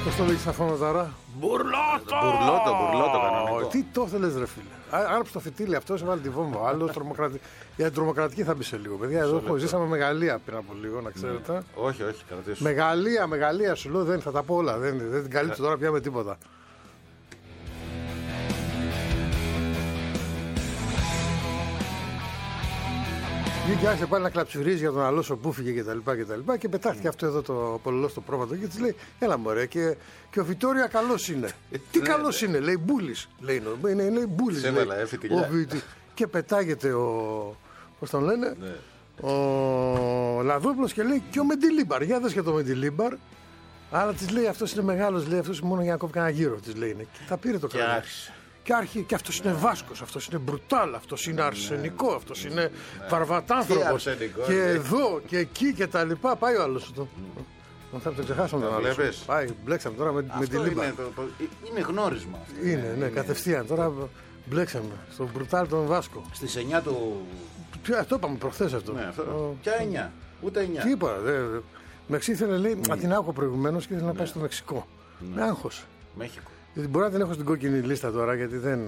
Πώς το λέγεις αφόνο τώρα? Μπουρλότο κανονικό. Τι το θέλεις ρε φίλε? Άναψε το φυτίλι αυτός, έβαλε τη βόμβα. Άλλος για την τρομοκρατική θα μπει σε λίγο. Παιδιά, εδώ ζήσαμε μεγαλεία πριν από λίγο, να ξέρετε. Όχι, κρατήσουμε. Μεγαλεία σου λέω, δεν θα τα πω όλα. Δεν την καλύψω τώρα πια με τίποτα. Βγήκε άρχισε πάλι να κλαψουρίζει για τον Αλόσο που φύγε κτλ. Και πετάχτηκε αυτό εδώ το πολυλό στο πρόβατο και της λέει: Έλα μωρέ, και ο Βιτόρια καλός είναι. Τι καλός είναι, λέει Μπούλης. Λέει Μπούλης. Και πετάγεται πώς τον λένε, ο Λαδόπουλος και λέει: Και ο Μεντιλίμπαρ. Για δες και το Μεντιλίμπαρ. Άρα της λέει: Αυτός είναι μεγάλος, λέει, αυτός μόνο για να κόβει κανένα γύρο. Της λέει: Και τα πήρε το κράτος. Και αυτός είναι Βάσκος, αυτός είναι Μπρουτάλ, αυτός είναι αρσενικό, αυτός είναι βαρβατάνθρωπος. Και εδώ και εκεί και τα λοιπά. Πάει ο άλλος του. Θα το ξεχάσαμε τον άλλο. Πάει, μπλέξαμε τώρα με τη Λίμπα. Είναι γνώρισμα. Είναι, ναι, κατευθείαν. Τώρα μπλέξαμε στον Μπρουτάλ τον Βάσκο. Στις 9 του. Αυτό είπαμε προχθές αυτό. Ποια 9, ούτε 9. Τι είπα, με ήθελε, λέει, την άκουγα προηγουμένως και ήθελε να πάει στο Μεξικό. Με άγχος. Μέχικο. Γιατί μπορεί να την έχω στην κόκκινη λίστα τώρα, γιατί δεν.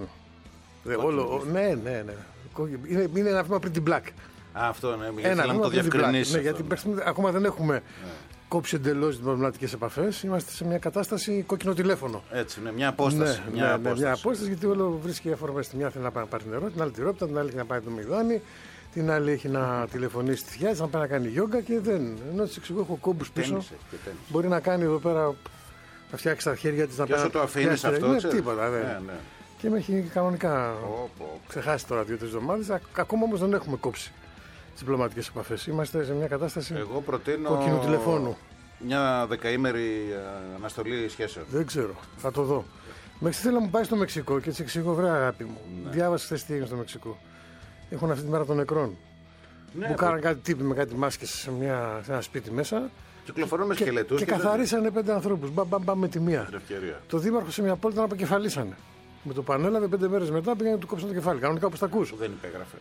Ναι. Είναι ένα βήμα πριν την Black. Αυτό, ναι, θέλω να το διευκρινίσει. Ναι, γιατί ακόμα δεν έχουμε κόψει εντελώς τις διπλωματικές επαφές. Είμαστε σε μια κατάσταση κόκκινο τηλέφωνο. Έτσι, ναι, μια απόσταση. Μια απόσταση, γιατί όλο βρίσκει αφορμές. Τη μια θέλει να πάει να πάρει νερό, την άλλη τη ρόπιτα, την άλλη έχει να πάει το μηδάνι, την άλλη έχει να τηλεφωνήσει τη θιά, να πάει να κάνει γιόγκα και δεν. Ενώ τη εξηγώ, έχω κόμπους πίσω. Μπορεί να κάνει εδώ πέρα. Να φτιάξει τα χέρια της να πάει. Και όσο το αφήνεις αυτό, τίποτα. Ναι. Και με έχει κανονικά ξεχάσει τώρα 2-3 εβδομάδες. Ακόμα όμως δεν έχουμε κόψει τις διπλωματικές επαφές. Είμαστε σε μια κατάσταση κόκκινου τηλεφώνου. Μια δεκαήμερη αναστολή σχέσεων. Δεν ξέρω. Θα το δω. Θέλω να μου πάει στο Μεξικό και της εξηγώ, βρε αγάπη μου. Διάβασε χθες τι έγινε στο Μεξικό. Έχουν αυτή τη μέρα των νεκρών. Μου κάναν κάτι τύποι με κάτι μάσκες σε ένα σπίτι μέσα. Κυκλοφορούν με σκελετούς. Και καθαρίσανε 5 ανθρώπους. Μπαμ με τη μία. Το δήμαρχο σε μια πόλη τον αποκεφαλίσανε. Με το πανέλαβε 5 μέρες μετά πήγαν να του κόψουν το κεφάλι. Κανονικά όπως τα ακούς. Δεν υπέγραφε.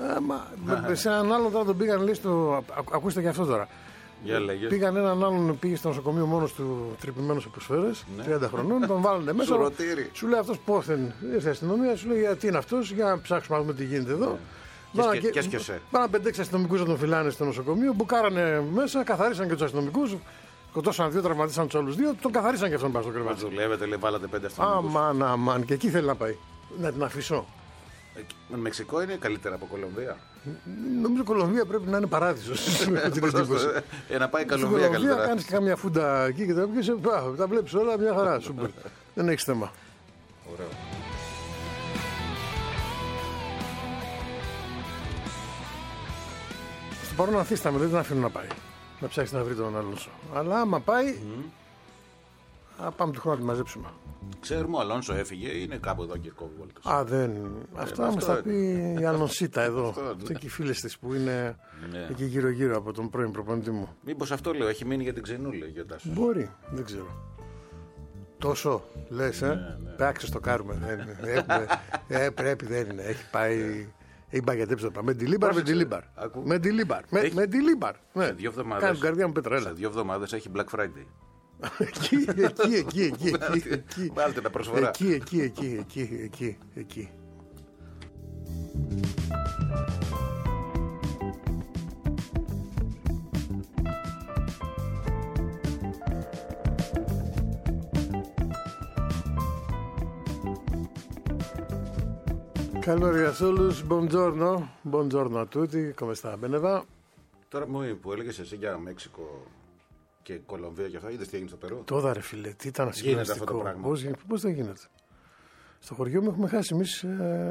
Σε έναν άλλον τώρα τον πήγαν, λέει στο. Ακούστε και αυτό τώρα. Πήγαν έναν άλλον, πήγε στο νοσοκομείο μόνος του, τρυπημένος από σφαίρες, 30 χρονών, τον βάλανε μέσα. Σου λέει αυτός πόθεν. Ήρθε η αστυνομία, σου λέει γιατί είναι αυτός, για να ψάξουμε να δούμε τι γίνεται εδώ. Πάνε 5-6 αστυνομικούς να τον φυλάνε στο νοσοκομείο, μπουκάρανε μέσα, καθαρίσαν και τους αστυνομικούς. Σκοτώσαν 2, τραυματίσαν τους άλλους 2, τον καθαρίσαν και αυτόν πάνω στο κρεβάτι. Δουλεύετε, λέει, βάλατε 5 αστυνομικούς. Αμάν, και εκεί θέλει να πάει. Να την αφήσω. Μεξικό είναι καλύτερα από Κολομβία. Νομίζω η Κολομβία πρέπει να είναι παράδεισος. Να πάει η Κολομβία καλύτερα. Κάνεις και καμιά φούντα εκεί και τα βλέπεις όλα μια χαρά. Δεν έχεις θέμα. Ωραίο. Στο παρόν ανθίσταμε, δεν την αφήνω να πάει. Να ψάξει να βρει τον Αλόνσο. Αλλά άμα πάει, πάμε του χρόνου να τη μαζέψουμε. Ξέρουμε, ο Αλόνσο έφυγε, είναι κάπου εδώ και κόβολτος. Δεν. Αυτά μας τα πει η Αλονσίτα εδώ. Αυτό και οι φίλες της που είναι εκεί γύρω-γύρω από τον πρώην προπονητή μου. Μήπως αυτό λέω, έχει μείνει για την Ξενούλη, για τα σου. Μπορεί, δεν ξέρω. Τόσο λες, Πράξε το κάνουμε. Πρέπει, δεν είναι. Έχει πάει. Έχει μπαγιατέψει το πράγμα. Με τη Λίμπαρ. Σε 2 εβδομάδες. Κάνει την καρδιά μου πέτρα. Σε 2 εβδομάδες έχει Black Friday. Εκεί. Βάλτε τα προσφορά. Εκεί. Καλώς a όλους, buongiorno a tutti, come sta, bene va? Τώρα που έλεγες εσύ για Μέξικο και Κολομβία και αυτά, είδες τι έγινε στο Περού? Τώρα ρε φίλε, τι ήταν συγκλονιστικό. Πώς δεν γίνεται. Στο χωριό μου έχουμε χάσει εμείς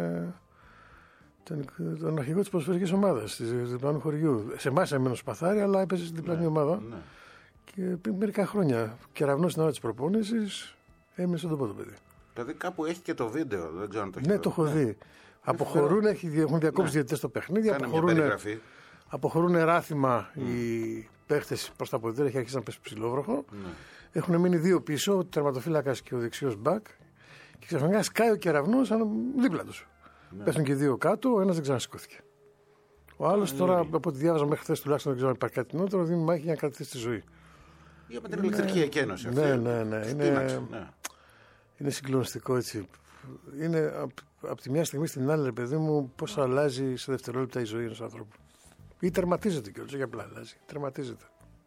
τον αρχηγό της ποδοσφαιρικής ομάδας, της διπλανού χωριού. Σε εμάς έμενε Σπαθάρη, αλλά έπαιζε στην διπλανή ομάδα. Ναι. Και πριν μερικά χρόνια, κεραυνός στην ώρα της προπόνησης, έμεινε στον τόπο το παιδί. Δηλαδή κάπου έχει και το βίντεο, δεν ξέρω αν το έχει. Ναι, το έχω δει. Αποχωρούν, έχουν διακόψει διαιτητές στο παιχνίδι. Αποχωρούν εράθιμα οι παίχτες προς τα αποδυτήρια και αρχίσαν να πέσει ψηλόβροχο. Ναι. Έχουν μείνει 2 πίσω, ο τερματοφύλακας και ο δεξιός μπακ. Και ξαφνικά σκάει ο κεραυνός δίπλα τους. Ναι. Πέφτουν και 2 κάτω, ο ένας δεν ξανασηκώθηκε. Ο άλλος τώρα, από ό,τι διάβαζα μέχρι χθες τουλάχιστον, δεν ξέρω αν υπάρχει κάτι νότερο, δίνει μάχη για να κρατήσει τη ζωή. Ή με την ηλεκτρική εκένωση αυτή. Ναι. Είναι συγκλονιστικό έτσι. Είναι από τη μια στιγμή στην άλλη, ρε παιδί μου, πώς αλλάζει σε δευτερόλεπτα η ζωή ενός άνθρωπου. Ή τερματίζεται κιόλας, όχι απλά αλλάζει. Τερματίζεται.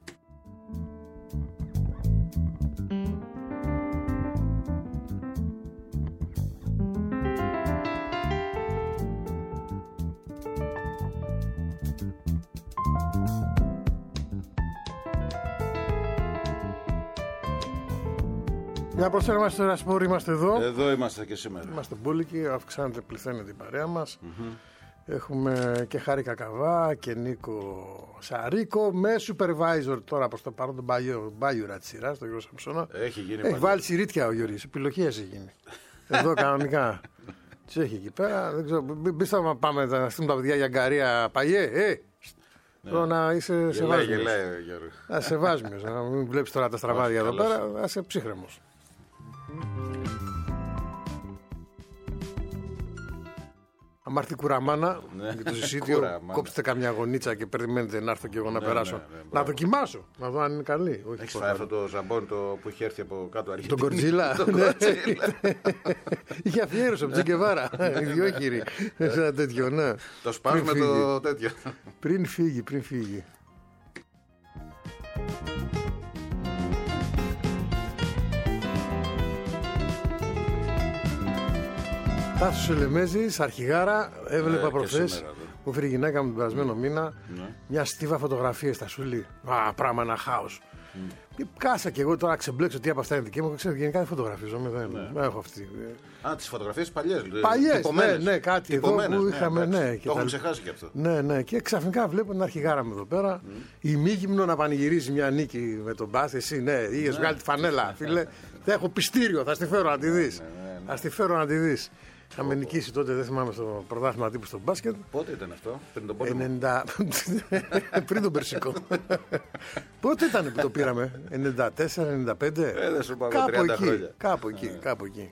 Για προσέχουμε στο Ρασπόρ, είμαστε εδώ. Εδώ είμαστε και σήμερα. Είμαστε μπούλικοι, αυξάνεται, πληθαίνεται η παρέα μας. Έχουμε και Χάρη Κακαβά και Νίκο Σαρίκο με supervisor τώρα προς το παρόν τον Μπάγιουρα της σειράς, τον Γιώργο Σαμψώνα. Έχει βάλει σιρίτια ο Γιώργης, επιλογή έχει γίνει. Εδώ κανονικά. Τι έχει εκεί πέρα, δεν ξέρω. Μπεις θα πάμε να στείλουμε τα παιδιά για αγκαρία Παγιέ, Τώρα να είσαι σεβάσμιος. Να σεβάσμιος, να μην βλέπεις τώρα τα στραβάδια εδώ πέρα, να είσαι ψύχρεμος. Αμάρτη κουραμάνα για το εισιτήριο. Κόψτε καμιά γωνίτσα και περιμένετε να έρθω και εγώ να περάσω. Να δοκιμάσω, να δω αν είναι καλή. Έχεις φάει αυτό το ζαμπόν που είχε έρθει από κάτω αρχή. Τον Κορτζίλα. Είχε αφιέρωση από Τζεκεβάρα. Ιδιόχειρη. Ένα τέτοιο, ναι. Το σπάζουμε το τέτοιο. Πριν φύγει. Τάσος Ελεμέζης, αρχηγάρα, έβλεπα προχθές. Μου φέρει η γυναίκα μου τον περασμένο μήνα μια στίβα φωτογραφίες στα Σουλή. Πράγμα, ένα χάος. Και κάσα και εγώ τώρα ξεμπλέξω τι από αυτά είναι δική μου. Ξέρετε, γενικά δεν φωτογραφίζομαι. Δεν έχω αυτή. Τις φωτογραφίες παλιές. Ναι, κάτι εδώ που είχαμε. Το έχουμε ξεχάσει και αυτό. Ναι, και ξαφνικά βλέπω την αρχηγάρα μου εδώ πέρα. Η Μίγυμνο να πανηγυρίζει μια νίκη με τον Μπάς. Εσύ, ναι, είχες βγάλει τη φανέλα, φίλε. Θα έχω πιστήριο, θα στη φέρω να τη δεις. Θα στη φέρω να τη δεις. Είχαμε νικήσει τότε, δεν θυμάμαι, στο πρωτάθλημα τύπου στο μπάσκετ. Πότε ήταν αυτό, πριν τον πόλεμο? Πριν τον Περσικό. Πότε ήταν που το πήραμε, 94-95. Δεν σου πάω 30 χρόνια. Κάπου εκεί.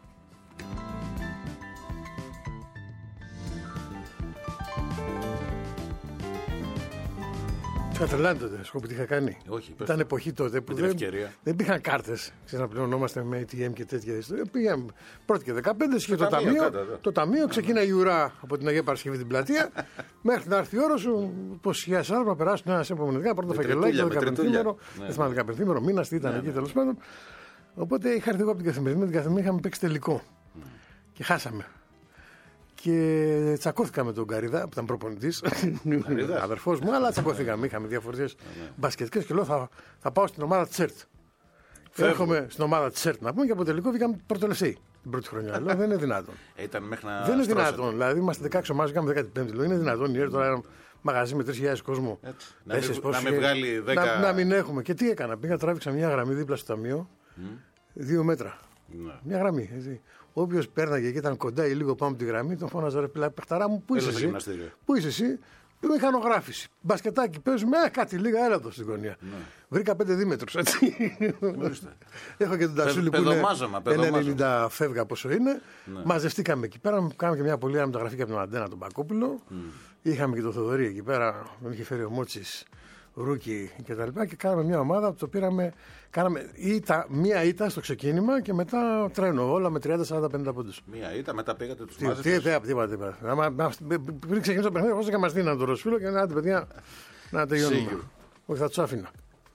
Τρελάνει τότε, σκοπό τι είχα κάνει. Όχι, ήταν εποχή τότε που δεν υπήρχαν κάρτες. Ξέρεις, να πληρωνόμαστε με ATM και τέτοια ιστορία. Πήγαμε πρώτη και 15, είχε το ταμείο, ξεκίνα η ουρά από την Αγία Παρασκευή την πλατεία. Μέχρι να έρθει η ώρα σου, πως χιλιάδες άνθρωποι να περάσουν ένα επομενικά, πρώτο φακελάκι, το 15μέρο. Δεν θυμάμαι, 15μέρο, μήνα, τι ήταν εκεί τέλος πάντων. Οπότε είχα έρθει εγώ από την καθημερινή, με την καθημερινή είχαμε παίξει τελικό. Και χάσαμε. Και τσακώθηκα με τον Καρίδα, που ήταν προπονητής, αδερφός μου, αλλά τσακώθηκαμε. Είχαμε διαφορετικές μπασκετικές και λέω θα πάω στην ομάδα Τσέρτ. Έρχομαι στην ομάδα Τσέρτ να πούμε και από τελικό βγήκαμε πρωτολεσσέοι την πρώτη χρονιά. Λέω δεν είναι δυνατόν. Δεν είναι δυνατόν. Δηλαδή είμαστε 16 ομάδες, είχαμε 15η. Λέω είναι δυνατόν η ΕΡΤ τώρα ένα μαγαζί με 3.000 κόσμο. Να μην βγάλει 10. Να μην έχουμε. Και τι έκανα, πήγα τράβηξα μια γραμμή δίπλα στο ταμείο, 2 μέτρα. Μια γραμμή. Όποιος πέρναγε και ήταν κοντά ή λίγο πάνω από τη γραμμή, τον φώναζε ρε παιχταρά μου, πού είσαι εσύ. Πού είσαι εσύ. Μηχανογράφηση. Μπασκετάκι παίζουμε, κάτι λίγα, έλα εδώ στην γωνία. Βρήκα 5 δίμετρους, έτσι. Έχω και τον Τασούλη που είναι 1,90 φεύγα πόσο είναι. Μαζευτήκαμε εκεί πέρα, κάναμε και μια πολύ ωραία μεταγραφή και από τον Αντένα τον Πακόπουλο. Είχαμε και τον Θοδωρή εκεί πέρα, με είχε φέρει ο Μότσης, Ρούκι κτλ. Και κάναμε μια ομάδα που το πήραμε. Κάναμε μία ήττα στο ξεκίνημα και μετά τρένο. Όλα με 30-40-50 πόντους. Μία ήττα, μετά πήγατε τους μάζες. Τίποτα. Πριν ξεκινήσω το παιχνίδι, εγώ είχα μας δίνει το Ροσφύλλο και να άντε παιδιά να τελειώνουμε. Όχι, θα τους άφηνα.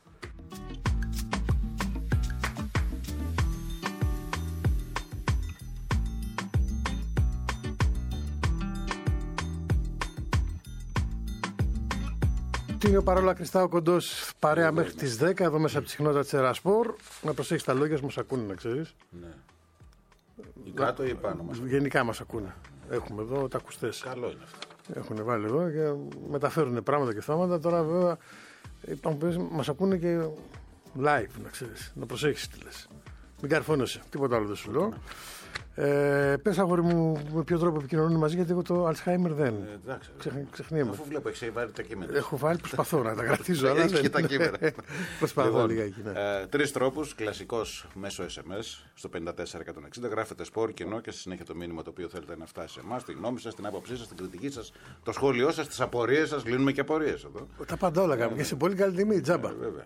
Είναι ο Παρόλα Κριστά ο Κοντός, παρέα μέχρι τις 10 εδώ μέσα από τη συχνότητα της Ερασπόρ. Να προσέχεις τα λόγια σου, μας ακούνε να ξέρεις. Ναι. Ή κάτω ή πάνω μας. Γενικά μας ακούνε. Έχουμε εδώ τα ακουστές. Καλό είναι αυτό. Έχουν βάλει εδώ και μεταφέρουν πράγματα και θάματα. Τώρα βέβαια μας ακούνε και live να ξέρεις. Να προσέχεις τι λες. Μην καρφώνεσαι. Τίποτα άλλο δεν σου λέω. Πες αγόρι μου με ποιο τρόπο επικοινωνούν μαζί, γιατί εγώ το Alzheimer δεν ξεχνιέμαι. Αφού βλέπω έχεις βάλει τα κείμενα. Έχω βάλει, προσπαθώ να τα κρατήσω. Αλλά έχεις και τα κείμενα. Προσπαθώ λιγάκι. 3 τρόπους, κλασικός μέσω SMS στο 54160. Γράφετε σπορ, κοινό και στη συνέχεια το μήνυμα το οποίο θέλετε να φτάσει σε εμάς, τη γνώμη σας, την άποψή σας, την κριτική σας, το σχόλιο σας, τις απορίες σας. Λύνουμε και απορίες εδώ. Τα πάντα όλα κάνουμε και σε πολύ καλή τιμή, τζάμπα.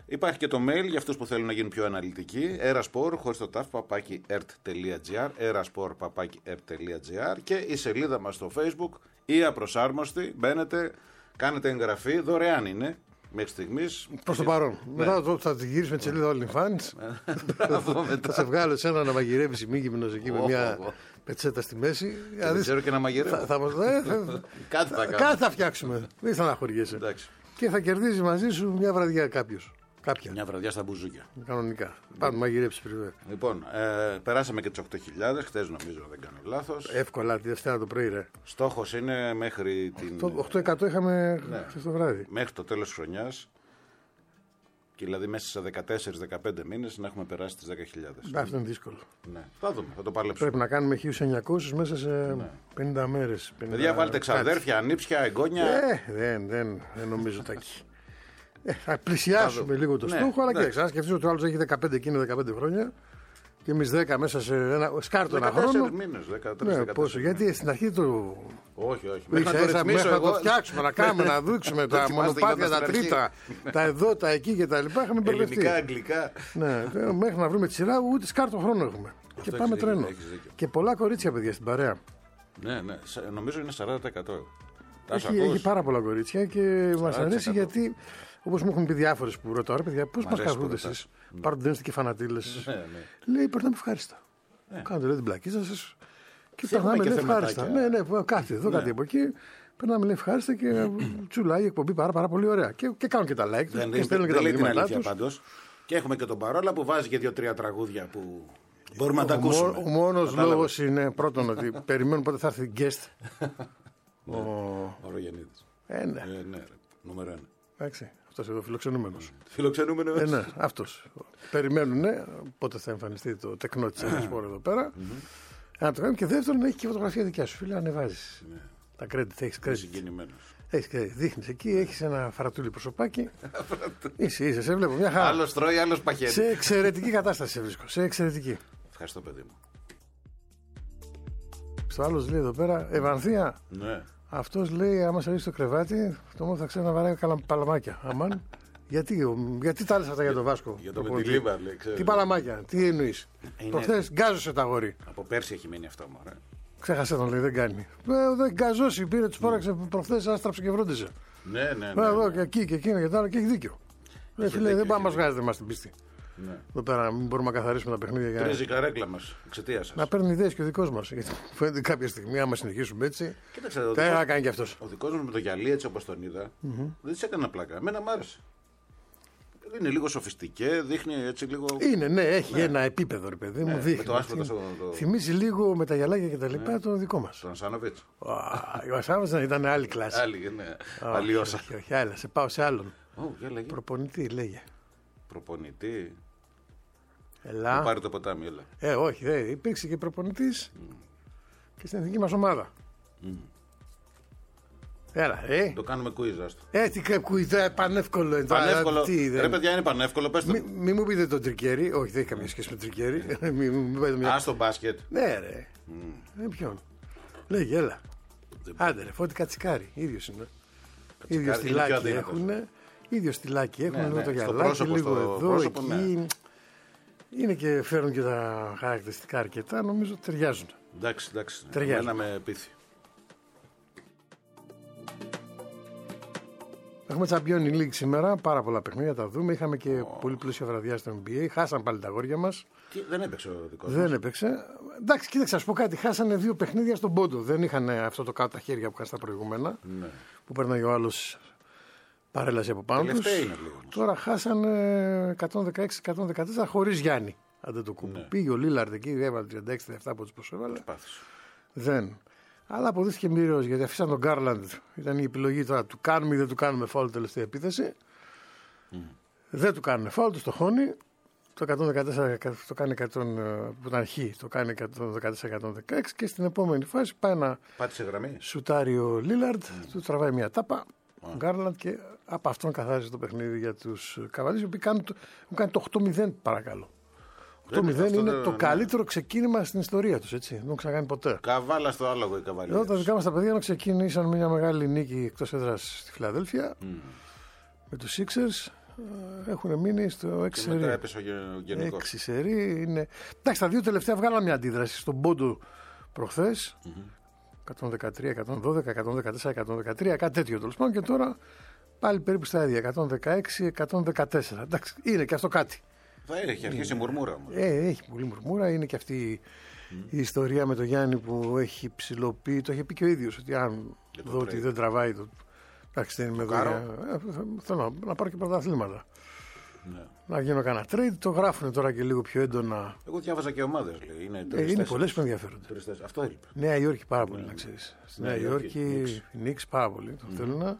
Υπάρχει και το mail για αυτούς που θέλουν να γίνουν πιο αναλυτικοί. Eraspor, χωρίς το τάφ, @ert.gr, eraspor@ert.gr και η σελίδα μας στο Facebook, η Απροσάρμοστη. Μπαίνετε, κάνετε εγγραφή, δωρεάν είναι μέχρι στιγμής. Προς το παρόν. Μετά θα τη γυρίσουμε τη σελίδα OnlyFans. Θα σε βγάλω εσένα να μαγειρεύεις ημίγυμνος εκεί με μια πετσέτα στη μέση. Δεν ξέρω και να μαγειρεύω. Κάτι θα φτιάξουμε. Μην στεναχωριέσαι. Και θα κερδίζει μαζί σου μια βραδιά κάποιος. Κάποια. Μια βραδιά στα μπουζούκια. Κανονικά. Πάμε μαγειρέψει πριν. Λοιπόν, περάσαμε και τους 8.000, χτες νομίζω, δεν κάνω λάθος. Εύκολα τη Δευτέρα το πρωί, ρε. Στόχος είναι μέχρι την. 8% είχαμε χθες το βράδυ. Μέχρι το τέλος της χρονιάς. Και δηλαδή μέσα σε 14-15 μήνες να έχουμε περάσει τις 10.000. Αυτό είναι δύσκολο. Ναι. Θα δούμε, θα το παλέψουμε. Πρέπει να κάνουμε 1.900 μέσα σε 50 μέρες. Παιδιά, βάλτε ξαδέρφια, ανήψια, εγγόνια. Δεν νομίζω τάκι. Θα πλησιάσουμε λίγο το στόχο, αλλά και να σκεφτείς ότι ο άλλος έχει 15 εκείνο 15 χρόνια και εμείς 10 μέσα σε ένα σκάρτο ένα χρόνο. 14 μήνες, 13. Ναι, πόσο, γιατί στην αρχή το. Όχι. Μέχρι να το φτιάξουμε, να κάνουμε, να δείξουμε τα μονοπάτια, τα τρίτα, τα εδώ, τα εκεί κτλ. Είχαμε μπερδευτεί. Ελληνικά, αγγλικά. Ναι, μέχρι να βρούμε τη σειρά, ούτε σκάρτο χρόνο έχουμε. Και πάμε τρένο. Και πολλά κορίτσια, παιδιά, στην παρέα. Ναι, νομίζω είναι 40%. Έχει πάρα πολλά κορίτσια και μας αρέσει γιατί. Όπως μου έχουν πει διάφορες που ρωτάω, ρε παιδιά, πώς μας καβρούνται εσείς. Πάρτε και φανατήλες. Λέει, περνάμε ευχάριστα. Κάντε λέει την πλακίτσα σας και περνάμε λέει ευχάριστα. Ναι, κάτι εδώ, κάτι από εκεί. Περνάμε λέει ευχάριστα και τσουλάει η εκπομπή πάρα πολύ ωραία. Και κάνουν και τα like τους και στέλνουν και τα μηνύματά τους. Και έχουμε και τον Παρόλα που βάζει και 2-3 τραγούδια που μπορούμε να τα ακούσουμε. Ο μόνος λόγος είναι πρώτον ότι περιμένουν πότε θα έρθει guest. Ο Ρογεννίδης. Ναι, νούμερο 1. Εντάξει. Αυτός εδώ φιλοξενούμενος. Φιλοξενούμενος. Ναι, αυτός. Περιμένουν πότε θα εμφανιστεί το τεκνό της Eraspor εδώ πέρα. Να το κάνουμε και δεύτερον έχει και φωτογραφία δικιά σου. Φίλε, ανεβάζεις. Τα credit, έχεις credit. Συγκινημένος. Έχεις credit. Δείχνεις εκεί, έχεις ένα φαρατούλι προσωπάκι. Είσαι, σε βλέπω μια χαρά. Άλλος τρώει, άλλος παχαίνει. Σε εξαιρετική κατάσταση σε βρίσκω. Σε εξαιρετική. Ευχαριστώ, παιδί μου. Στο άλλο λέει εδώ πέρα, Ευανθία. Ναι. Αυτός λέει, άμα σε ρίξει το κρεβάτι, το μόνο θα ξέρει να βαράει παλαμάκια. Αμάν. Γιατί τα άλλες αυτά για τον Βάσκο. Για το Μεντιλίμπα, λέει. Τι παλαμάκια, τι εννοείς. Προχθές γκάζωσε τα αγόρι. Από πέρσι έχει μείνει αυτό, μωρέ. Ξέχασε τον, λέει, δεν κάνει. Δεν γκαζώσει, πήρε, τους πόραξε προχθές, άστραψε και βρόντιζε. Ναι. Εδώ και εκεί και εκείνο και τα άλλα και έχει δίκιο. Φίλε, δεν πάμε να μας βγάζετε μας την πίστη. Ναι. Εδώ πέρα, μην μπορούμε να καθαρίσουμε τα παιχνίδια για τρίζει η καρέκλα μας εξαιτίας σας. Να παίρνει ιδέες και ο δικός μας. Γιατί φαίνεται κάποια στιγμή, άμα συνεχίσουμε έτσι. Κοίταξε, τι θα κάνει κι αυτός. Ο δικός μας με το γυαλί, έτσι όπως τον είδα, δεν της έκανα πλάκα. Εμένα μ' άρεσε. Είναι λίγο σοφιστικέ, δείχνει έτσι λίγο. Είναι, ναι, έχει ένα επίπεδο, ρε παιδί μου. Δείχνει. Με το άσπρο θυμίζει λίγο με τα γυαλάκια και τα λοιπά το δικό μας. Τον Ασάνοβιτς. Ο Ασάνοβιτς ήταν άλλη κλάση. Άλλη, ναι. Αλλιώσα. Όχι, άλλα, σε πάω σε άλλον. Για Προπονητή, λέγε. Προπονητή. Ελά. Να πάρει το ποτάμι, έλα. Όχι, υπήρξε και προπονητής και στην εθνική μας ομάδα. Έλα, Το κάνουμε quiz, άστο. Τι quiz, πανεύκολο. Πανεύκολο. Ρε παιδιά, είναι πανεύκολο. Πες το. Μη μου πείτε τον Τρικέρι. Όχι, δεν έχει καμία σχέση με τον Τρικέρι. Στο μπάσκετ. Ναι, ρε. Ποιον. Λέγε, έλα. Άντε, ρε, Φώτη Κατσικάρη. Ίδιος είναι. Ίδιο στυλάκι έχουν. Ίδιο στυλάκι έχουν. Λίγο το γυαλάκι, λίγο εδώ, εκεί. Είναι και φέρνουν και τα χαρακτηριστικά αρκετά. Νομίζω ταιριάζουν. Εντάξει. Ταιριάζουν. Ένα με πίθη. Έχουμε Champions League σήμερα, πάρα πολλά παιχνίδια τα δούμε. Είχαμε και πολύ πλούσια βραδιά στο NBA. Χάσαν πάλι τα αγόρια μας. Δεν έπαιξε ο δικός μας. Δεν έπαιξε. Εντάξει, κοίταξε, να σου πω κάτι. Χάσανε 2 παιχνίδια στον πόντο. Δεν είχαν αυτό το κάτω τα χέρια που είχαν στα προηγούμενα. Ναι. Που παίρναγε ο άλλος παρέλαση από πάνω τους. Τώρα χάσανε 116-114 χωρίς Γιάννη. Αν το κούμπο. Ναι. Πήγε ο Λίλαρντ εκεί, έβαλε 36-37 από τους προσέβαλε. Δεν. Αλλά αποδείχθηκε μοιραίος γιατί αφήσαν τον Γκάρλαντ. Ήταν η επιλογή τώρα του κάνουμε ή δεν του κάνουμε φάουλ τελευταία επίθεση. Δεν του κάνουν φάουλ, του το χώνει. Το 114 το κάνει 100, που ήταν αρχή, το κάνει 114-116 και στην επόμενη φάση πάει να σουτάρει ο Λίλαρντ, του τραβάει μια τάπα ο Γκάρλαντ και από αυτόν καθάρισε το παιχνίδι για τους Καβαλίες, οι οποίοι έχουν κάνει το 8-0 παρακαλώ. Το 0 είναι το καλύτερο ξεκίνημα στην ιστορία τους, έτσι. Δεν έχουν ξανακάνει ποτέ. Καβάλα στο άλογο οι Καβαλίες. Εδώ τα δικά μας τα παιδιά ξεκίνησαν μια μεγάλη νίκη εκτός έδρας στη Φιλαδέλφια με τους Sixers. Έχουν μείνει στο 6 σερί. Μετά έπεσε ο γενικός. 6 σερί είναι. Εντάξει, τα δύο τελευταία βγάλαμε μια αντίδραση στον πόντο προχθές. 113, 112, 114, 113, κάτι τέτοιο τέλος πάντων. Και τώρα πάλι περίπου στα ίδια. 116, 114. Εντάξει, είναι και αυτό κάτι. Θα έχει αρχίσει μουρμούρα όμως. Έχει πολύ μουρμούρα. Είναι και αυτή η ιστορία με τον Γιάννη που έχει ψηλοποιεί. Το είχε πει και ο ίδιος ότι αν δω ότι δεν τραβάει το. Εντάξει, δεν είμαι εδώ. Θέλω να πάρω και πρωταθλήματα. Ναι. Να γίνω κανένα trade. Το γράφουν τώρα και λίγο πιο έντονα. Εγώ διάβαζα και ομάδες. Είναι πολλές που ενδιαφέρονται. Αυτό έλειπε. Νέα Υόρκη πάρα πολύ, να ξέρεις. Στη Νέα Υόρκη, οι Knicks πάρα πολύ. Το θέλουν.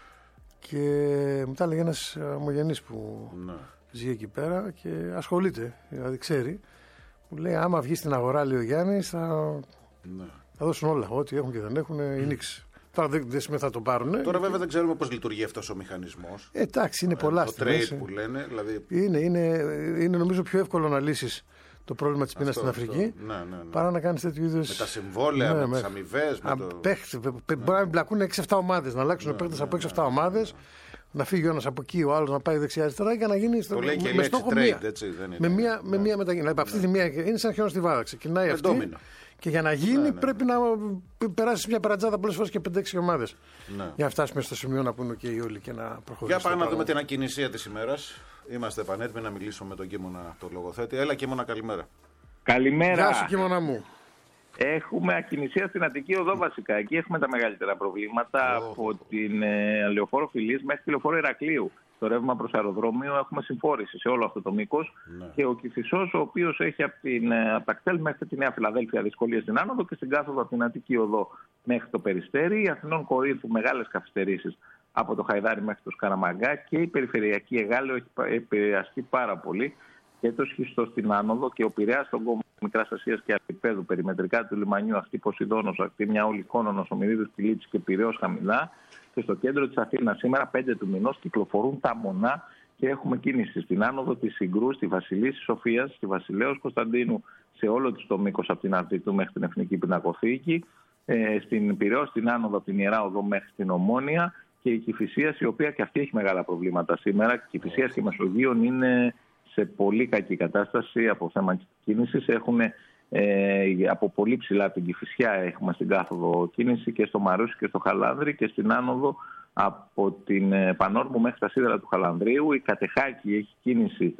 Και μετά λέγει ένας ομογενής που ζει εκεί πέρα και ασχολείται. Δηλαδή ξέρει. Μου λέει: άμα βγει στην αγορά, λέει ο Γιάννης, θα δώσουν όλα. Ό,τι έχουν και δεν έχουν οι Knicks. Τώρα δεν σημαίνει θα το πάρουν. Τώρα βέβαια δεν ξέρουμε πώς λειτουργεί αυτός ο μηχανισμός. Εντάξει, είναι πολλά το trade που λένε. Δηλαδή. Είναι νομίζω πιο εύκολο να λύσεις το πρόβλημα της πείνας στην Αφρική παρά να κάνεις τέτοιου είδους. Με τα συμβόλαια, με τις αμοιβές. Μπορεί να μπλακούν 6-7 ομάδες, να αλλάξουν παίκτες από 6-7 ομάδες. Να φύγει ο ένας από εκεί, ο άλλος να πάει δεξιά-αριστερά και να γίνει με στόχο μία. Με μία μετακίνηση. Από αυτή τη μία είναι σαν χιόνι στη βάδα. Ξεκινάει αυτή. Και για να γίνει πρέπει να περάσει μια παρατζάδα πολλές φορές και 5-6 ομάδες. Για να φτάσουμε στο σημείο να πούνε και οι όλοι και να προχωρήσουμε. Για πάμε να δούμε την ακινησία της ημέρας. Είμαστε επανέτοιμοι να μιλήσουμε με τον Κίμωνα, τον λογοθέτη. Έλα, Κίμωνα, καλημέρα. Καλημέρα. Γεια σου, Κίμωνα μου. Έχουμε ακινησία στην Αττική Οδό βασικά. Εκεί έχουμε τα μεγαλύτερα προβλήματα από την Λεωφόρο Φιλής μέχρι τη Λεωφόρο Ηρακλείου. Το ρεύμα προς αεροδρόμιο έχουμε συμφόρηση σε όλο αυτό το μήκος. Και ο Κηφισός, ο οποίος έχει από τα κτέλ μέχρι τη Νέα Φιλαδέλφια δυσκολίες στην άνοδο και στην κάθοδο από την Αττική Οδό μέχρι το Περιστέρι. Η Αθηνών Κορίνθου μεγάλες καθυστερήσεις από το Χαϊδάρι μέχρι το Σκαραμαγκά και η περιφερειακή Εγάλεο έχει επηρεαστεί πάρα πολύ. Και το σχιστό στην άνοδο και ο Πειραιάς στον κόμμα Μικράς Ασίας και Αρκιπέδου, περιμετρικά του λιμανιού, ακτή Ποσειδώνος, ακτή Μιαούλη Κόνονος, Ομιδίδους Κιλίτσης και Πειραιώς χαμηλά. Και στο κέντρο της Αθήνας σήμερα, 5 του μηνός, κυκλοφορούν τα μονά και έχουμε κίνηση στην άνοδο της Συγκρού, στη Βασιλής της Σοφίας, στη Βασιλέως Κωνσταντίνου, σε όλο το μήκος από την Αρτιτού μέχρι την Εθνική Πινακοθήκη, στην Πειραιώ στην άνοδο από την Ιερά Οδό μέχρι την Ομόνια και η Κηφισίας, η οποία και αυτή έχει μεγάλα προβλήματα σήμερα. Η Κηφισίας και η Μεσογείων είναι σε πολύ κακή κατάσταση από θέμα κίνησης. Έχουν από πολύ ψηλά την Κηφισιά έχουμε στην κάθοδο κίνηση και στο Μαρούσι και στο Χαλάνδρι και στην άνοδο από την Πανόρμου μέχρι τα σίδερα του Χαλανδρίου. Η Κατεχάκη έχει κίνηση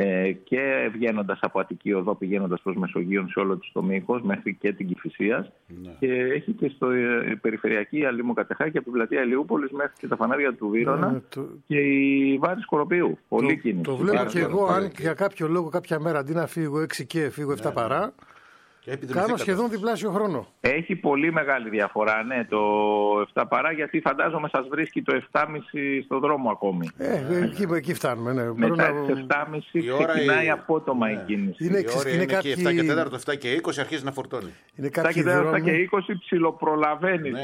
και βγαίνοντας από Αττική Οδό πηγαίνοντας προς Μεσογείων σε όλο το μήκος μέχρι και την Κηφισίας. Και έχει και στο περιφερειακή Αλήμου Κατεχάκη από την πλατεία Ηλιούπολης μέχρι και τα φανάρια του Βύρωνα και η Βάρη Σκοροπίου. Πολύ κίνηση. Το βλέπω και εγώ, αν για κάποιο λόγο κάποια μέρα αντί να φύγω 6 και φύγω 7 παρά. Κάνω σχεδόν διπλάσιο χρόνο. Έχει πολύ μεγάλη διαφορά, ναι, το 7 παρά, γιατί φαντάζομαι σας βρίσκει το 7,5 στον δρόμο ακόμη. Εκεί φτάνουμε, ναι. Μετά τις 7,5 ξεκινάει απότομα η κίνηση. Είναι και 7 και 4, 7 και 20 αρχίζει να φορτώνει. 7 και 4, 7 και 20 ψιλοπρολαβαίνεις.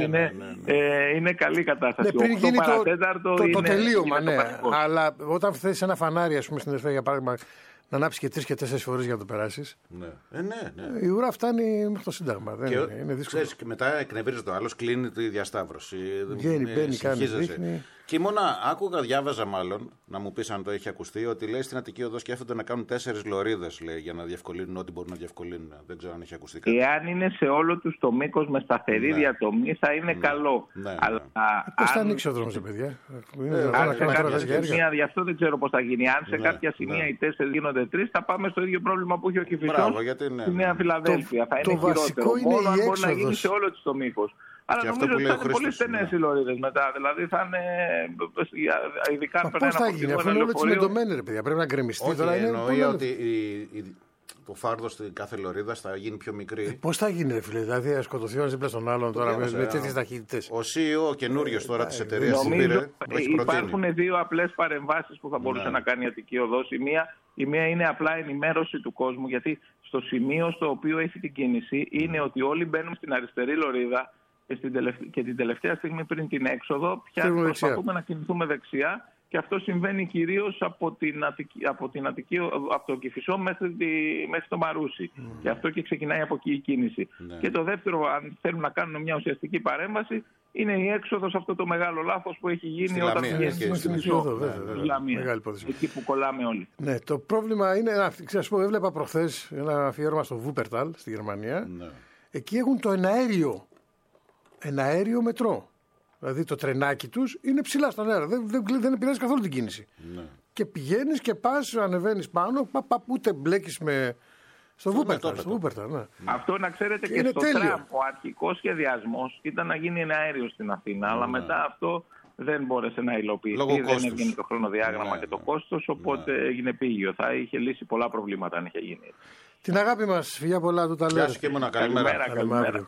Είναι καλή κατάσταση. Πριν γίνει το τελείωμα, ναι. Αλλά όταν θες ένα φανάρι, ας πούμε, στην Ερυθρέα, για παράδειγμα, να ανάψει και 3 και 4 φορές για να το περάσεις. Η ουρά φτάνει μέχρι το Σύνταγμα. Είναι δύσκολο. Ξέρεις, και μετά εκνευρίζει το άλλο, κλείνει τη διασταύρωση. Βγαίνει, μπαίνει, κάνει. Και μόνο διάβαζα μάλλον, να μου πεις αν το έχει ακουστεί, ότι λέει στην Αττική Οδό σκέφτονται να κάνουν 4 λωρίδες για να διευκολύνουν ό,τι μπορούν να διευκολύνουν. Δεν ξέρω αν έχει ακουστεί κάτι. Εάν είναι σε όλο του το μήκος με σταθερή διατομή, θα είναι καλό. Πώς θα ανοίξει ο δρόμος, παιδιά. Γι' αυτό δεν ξέρω πώς θα γίνει. Αν σε κάποια σημεία οι 4 γίνονται 3, θα πάμε στο ίδιο πρόβλημα που έχει ο Κηφισός στη Νέα Φιλαδέλφια. Θα είναι χειρότερο. Μόνο αν μπορεί να γίνει σε όλο το μήκος. Αλλά νομίζω ότι θα είναι πολύ στενές οι λωρίδες μετά. Δηλαδή θα είναι. Ειδικά αν περνάει από την αυτό είναι όλο τσιμεντωμένο, ρε παιδιά. Πρέπει να γκρεμιστεί τώρα. Εννοεί ότι το φάρδο στην κάθε λωρίδα θα γίνει πιο μικρή. Πώς θα γίνει, ρε φίλε, δηλαδή θα σκοτωθεί ο δίπλα στον άλλον τώρα με τέτοιες ταχύτητες. Ο CEO καινούριο τώρα τη εταιρεία υπάρχουν 2 απλές παρεμβάσεις που θα μπορούσε να κάνει η Αττική Οδός. Η μία είναι απλά ενημέρωση του κόσμου, γιατί στο σημείο στο οποίο έχει την κίνηση είναι ότι όλοι μπαίνουν στην αριστερή λωρίδα και την τελευταία στιγμή πριν την έξοδο πια προσπαθούμε να κινηθούμε δεξιά και αυτό συμβαίνει κυρίως από το Κηφισό μέχρι το Μαρούσι. Και αυτό και ξεκινάει από εκεί η κίνηση. Ναι. Και το δεύτερο, αν θέλουν να κάνουν μια ουσιαστική παρέμβαση, είναι η έξοδος, αυτό το μεγάλο λάθος που έχει γίνει όταν βγαίνει στην Λαμία. Εκεί που κολλάμε όλοι. Ναι, το πρόβλημα είναι, έβλεπα προχθές ένα αφιέρωμα στο Βούπερταλ στη Γερμανία. Ναι. Εκεί έχουν το εναέριο μετρό. Δηλαδή το τρενάκι τους είναι ψηλά στον αέρα. Δεν επηρεάζει καθόλου την κίνηση. Ναι. Και πηγαίνεις και πας, ανεβαίνεις πάνω, ούτε μπλέκεις στο Βούπερταλ. Ναι. Αυτό να ξέρετε και στο τραμ. Ο αρχικός σχεδιασμός ήταν να γίνει ένα αέριο στην Αθήνα, αλλά μετά αυτό δεν μπόρεσε να υλοποιηθεί. Δεν έβγαινε το χρονοδιάγραμμα και το κόστος, οπότε έγινε πήγιο. Θα είχε λύσει πολλά προβλήματα αν είχε γίνει. Την αγάπη μας, φιλιά πολλά του τα λέω. Γεια σου και μόνο, καλημέρα.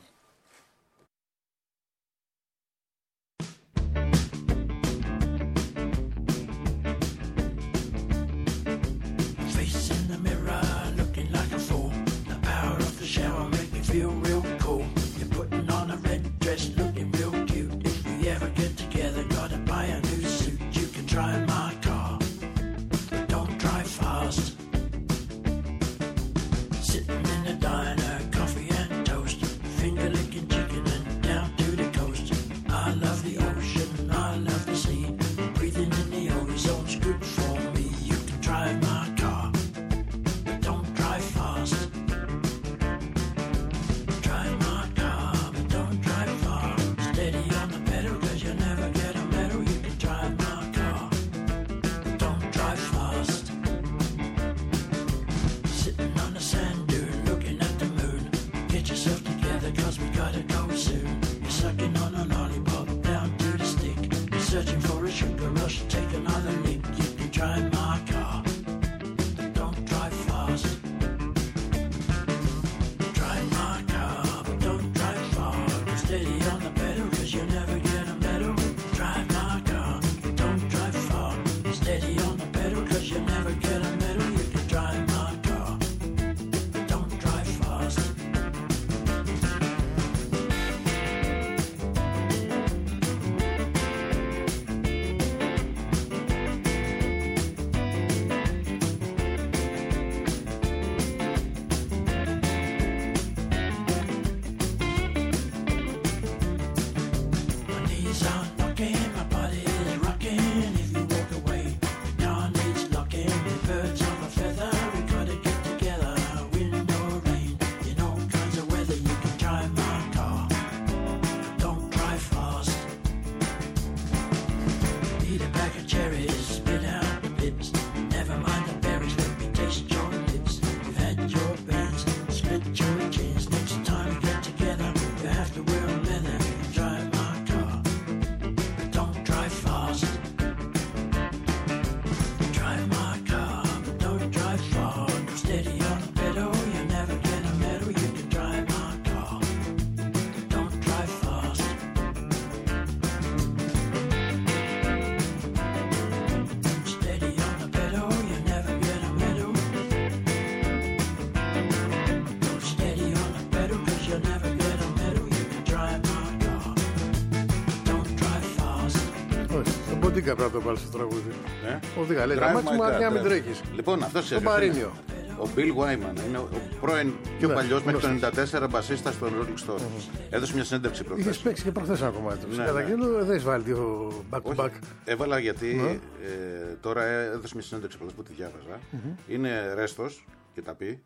Οδήγα πρέπει να το βάλει στο τραγούδι. Οδήγα, λέει γραμμάτσι μου αρκεί να μην τρέχεις. Λοιπόν, αυτός το Μαρίνιο. Ο Bill Wyman είναι ο πρώην πιο παλιός μέχρι το 1994 μπασίστας των Rolling Stones. Έδωσε μια συνέντευξη προχθές. Είχες παίξει και προχθές ένα κομμάτι του. Καταγγέλω, δεν έχεις βάλει δύο back-to-back. Έβαλα γιατί τώρα έδωσε μια συνέντευξη προχθές που τη διάβαζα. Είναι ρέστος και τα πει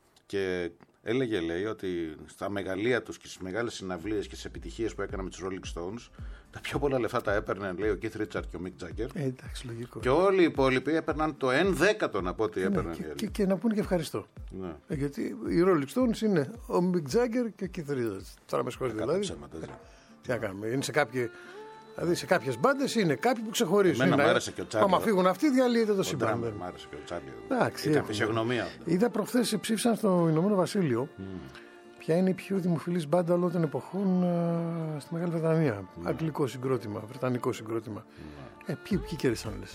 και λέει ότι στα μεγαλεία τους και στις μεγάλες συναυλίες και στις επιτυχίες που έκανα με τους Rolling Stones, τα πιο πολλά λεφτά τα έπαιρναν, λέει, ο Keith Richards και ο Mick Jagger. Εντάξει, λογικό. Και όλοι οι υπόλοιποι έπαιρναν το 1/10 από ό,τι έπαιρναν. Και να πούνε και ευχαριστώ. Ναι. Γιατί οι Rolling Stones είναι ο Mick Jagger και ο Keith Richards. Τώρα με συγχωρείτε δηλαδή. Τι να κάνουμε. Είναι δηλαδή σε κάποιες μπάντες είναι κάποιοι που ξεχωρίζουν. Εμένα μου άρεσε και ο Τσάρλι. Άμα φύγουν αυτοί, διαλύεται το σύμπαν. Μου άρεσε και ο Τσάρλι. Ήταν φυσιογνωμία. Είδα προχθές ψήφισαν στο Ηνωμένο Βασίλειο. Ποια είναι η πιο δημοφιλής μπάντα όλων των εποχών στη Μεγάλη Βρετανία. Αγγλικό συγκρότημα, βρετανικό συγκρότημα. Ποιοι κέρδισαν, λες?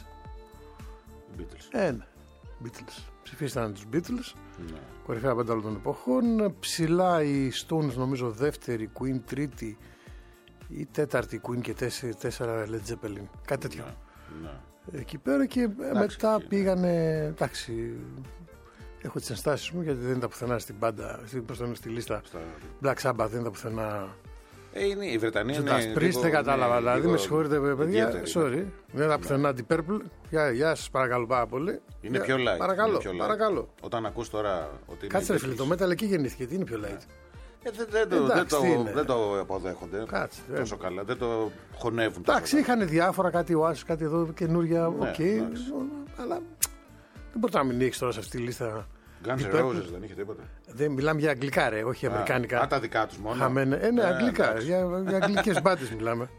Beatles. Beatles. Ψηφίσαν τους Beatles. Κορυφαία μπάντα όλων των εποχών. Ψηλά οι Stones, νομίζω δεύτερη, Queen τρίτη ή τέταρτη Queen και 4 Led Zeppelin. Κάτι τέτοιο. εκεί πέρα και μετά πήγανε. Εντάξει, έχω τις ενστάσεις μου γιατί δεν ήταν πουθενά στην πάντα, στη λίστα Black Sabbath, δεν ήταν πουθενά. Είναι, η Βρετανία είναι. Priest δεν κατάλαβα, δηλαδή με συγχωρείτε παιδιά. Sorry, δεν ήταν πουθενά την Purple. Γεια σας, παρακαλώ πάρα πολύ. Είναι πιο light. Παρακαλώ. Όταν ακούς τώρα ότι. Κάτσε ρε φίλε, το metal εκεί γεννήθηκε, τι είναι πιο light. Δεν το αποδέχονται τόσο καλά, δεν το χωνεύουν. Εντάξει, είχαν διάφορα, κάτι Oasis, κάτι εδώ καινούργια, αλλά δεν μπορεί να μην έχεις τώρα σε αυτή τη λίστα. Guns N' Roses δεν είχε τίποτα. Δεν μιλάμε για αγγλικά, ρε, όχι αμερικάνικα. Τα δικά τους μόνο. Ναι, αγγλικά. Για αγγλικές μπάντες μιλάμε.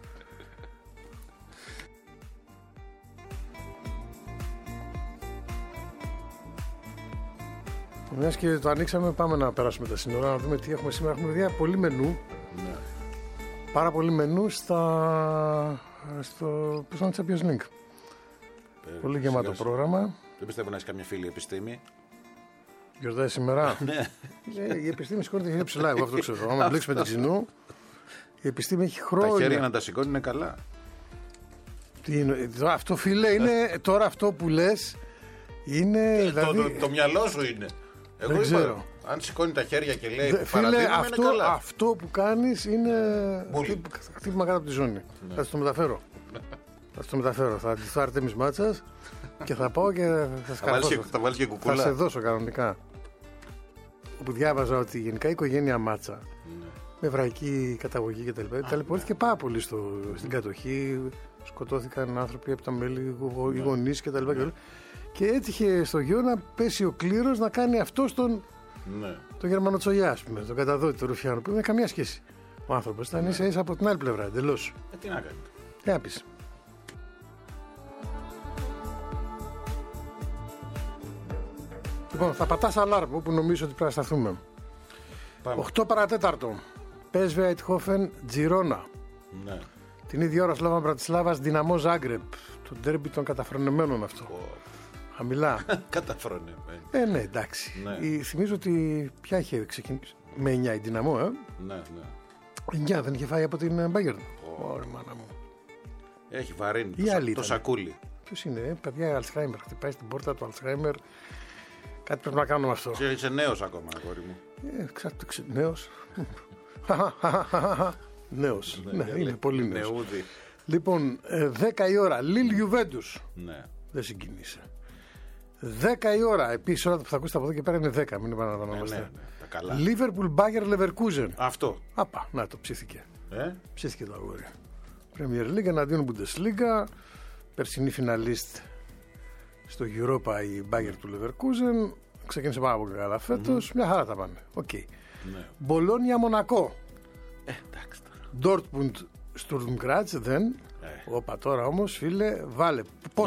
Μιας και το ανοίξαμε, πάμε να περάσουμε τα σύνορα, να δούμε τι έχουμε σήμερα. Έχουμε δει πολύ μενού. Ναι. Πάρα πολύ μενού στο Champions League. Πολύ γεμάτο πρόγραμμα. Δεν πιστεύω να έχει καμιά φίλη επιστήμη. Γιορτάζει σήμερα. Ναι. Η επιστήμη σηκώνεται χέρια ψηλά, εγώ αυτό ξέρω. Άμα μπλέξουμε την ξινού, η επιστήμη έχει χρόνια. Τα χέρια να τα σηκώνει είναι καλά. Αυτό, φίλε, είναι τώρα αυτό που λες. Είναι. Δηλαδή... Το μυαλό σου είναι. Εγώ δεν ξέρω. Είπα, αν σηκώνει τα χέρια και λέει φίλε, αυτό που κάνεις είναι χτύπημα κάτω από τη ζώνη. Ναι. Θα το μεταφέρω. Θα ντυθώ Αρτέμις Μάτσας και θα πάω και θα σκαρφώσω. Θα βάλεις και κουκούλα. Θα σε δώσω κανονικά. Όπου διάβαζα ότι γενικά η οικογένεια Μάτσα με εβραϊκή καταγωγή και τα λοιπά ταλαιπωρήθηκε πάρα πολύ στην κατοχή. Σκοτώθηκαν άνθρωποι από τα μέλη, οι γονείς και τα λοιπά. Και έτυχε στο γιο να πέσει ο κλήρος να κάνει αυτό τον Γερμανοτσολιά, ας πούμε, τον καταδότη, τον Ρουφιάνο, που δεν καμία σχέση. Ο άνθρωπος ήταν ίσα από την άλλη πλευρά, εντελώς. Τι να κάνει. Τι να πεις. Λοιπόν, θα πατάς αλάρμ όπου νομίζω ότι πρέπει να σταθούμε. 8 παρατέταρτο. PSV Eindhoven Τζιρόνα. Ναι. Την ίδια ώρα Σλόβαν Μπρατισλάβας Δυναμό Ζάγκρεπ. Το ντέρμπι των καταφρονεμένων αυτό. Χαμηλά. Καταφρονεμένοι. Ναι, εντάξει. Ναι. Θυμίζω ότι πια είχε ξεκινήσει. Με 9 η Δυναμό, Ναι. 9 δεν είχε φάει από την Bayern. Ωραία, μάνα μου. Έχει βαρύνει το σακούλι. Ποιος είναι, παιδιά, Αλτσχάιμερ. Χτυπάει στην πόρτα του Αλτσχάιμερ. Κάτι πρέπει να κάνουμε αυτό. Είσαι νέος ακόμα, αγόρι μου. Νέος. Νέος. Ναι, είναι πολύ νέος. Λοιπόν, 10 η ώρα. Λιλ Γιουβέντους. Ναι. Δεν συγκινήσε. 10 η ώρα. Επίσης, ώρα που θα ακούσετε από εδώ και πέρα είναι 10. Μην επαναλαμβανόμαστε. Λίβερπουλ Μπάγερ Λεβερκούζεν. Αυτό. Απα, να το ψήθηκε. Ψήθηκε το αγόρι. Premier League εναντίον Bundesliga. Περσινή φιναλίστ στο Europa η Μπάγερ του Λεβερκούζεν. Ξεκίνησε πάρα πολύ καλά φέτος. Μια χαρά τα πάνε. Μπολόνια Μονακό. Εντάξει τώρα. Ντόρτμουντ Στουρμ Γκράτς δεν. Όπα τώρα όμως, φίλε, βάλε.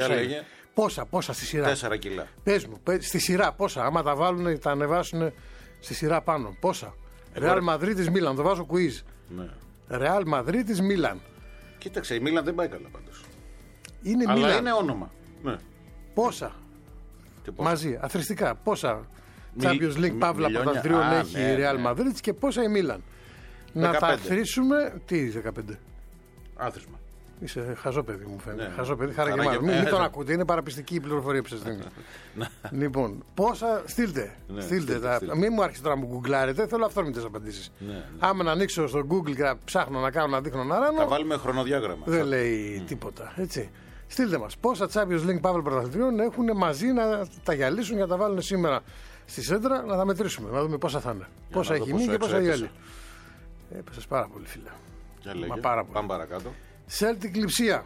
Πόσα στη σειρά. 4 κιλά. Πες μου, στη σειρά πόσα. Άμα τα βάλουν, τα ανεβάσουν στη σειρά πάνω. Πόσα. Ρεάλ Μαδρίτης Μίλαν, το βάζω quiz. Ρεάλ Μαδρίτης Μίλαν. Κοίταξε, η Μίλαν δεν πάει καλά πάντως. Είναι αλλά Μίλαν. Είναι όνομα. Ναι. Πόσα. Μαζί, αθρηστικά. Πόσα Champions League Παύλα Πρωταθλητριών έχει η Ρεάλ Μαδρίτης και πόσα η Μίλαν. 15. Να τα αθροίσουμε. Τι 15. Άθροισμα. Είσαι χαζό παιδί μου φαίνεται. Ναι. Χαζό παιδί, χαρά. Μην τον ακούτε, είναι παραπιστική η πληροφορία που σας δίνει. Λοιπόν, πόσα. Στείλτε. Μην μου άρχισε τώρα να μου γκουγκλάρετε, θέλω αυθόρμητες απαντήσεις. Άμα να ανοίξω στο Google και να ψάχνω να κάνω να δείχνω να ράνω. Θα βάλουμε χρονοδιάγραμμα. Δεν λέει τίποτα. Έτσι. Στείλτε μας πόσα Champions League Παύλα Πρωταθλητριών έχουν μαζί να τα γυαλίσουν για να τα βάλουν σήμερα στη σέντρα να τα μετρήσουμε. Να δούμε πόσα θα είναι. Πόσα έχει μείνει και πόσα η άλλη. Έπεσες πάρα πολύ, φίλε. Πάρα πολύ. Πάμε παρακάτω. Celtic Λειψία.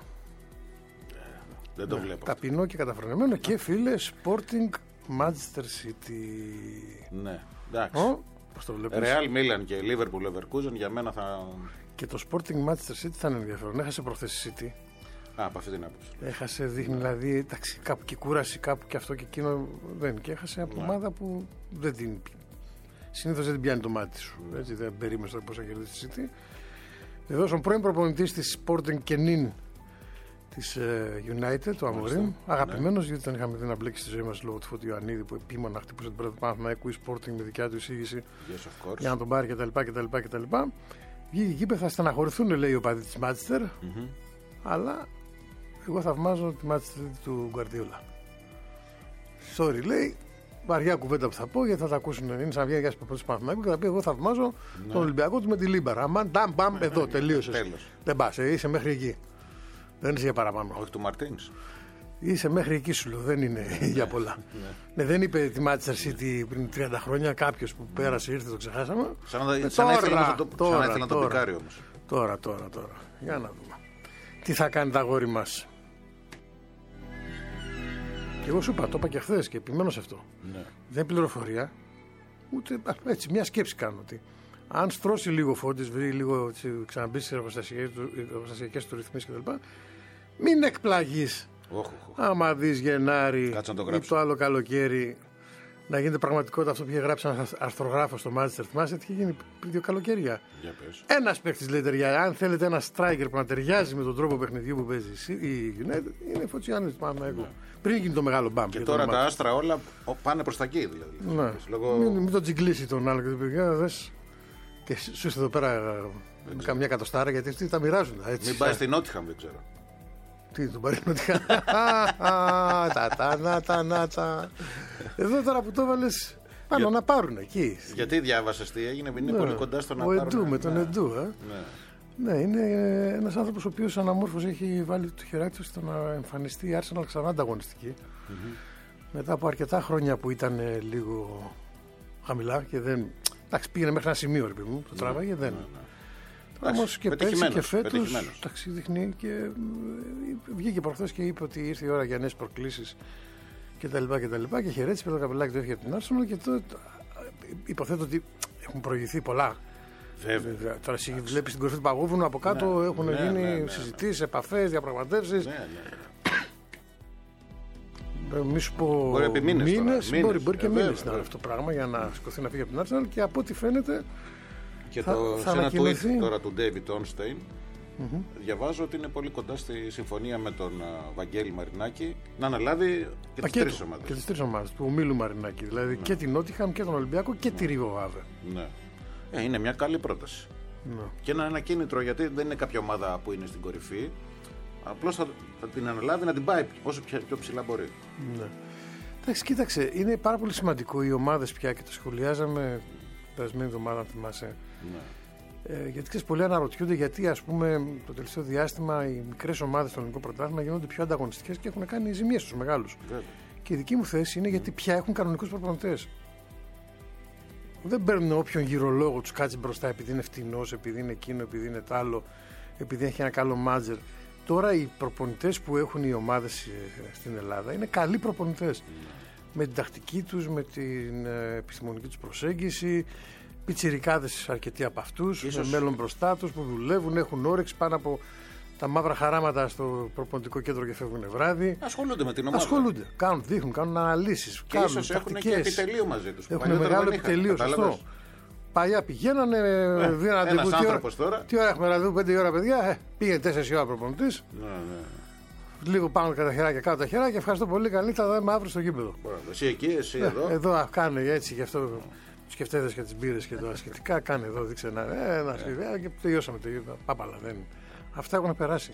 Δεν το βλέπω. Ταπεινό και καταφρονεμένο και φίλε Sporting Manchester City. Ναι, εντάξει. Πώς το βλέπεις. Real Milan και Liverpool Leverkusen για μένα θα. Και το Sporting Manchester City θα είναι ενδιαφέρον. Έχασε προχθές η City. Από αυτή την άποψη. Έχασε, δείχνει δηλαδή εντάξει, κάπου και κούραση, κάπου και αυτό και εκείνο. Δεν. Και έχασε από ομάδα που δεν την. Συνήθως δεν την πιάνει το μάτι σου. Έτσι, δεν περίμενε τώρα πώς θα κερδίσει η City. Εδώ στον πρώην προπονητής της Sporting και νυν της United, του Αμορίμ, αγαπημένος, γιατί τον είχαμε δει να μπλέξει στη ζωή μας λόγω του Φώτη Ιωαννίδη που επίμονα χτύπησε την πρώτη Παναθηναϊκού η Sporting με δικιά του εισήγηση για να τον πάρει κτλ. Βγήκε εκεί, θα στεναχωρηθούν, λέει ο παδί της Manchester, αλλά Εγώ θαυμάζω τη Manchester του Γκουαρντιόλα. Sorry, λέει. Βαριά κουβέντα που θα πω, γιατί θα τα ακούσουν. Είναι σαν βγαίνει για του Παναθηναϊκού και θα πει: εγώ θαυμάζω τον Ολυμπιακό του με τη Λίμπαρα. Αμάν, μπαμ, εδώ τελείωσε. Δεν πα, είσαι μέχρι εκεί. Δεν είσαι για παραπάνω. Όχι του Μαρτίν. Είσαι μέχρι εκεί, σου λέω. Δεν είναι για πολλά. Δεν είπε τη Manchester City πριν 30 χρόνια κάποιο που πέρασε, ήρθε, το ξεχάσαμε. Σαν να ήθελε να το πικάρει όμω. Τώρα. Για να δούμε. Τι θα κάνει το αγόρι μα. Και εγώ σου είπα, το είπα και χθες και επιμένω σε αυτό. Ναι. Δεν είναι πληροφορία, ούτε έτσι, μια σκέψη κάνω. Ότι αν στρώσει λίγο Φώτης, βρει λίγο, ξαναμπεί στις εργοστασιακές του ρυθμίσεις κτλ., μην εκπλαγείς. Άμα δεις Γενάρη ή το άλλο καλοκαίρι να γίνεται πραγματικότητα αυτό που είχε γράψει ένα αρθρογράφο στο Manchester. Θυμάσαι τι είχε γίνει πριν 2 καλοκαίρια. Ένας παίκτης λέει ταιριάζει. Αν θέλετε ένα striker που να ταιριάζει με τον τρόπο παιχνιδιού που παίζει η United, είναι Φωτσιάννης του Παναθηναϊκού. Πριν γίνει το μεγάλο μπαμ. Και τώρα τα άστρα όλα πάνε προς τα εκεί δηλαδή. Ναι. Λόγω... Μην τον τζιγκλίσει τον άλλο και τον πει: δες. Και σου είστε εδώ πέρα με καμιά εκατοστάρα, γιατί αυτοί τα μοιράζουν. Έτσι. Μην πάει στην Νότιχαμ, δεν ξέρω. Τι, τον πάρει Νότιχαμ. Τα. Εδώ τώρα που το έβαλες, πάνω να πάρουν εκεί. Γιατί διάβασες τι έγινε, είναι πολύ κοντά στο να πάρουν. Ο Εντού με τον Εντού. Ναι, είναι ένας άνθρωπος ο οποίος αναμόρφωσε, έχει βάλει το χεράκι του στο να εμφανιστεί η Arsenal ξανά ανταγωνιστική. Μετά από αρκετά χρόνια που ήταν λίγο χαμηλά και δεν. Εντάξει, πήγαινε μέχρι ένα σημείο, ρε παιδί μου, το τράβαγε, δεν. Όμως και πέρσι και φέτος δείχνει και βγήκε προχθές και είπε ότι ήρθε η ώρα για νέες προκλήσεις κτλ. Και χαιρέτησε, πήρε το καπελάκι του, έφυγε από την Arsenal και τώρα υποθέτω ότι έχουν προηγηθεί πολλά. Βέβαια. Τώρα εσύ βλέπεις την κορυφή του παγόβουνου, από κάτω έχουν γίνει συζητήσεις, επαφές, διαπραγματεύσεις. Μη σου πω μήνες, μπορεί και μήνες να είναι αυτό το πράγμα για να σηκωθεί να φύγει από την Arsenal και από ό,τι φαίνεται και σε ένα tweet τώρα του David Ornstein διαβάζω ότι είναι πολύ κοντά στη συμφωνία με τον Βαγγέλη Μαρινάκη να αναλάβει και τις τρεις ομάδες. Και τις τρεις ομάδες του ομίλου Μαρινάκη, δηλαδή και την Νότιχαμ και τον Ολυμπιακό και τη Ρίβο Άβε. Ναι. Είναι μια καλή πρόταση. Και ένα κίνητρο, γιατί δεν είναι κάποια ομάδα που είναι στην κορυφή. Απλώς θα την αναλάβει να την πάει όσο πιο ψηλά μπορεί. Ναι. Εντάξει, κοίταξε, είναι πάρα πολύ σημαντικό οι ομάδες πια και το σχολιάζαμε περασμένη εβδομάδα, αν θυμάσαι. Ναι. Γιατί ξέρεις, πολλοί αναρωτιούνται γιατί, ας πούμε, το τελευταίο διάστημα οι μικρές ομάδες στο ελληνικό πρωτάθλημα γίνονται πιο ανταγωνιστικές και έχουν κάνει ζημίες στους μεγάλους. Και η δική μου θέση είναι γιατί πια έχουν κανονικούς προπονητές. Δεν παίρνουν όποιον γυρολόγο τους κάτσει μπροστά επειδή είναι φτηνός, επειδή είναι εκείνο, επειδή είναι τ' άλλο, επειδή έχει ένα καλό μάτζερ. Τώρα οι προπονητές που έχουν οι ομάδες στην Ελλάδα είναι καλοί προπονητές. Με την τακτική τους, με την επιστημονική τους προσέγγιση, πιτσιρικάδες αρκετοί από αυτούς, με μέλλον μπροστά τους που δουλεύουν, έχουν όρεξη πάνω από τα μαύρα χαράματα στο προπονητικό κέντρο και φεύγουν βράδυ. Ασχολούνται με την ομάδα. Ασχολούνται. Δείχνουν, κάνουν αναλύσεις. Και ίσως έχουν και επιτελείο μαζί τους. Έχουν μεγάλο επιτελείο, σωστό. Παλιά πηγαίνανε, δίνανε ένας άνθρωπος τώρα. Τι ώρα έχουμε ραντεβού, 5 ώρα παιδιά. Πήγαινε 4 ώρα προπονητής. Λίγο πάνω τα χεράκια, κάτω τα χεράκια. Ευχαριστώ πολύ. Καλή, θα δούμε αύριο στο γήπεδο. Εσύ εκεί, εσύ εδώ. Εδώ κάνε έτσι, γι' αυτό του σκεφτέδες και τις μπύρες και τα σχετικά. Κάνε εδώ, δείξε ένα σχεδιά και τελειώσαμε. Πάπαλα, δεν. Αυτά έχουν περάσει.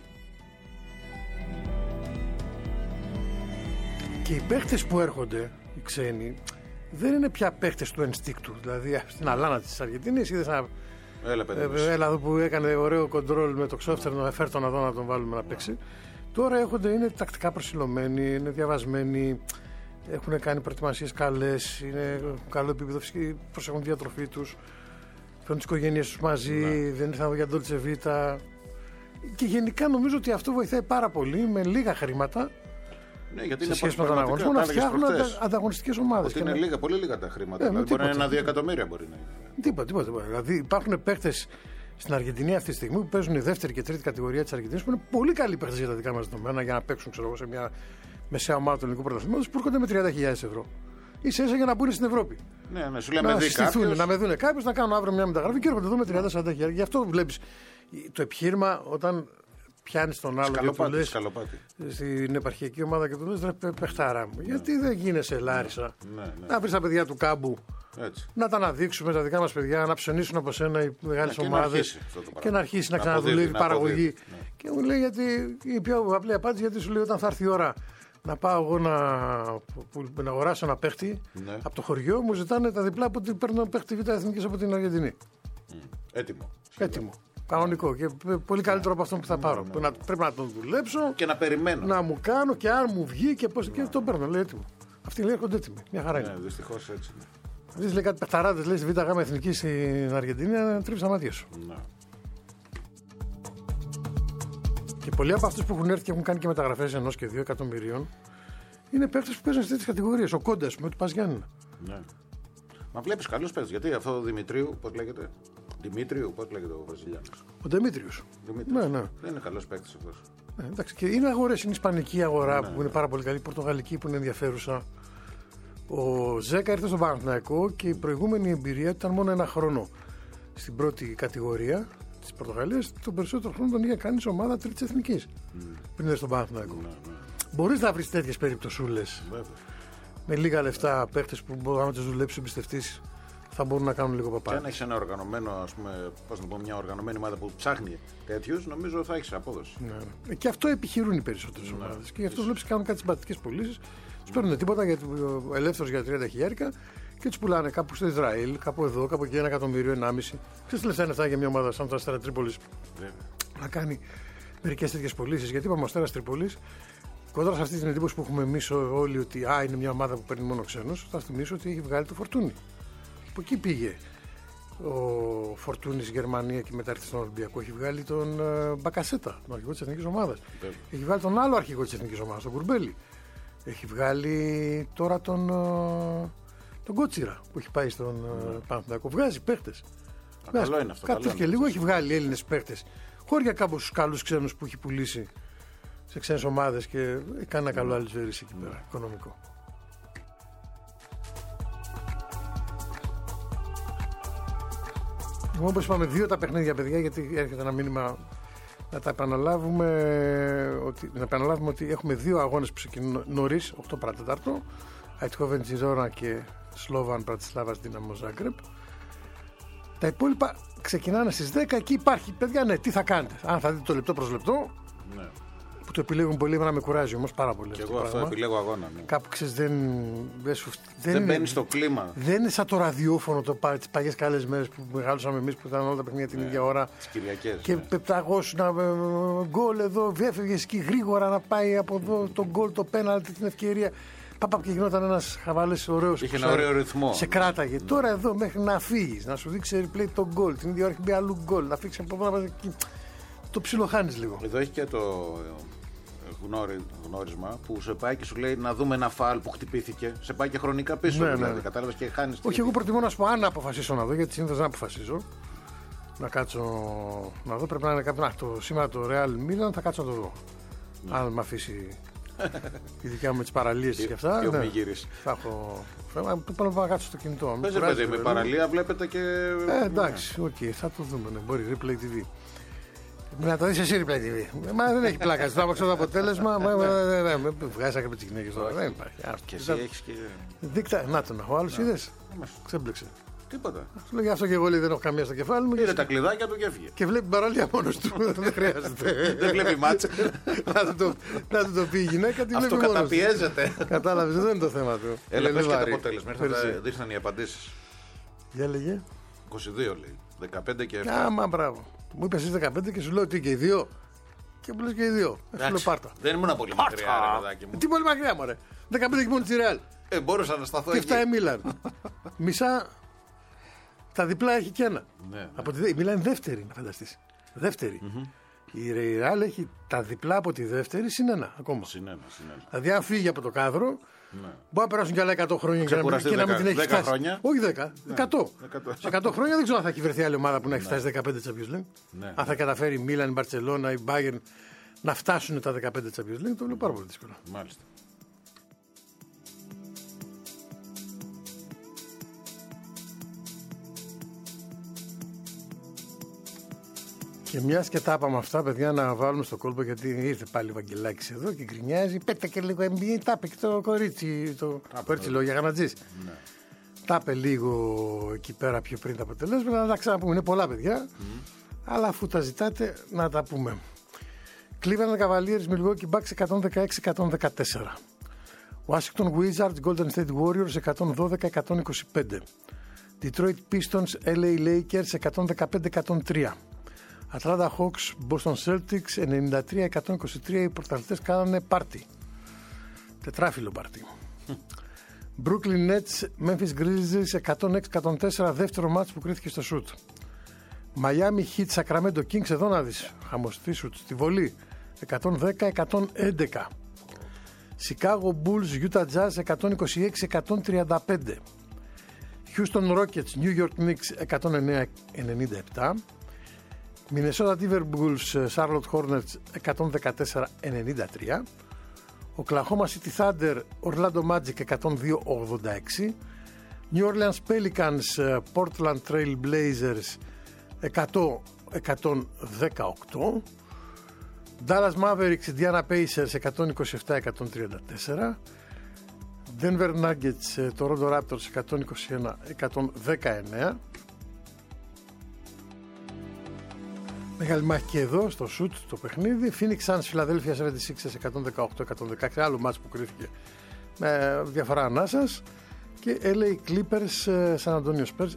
Και οι παίχτες που έρχονται, οι ξένοι, δεν είναι πια παίχτες του ενστίκτου. Δηλαδή στην Αλάνα της Αργεντινής είδες ένα. Έλα εδώ που έκανε ωραίο κοντρόλ με το ξόφτερνο, φέρ τον εδώ να τον βάλουμε να παίξει. Τώρα είναι τακτικά προσιλωμένοι, είναι διαβασμένοι, έχουν κάνει προετοιμασίες καλές, είναι καλό επίπεδο, προσέχουν τη διατροφή τους, φέρνουν τις οικογένειες τους μαζί, δεν ήρθαν για Dolce Vita. Και γενικά νομίζω ότι αυτό βοηθάει πάρα πολύ με λίγα χρήματα. Ναι, γιατί σε σχέση με τον αγωνισμό να φτιάχνουν ανταγωνιστικές ομάδες. Ότι είναι πολύ λίγα τα χρήματα. Μπορεί να είναι 1-2 εκατομμύρια. Μπορεί να είναι. Τίποτα. Δηλαδή υπάρχουν παίχτες στην Αργεντινή αυτή τη στιγμή που παίζουν η δεύτερη και τρίτη κατηγορία της Αργεντινής που είναι πολύ καλοί παίχτες για τα δικά μας δεδομένα για να παίξουν σε μια μεσαία ομάδα του ελληνικού πρωταθλήματος που έρχονται με 30.000 ευρώ. Ίσα για να μπουν στην Ευρώπη. Ναι, σου λέμε να με δουν κάποιους, να κάνουν αύριο μια μεταγραφή και έρχονται εδώ με 30-40.000. Γι' αυτό βλέπεις το επιχείρημα όταν. Πιάνει τον άλλο και του λες στην επαρχιακή ομάδα και του λες ρε παιχτάρα μου, γιατί δεν γίνεσαι Λάρισα να βρεις τα παιδιά του κάμπου Να τα αναδείξουμε τα δικά μας παιδιά, να ψωνίσουν από σένα οι μεγάλες ομάδες και να αρχίσει να ξαναδουλεύει η παραγωγή. Ναι. Και μου λέει γιατί η πιο απλή απάντηση, γιατί σου λέει όταν θα έρθει η ώρα να πάω εγώ να αγοράσω ένα παίχτη από το χωριό, μου ζητάνε τα διπλά από ότι παίρνω παίχτη Β' Εθνικής από την Αργεντινή. Έτοιμο. Κανονικό και πολύ καλύτερο από αυτό που θα πάρω. Πρέπει να τον δουλέψω και να περιμένω. Να μου κάνω και αν μου βγει και πώς. Και τον παίρνω, λέει έτοιμο. Αυτοί λέει έρχονται έτοιμοι. Μια χαρά είναι. Δυστυχώς έτσι. Δεις λέει κάτι παιχταράδες λέει στη Β' Γ' Εθνική στην Αργεντινή να τρίψει τα μάτια σου. Ναι. Και πολλοί από αυτούς που έχουν έρθει και έχουν κάνει και μεταγραφές 1 και 2 εκατομμυρίων είναι παίκτες που παίζουν σε τέτοιες κατηγορίες. Ο Κόντα, ας πούμε, του Παζιάννη. Ναι. Μα βλέπεις καλούς παίκτες. Γιατί αυτό ο Δημητρίου, πώς λέγεται. Δημήτριου, πώς λέγεται ο Βραζιλιάνος. Ο Δημήτριος. Ναι. Δεν είναι καλός παίκτης αυτός. Εντάξει, και είναι αγορές, είναι η ισπανική αγορά που είναι πάρα πολύ καλή, η πορτογαλική που είναι ενδιαφέρουσα. Ο Ζέκα ήρθε στον Παναθηναϊκό και η προηγούμενη εμπειρία ήταν μόνο 1 χρόνο στην πρώτη κατηγορία της Πορτογαλίας. Τον περισσότερο χρόνο τον είχε κάνει σε ομάδα τρίτης εθνικής πριν έρθει στον Παναθηναϊκό. Μπορείς να βρεις τέτοιες περιπτωσούλες με λίγα λεφτά παίχτες που μπορεί να τους δουλέψει ο εμπιστευτής. Θα μπορούν να κάνουν λίγο παπάδες. Και αν έχεις ένα οργανωμένο, ας πούμε, μια οργανωμένη ομάδα που ψάχνει τέτοιους, νομίζω θα έχεις απόδοση. Ναι. Και αυτό επιχειρούν οι περισσότερες ομάδες. Και γι' αυτό βλέπεις κάνουν κάτι συμπαθητικές πωλήσεις. Τους παίρνουν τίποτα ελεύθερος για 30.000 και τους πουλάνε κάπου στο Ισραήλ, κάπου εδώ, κάπου εκεί 1,5 εκατομμύριο, 1,5. Ξέρεις τι λεφτά είναι αυτά για μια ομάδα σαν το Αστέρα Τρίπολης να κάνει μερικές τέτοιες πωλήσεις. Γιατί είπαμε ο Αστέρας Τρίπολης, κοντά σε αυτή την εντύπωση που έχουμε εμείς όλοι ότι είναι μια ομάδα που παίρνει μόνο ξένους, θα θυμίσω ότι έχει βγάλει το Φορτούνι. Από εκεί πήγε ο Φορτούνης στη Γερμανία και μετά έρθει στον Ολυμπιακό. Έχει βγάλει τον Μπακασέτα, τον αρχηγό της εθνικής ομάδας. Έχει βγάλει τον άλλο αρχηγό της εθνικής ομάδας, τον Κουρμπέλη. Έχει βγάλει τώρα τον Κότσιρα που έχει πάει στον Παναθηναϊκό. Βγάζει παίχτες. Καλό είναι αυτό. Κάτι και λίγο έχει βγάλει Έλληνες παίχτες. Χωρίς για κάποιους καλούς ξένους που έχει πουλήσει σε ξένες ομάδες και κάνει ένα καλό αλυσβέρις εκεί πέρα, οικονομικό. Όπως είπαμε, 2 τα παιχνίδια, παιδιά, γιατί έρχεται ένα μήνυμα να τα επαναλάβουμε ότι έχουμε 2 αγώνες που ξεκινούν νωρίς, 8 παρατέταρτο, Αιτχόβεν Τζιζόνα και Σλόβαν Πρατισλάβας Δίναμο Ζάγκρεπ. Τα υπόλοιπα ξεκινάνε στις 10, εκεί υπάρχει, παιδιά, ναι, τι θα κάνετε. Αν θα δείτε το λεπτό προς λεπτό, ναι. Που το επιλέγουν πολύ, εμένα με κουράζει όμως πάρα πολύ. Και εγώ αυτό επιλέγω αγώνα. Ναι. Κάπου ξέρεις, δεν μπαίνει στο κλίμα. Δεν είναι σαν το ραδιόφωνο τις παλιές καλές μέρες που μεγάλωσαμε εμείς που ήταν όλα τα παιχνίδια την ίδια ώρα. Τις Κυριακές. Και πεπταγόσουνα γκολ εδώ, έφευγες εκεί γρήγορα να πάει από εδώ το γκολ, το πέναλτι, την ευκαιρία. Πάπα και γινόταν ένας χαβάλες ωραίος. Είχε ένα ωραίο ρυθμό. Σε κράταγε. Ναι. Τώρα εδώ μέχρι να φύγεις, να σου δείξει replay το γκολ, την ίδια ώρα έχει μπει αλλού γκολ, να φύγεις από εδώ να εκεί. Το ψιλοχάνεις λίγο. Εδώ έχει και το γνώρισμα που σε πάει και σου λέει να δούμε ένα φάουλ που χτυπήθηκε. Σε πάει και χρονικά πίσω. Ναι, δηλαδή, ναι. Κατάλαβες και χάνεις. Όχι, εγώ προτιμώ να σου πω αν αποφασίσω να δω, γιατί συνήθως δεν αποφασίζω. Να κάτσω να δω. Πρέπει να είναι κάποιο. Σήμερα το Real Milan θα κάτσω να το δω. Ναι. Αν με αφήσει η δικιά μου με τις παραλίες και αυτά. Ναι. Θα έχω. Πρέπει να κάτσω στο κινητό. Παίζει με παραλία, βλέπετε και. Εντάξει, οκ, θα το δούμε. Ναι. Μπορεί Replay TV. Να το δεις εσύ Replay TV. Μα δεν έχει πλάκα. Θα πω το αποτέλεσμα. Βγάζει άκρη με τις γυναίκες τώρα. Δεν υπάρχει. Και εσύ έχεις και. Δίκτα, να τον έχω. Άλλος είδες. Ξέμπλεξε. Τίποτα. Σου λέει αυτό και εγώ δεν έχω καμία στο κεφάλι μου. Είδε τα κλειδάκια του και έφυγε. Και βλέπει παραλία μόνος του. Δεν χρειάζεται. Δεν βλέπει μάτσα. Να του το πει η γυναίκα. Αυτό καταπιέζεται. Κατάλαβες, δεν είναι το θέμα του. Έλα, πες και το αποτέλεσμα. Ήρθαν οι απαντήσεις. Για λέγε. 22 λέει. 15 και 7. Άμα μπράβο. Μου είπες εσύ 15 και σου λέω τι και οι 2. Και μου λες και οι 2. Σου λέω πάρτα. Δεν ήμουν πολύ μακριά, ρε παιδάκι μου. Τι πολύ μακριά, μωρέ. 15 και μόνο τη Ρεάλ. Μπορούσα να σταθώ εκεί. Και 7 η Μίλαν. Μισά. Τα διπλά έχει και ένα. Ναι. Η Μίλαν είναι δεύτερη, να φανταστείς. Δεύτερη. Η Ρεάλ έχει τα διπλά από τη δεύτερη συν ένα ακόμα. Συν ένα. Δηλαδή, αν φύγει από το κάδρο, μπορεί να περάσουν κι άλλα 100 χρόνια και να μην την έχει φτάσει. Χρόνια. Όχι 10, 100. Σε 100 χρόνια δεν ξέρω αν θα έχει βρεθεί άλλη ομάδα που να έχει φτάσει 15 Champions League. Αν θα καταφέρει η Μίλαν, η Μπαρτσελόνα, η Bayern να φτάσουν τα 15 Champions League, το βλέπω πάρα πολύ δύσκολο. Μάλιστα. Και μια και τα είπαμε αυτά, παιδιά, να βάλουμε στο κόλπο γιατί ήρθε πάλι ο Βαγγελάκης εδώ και γκρινιάζει. Πέτα και λίγο NBA, τα είπε και το κορίτσι. Το κορίτσι λέω για γανατζής. Τα είπε λίγο εκεί πέρα πιο πριν τα αποτελέσματα. Να τα ξαναπούμε. Είναι πολλά παιδιά. Αλλά αφού τα ζητάτε, να τα πούμε. Cleveland Cavaliers Milwaukee Bucks 116-114. Washington Wizards Golden State Warriors 112-125. Detroit Pistons LA Lakers 115-103. Atlanta Hawks Boston Celtics 93-123. Οι πρωταθλητές κάνανε πάρτι. Τετράφυλλο πάρτι. Brooklyn Nets Memphis Grizzlies 106-104. Δεύτερο μάτς που κρίθηκε στο σουτ. Miami Heat Sacramento Kings, εδώ να δεις, χαμοστή σουτ στη βολή 110-111. Chicago Bulls Utah Jazz 126-135. Houston Rockets New York Knicks 109-97. Minnesota Timberwolves Charlotte Hornets 114-93. Oklahoma City Thunder Orlando Magic 102-86. New Orleans Pelicans Portland Trail Blazers 100-118. Dallas Mavericks Indiana Pacers 127-134. Denver Nuggets Toronto Raptors 121-119. Μεγάλη μάχη και εδώ στο shoot το παιχνίδι. Phoenix Suns Philadelphia 76ers 118-116. Άλλο μάτς που κρίθηκε με διαφορά ανάσας. Και LA Clippers San Antonio Spurs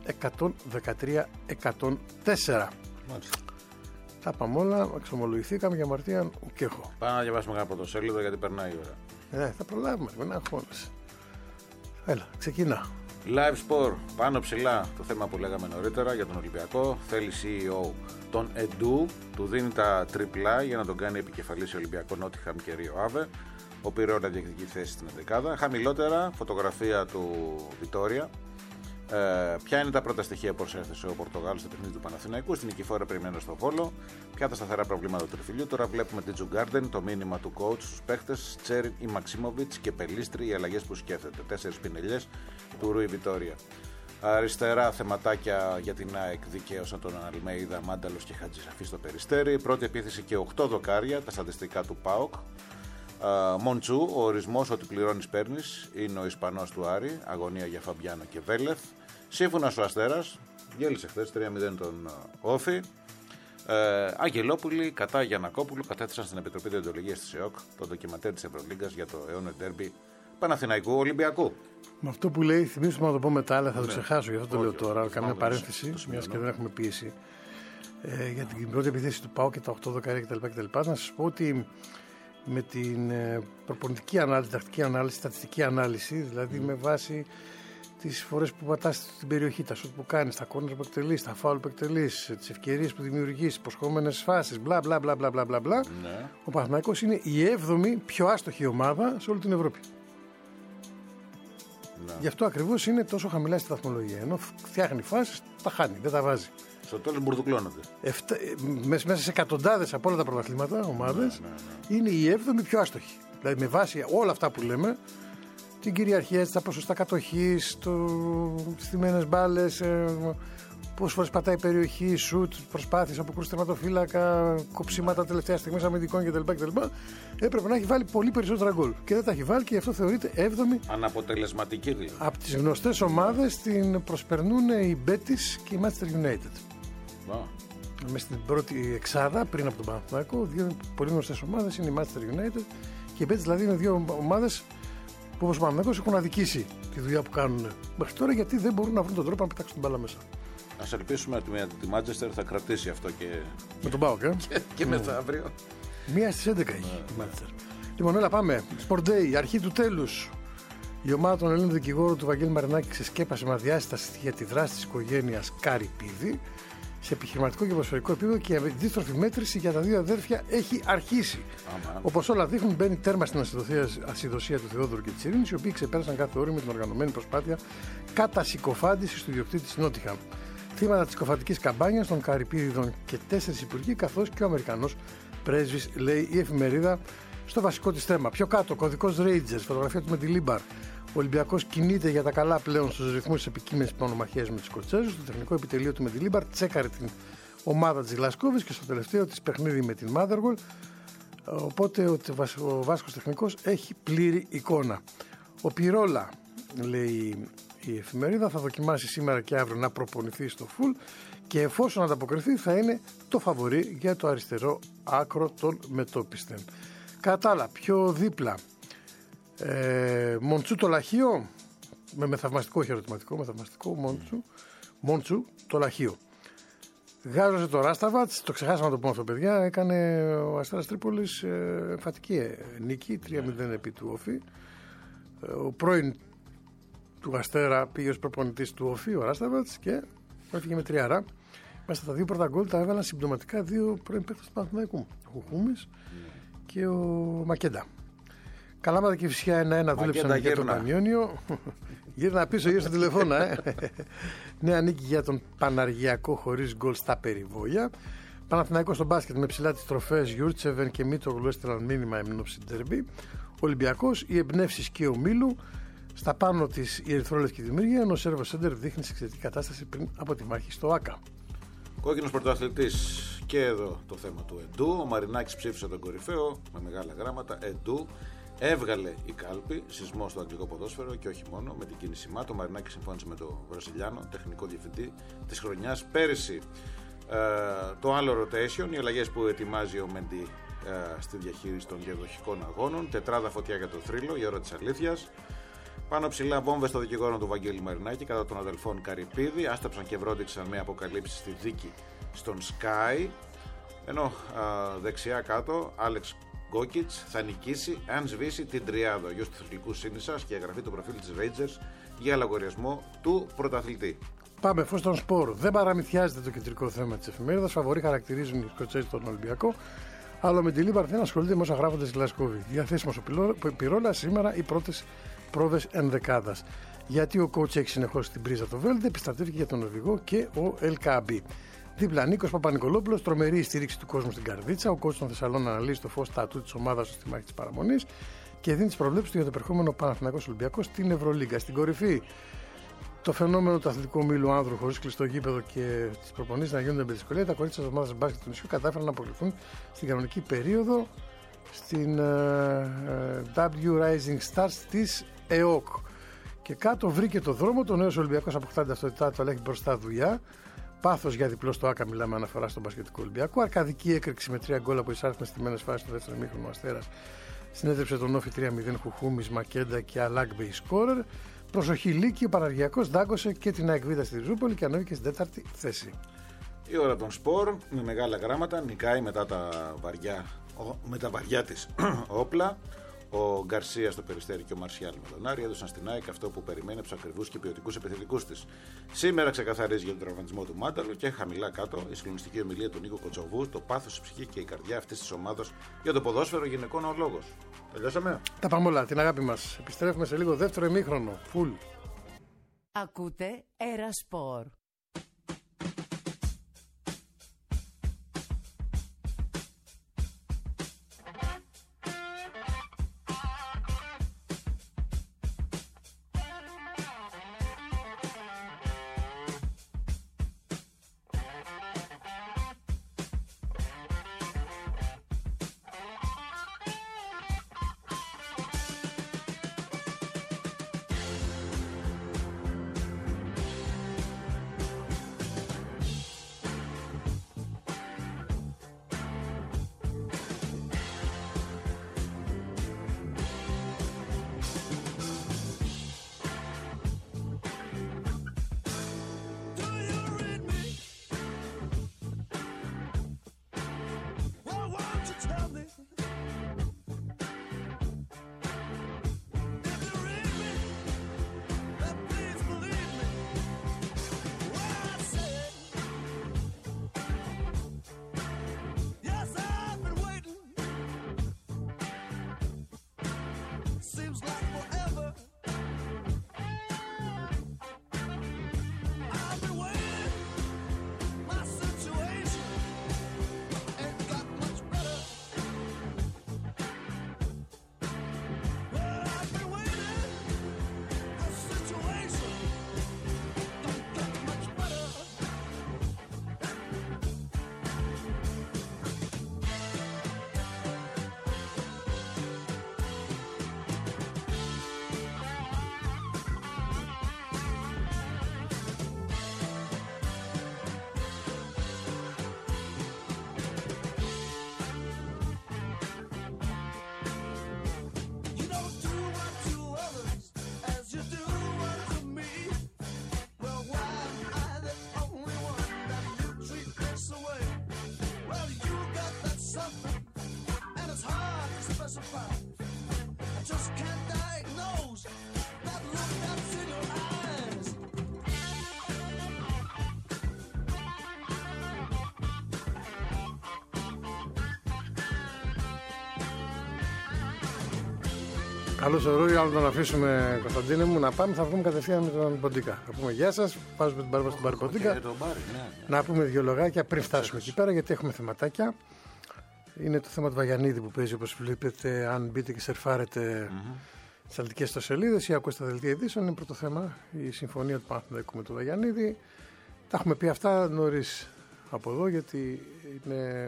113-104. Τα πάμε όλα, εξομολογηθήκαμε για αμαρτία και έχω. Πάμε να διαβάσουμε κάποιο πρωτοσέλιδο γιατί περνάει η ώρα. Θα προλάβουμε, μην αγχώνεσαι. Έλα, ξεκινά. Live Sport, πάνω ψηλά το θέμα που λέγαμε νωρίτερα για τον Ολυμπιακό. Θέλει CEO τον Εντού, του δίνει τα τριπλά για να τον κάνει επικεφαλής σε Ολυμπιακό Νότιχαμ και Ρίο Άβε. Ο Πυραιώνα διεκδικεί θέση στην 11η. Χαμηλότερα, φωτογραφία του Βιτόρια. Ποια είναι τα πρώτα στοιχεία που προσέθεσε ο Πορτογάλος στο παιχνίδι του Παναθηναϊκού, στην νικηφόρα περιμένω στο Βόλο. Ποια τα σταθερά προβλήματα του τριφυλιού. Τώρα βλέπουμε την Τζουγκάρντεν, το μήνυμα του coach στους παίχτες. Τσέριν ή Μαξίμοβιτς και Πελίστρη, οι αλλαγές που σκέφτεται. 4 πινελιές του Ρούι Βιτόρια. Αριστερά θεματάκια για την ΑΕΚ, δικαίωσαν τον Αλμέιδα, Μάνταλος και Χατζησαφή στο Περιστέρι. Πρώτη επίθεση και 8 δοκάρια, τα στατιστικά του ΠΑΟΚ. Μοντσού, ο ορισμός ότι πληρώνεις παίρνεις, είναι ο Ισπανός του Άρη, αγωνία για Φαμπιάνο και Βέλεθ. Σύμφωνα ο Αστέρας, γέλησε χθες 3-0 τον Όφη. Αγγελόπουλοι κατά Γιαννακόπουλου κατέθεσαν στην Επιτροπή Διοντολογίας της ΕΟΚ το ντοκιματέρ της Ευρωλίγκας για το αιώνιο ντέρμπι Παναθηναϊκού Ολυμπιακού. Με αυτό που λέει, θυμίσουμε να το πω μετά, αλλά θα το ξεχάσω, γι' αυτό το λέω τώρα. Καμία παρένθεση, μιας και δεν έχουμε πίεση. Για την πρώτη επιθέση του ΠΑΟ και τα 8 δοκάρια κτλ. Να σας πω ότι με την προπονητική ανάλυση, τακτική ανάλυση, στατιστική ανάλυση, δηλαδή με βάση τις φορές που πατάς στην περιοχή, τα σουτ που κάνεις, τα κόρνερ που εκτελείς, τα φάουλ που εκτελείς, τις ευκαιρίες που δημιουργείς, τις υποσχόμενες φάσεις, μπλα. Ναι. Ο Παναθηναϊκός είναι η 7η πιο άστοχη ομάδα σε όλη την Ευρώπη. Ναι. Γι' αυτό ακριβώς είναι τόσο χαμηλά στη βαθμολογία. Ενώ φτιάχνει φάσεις, τα χάνει, δεν τα βάζει. Στο τέλος μπουρδουκλώνονται. Μέσα σε εκατοντάδες από όλα τα πρωταθλήματα ομάδες, ναι. Είναι η 7η πιο άστοχη. Δηλαδή με βάση όλα αυτά που λέμε, την κυριαρχία, τα ποσοστά κατοχής, τις στιμένες μπάλες, πόσες φορές πατάει η περιοχή, σουτ, προσπάθειες, αποκρούσεις τερματοφύλακα, κοψίματα τελευταία στιγμής αμυντικών κτλ. Έπρεπε να έχει βάλει πολύ περισσότερα γκολ. Και δεν τα έχει βάλει και γι' αυτό θεωρείται 7η. Αναποτελεσματική δηλαδή. Από τις γνωστές ομάδες την προσπερνούν οι Betis και η Manchester United. Μες στην πρώτη εξάδα πριν από τον Παναθηναϊκό, δύο πολύ γνωστές ομάδες είναι η Manchester United και οι Betis, δηλαδή είναι δύο ομάδες που όπως ο Παναθηναϊκός έχουν αδικήσει τη δουλειά που κάνουν μέχρι τώρα, γιατί δεν μπορούν να βρουν τον τρόπο να πετάξουν την μπάλα μέσα. Ας ελπίσουμε ότι τη Manchester θα κρατήσει αυτό και με τον ΠΑΟΚ και μεθαύριο. 1 στις 11 έχει η Manchester. Λοιπόν, έλα πάμε. Sport Day, αρχή του τέλους. Η ομάδα των Ελλήνων δικηγόρων του Βαγγέλη Μαρινάκη ξεσκέπασε με αδιάσταση για τη δράση της οικογένειας Καρυπίδη σε επιχειρηματικό και ποδοσφαιρικό επίπεδο και η αντίστροφη μέτρηση για τα δύο αδέρφια έχει αρχίσει. Όπως όλα δείχνουν, μπαίνει τέρμα στην ασυδοσία του Θεόδωρου και της Ειρήνης, οι οποίοι ξεπέρασαν κάθε όριο με την οργανωμένη προσπάθεια κατασυκοφάντησης του ιδιοκτήτη της Νότιχαμ. Θύματα της συκοφαντικής καμπάνιας των Καρυπίδιδων και 4 υπουργοί, καθώς και ο Αμερικανός πρέσβης, λέει η εφημερίδα στο βασικό της θέμα. Πιο κάτω, κωδικός Rangers, φωτογραφία του Μεντιλίμπαρ. Ο Ολυμπιακός κινείται για τα καλά πλέον στους ρυθμούς της επικείμενης μονομαχίας με τους Σκοτσέζους. Το τεχνικό επιτελείο του Μεντιλίμπαρ τσέκαρε την ομάδα της Γλασκόβης και στο τελευταίο της παιχνίδι με την Motherwell. Οπότε ο Βάσκος τεχνικός έχει πλήρη εικόνα. Ο Πυρόλα, λέει η εφημερίδα. Θα δοκιμάσει σήμερα και αύριο να προπονηθεί στο φουλ και εφόσον ανταποκριθεί θα είναι το φαβορί για το αριστερό άκρο των μετόπιστεν. Κατά άλλα, πιο δίπλα, Μοντσού το Λαχείο, με θαυμαστικό, όχι ερωτηματικό, με θαυμαστικό, Μοντσού το Λαχείο. Γάζωσε το Ράσταβατς, το ξεχάσαμε να το πούμε αυτό, παιδιά. Έκανε ο Αστέρας Τρίπολης εμφατική νίκη, 3-0 επί του Όφη. Ο πρώην του Αστέρα πήγε ως προπονητής του Όφη, ο Ράσταβατς, και έφυγε με 3-0. Μέσα στα δύο πρώτα γκολ τα έβαλαν συμπτωματικά δύο πρώην παίκτες του Παναθηναϊκού. Ο Χουχούμης και ο Μακέντα. Καλάματα και Κηφισιά 1-1 δούλεψαν για τον Πανιόνιο. Γύρνα πίσω γύρω στο τηλεφώνα. Νέα νίκη για τον Παναργιακό χωρίς γκολ στα περιβόλια. Παναθηναϊκός στο μπάσκετ με ψηλά τις τροφές Γιούρτσεβεν και Μήτογλου έστειλαν μήνυμα εμνόψη ντερμπι. Ολυμπιακός, οι εμπνεύσεις και ο Μίλου. Στα πάνω της η ερυθρόλευκη δημιουργία, ενώ ο Σέρβος Σέντερ δείχνει σε εξαιρετική κατάσταση πριν από τη μάχη στο ΆΚΑ. Κόκκινος πρωταθλητής και εδώ το θέμα του Εντού. Ο Μαρινάκης ψήφισε τον κορυφαίο με μεγάλα γράμματα. Εντού. Έβγαλε η κάλπη σεισμό στο αγγλικό ποδόσφαιρο και όχι μόνο με την κίνηση ΜΑ. Το Μαρινάκη συμφώνησε με τον Βραζιλιάνο, τεχνικό διευθυντή της χρονιάς πέρυσι. Το άλλο rotation, οι αλλαγές που ετοιμάζει ο Μέντι στη διαχείριση των διαδοχικών αγώνων. Τετράδα φωτιά για το θρύλο, η ώρα της αλήθειας. Πάνω ψηλά βόμβες στο δικηγόρο του Βαγγέλη Μαρινάκη κατά των αδελφών Καρυπίδη. Άσταψαν και βρόντιξαν με αποκαλύψεις στη δίκη στον Sky. Ενώ δεξιά κάτω, Άλεξ Γκόκιτς θα νικήσει αν σβήσει την τριάδα. Ο γιος του Θρυλικού Σίνισσας και εγγραφή το προφίλ της Rangers για λογαριασμό του πρωταθλητή. Πάμε φως στον σπορ. Δεν παραμυθιάζεται το κεντρικό θέμα της εφημερίδας. Φαβορί χαρακτηρίζουν οι Σκοτσέζοι τον Ολυμπιακό. Αλλά με τη Λίβαρ δεν ασχολείται με όσα γράφονται στη Γλασκόβη. Διαθέσιμος ο Πυρόλα σήμερα οι πρώτες πρόβες ενδεκάδας. Γιατί ο coach έχει συνεχώς την πρίζα το Βέλντε, επιστρατεύει για τον Οδηγό και ο LKB. Δίπλα Νίκος Παπα-Νικολόπουλος, τρομερή στήριξη του κόσμου στην Καρδίτσα. Ο coach των Θεσσαλών αναλύει το φως τατού της ομάδας στη μάχη της παραμονής και δίνει τις προβλέψεις του για το επερχόμενο Παναθηναϊκός Ολυμπιακός στην Ευρωλίγκα. Στην κορυφή, το φαινόμενο του αθλητικού ομίλου άνδρου χωρίς κλειστό γήπεδο και τις προπονήσεις να γίνονται με δυσκολία. Τα κορίτσια της ομάδας μπάσκετ του νησιού κατάφεραν να αποκλειθούν στην κανονική περίοδο στην W Rising Stars της ΕΟΚ. Και κάτω βρήκε το δρόμο, το νέος Ολυμπιακός αποκτά την ταυτότητά του, αλλά έχει μπροστά δουλειά. Πάθος για διπλό στο ΆΚΑ, μιλάμε αναφορά στον μπασκετικό Ολυμπιακό. Αρκαδική έκρηξη με 3 γκολ από εισάριθμες στιμένες φάσεις στο δεύτερο ημίχρονο. Ο Αστέρας συνέδεψε τον Όφη 3-0, Χουχούμης, Μακέντα και Αλάκμπεϊ σκόρερ. Προσοχή Λίκη, ο Παναργιακός δάγκωσε και την Αεκβίδα στη Ριζούπολη και ανέβηκε στην 4η θέση. Η ώρα των σπορ με μεγάλα γράμματα νικάει με τα βαριά της όπλα. Ο Γκαρσία στο Περιστέρι και ο Μαρσιάλ με τον Άρη έδωσαν στην ΑΕΚ αυτό που περιμένει από τους ακριβούς και ποιοτικούς επιθετικούς της. Σήμερα ξεκαθαρίζει για τον τραυματισμό του Μάνταλου και χαμηλά κάτω η συγκλονιστική ομιλία του Νίκο Κοτσοβού, το πάθος, η ψυχή και η καρδιά αυτής της ομάδας για το ποδόσφαιρο γυναικών ο λόγος. Τελειώσαμε. Τα πάμε όλα, την αγάπη μας. Επιστρέφουμε σε λίγο δεύτερο ημίχρονο. Φουλ. Ακούτε Έρα Σπορ. Καλώς ορόι, άλλο τον αφήσουμε, Κωνσταντίνε μου, να πάμε. Θα βγούμε κατευθείαν με τον Ποντίκα. Θα πούμε γεια σας, βάζουμε την μπάρμα στην Ποντίκα. Να πούμε δύο λογάκια πριν φτάσουμε εκεί πέρα, γιατί έχουμε θεματάκια. Είναι το θέμα του Βαγιανίδη που παίζει, όπως βλέπετε, αν μπείτε και σερφάρετε τις αλληλικές ιστοσελίδες ή ακούσετε τα δελτία ειδήσεων. Είναι πρώτο θέμα η συμφωνία του Παναθηναϊκού με τον Βαγιανίδη. Τα έχουμε πει αυτά νωρίς από εδώ, γιατί είναι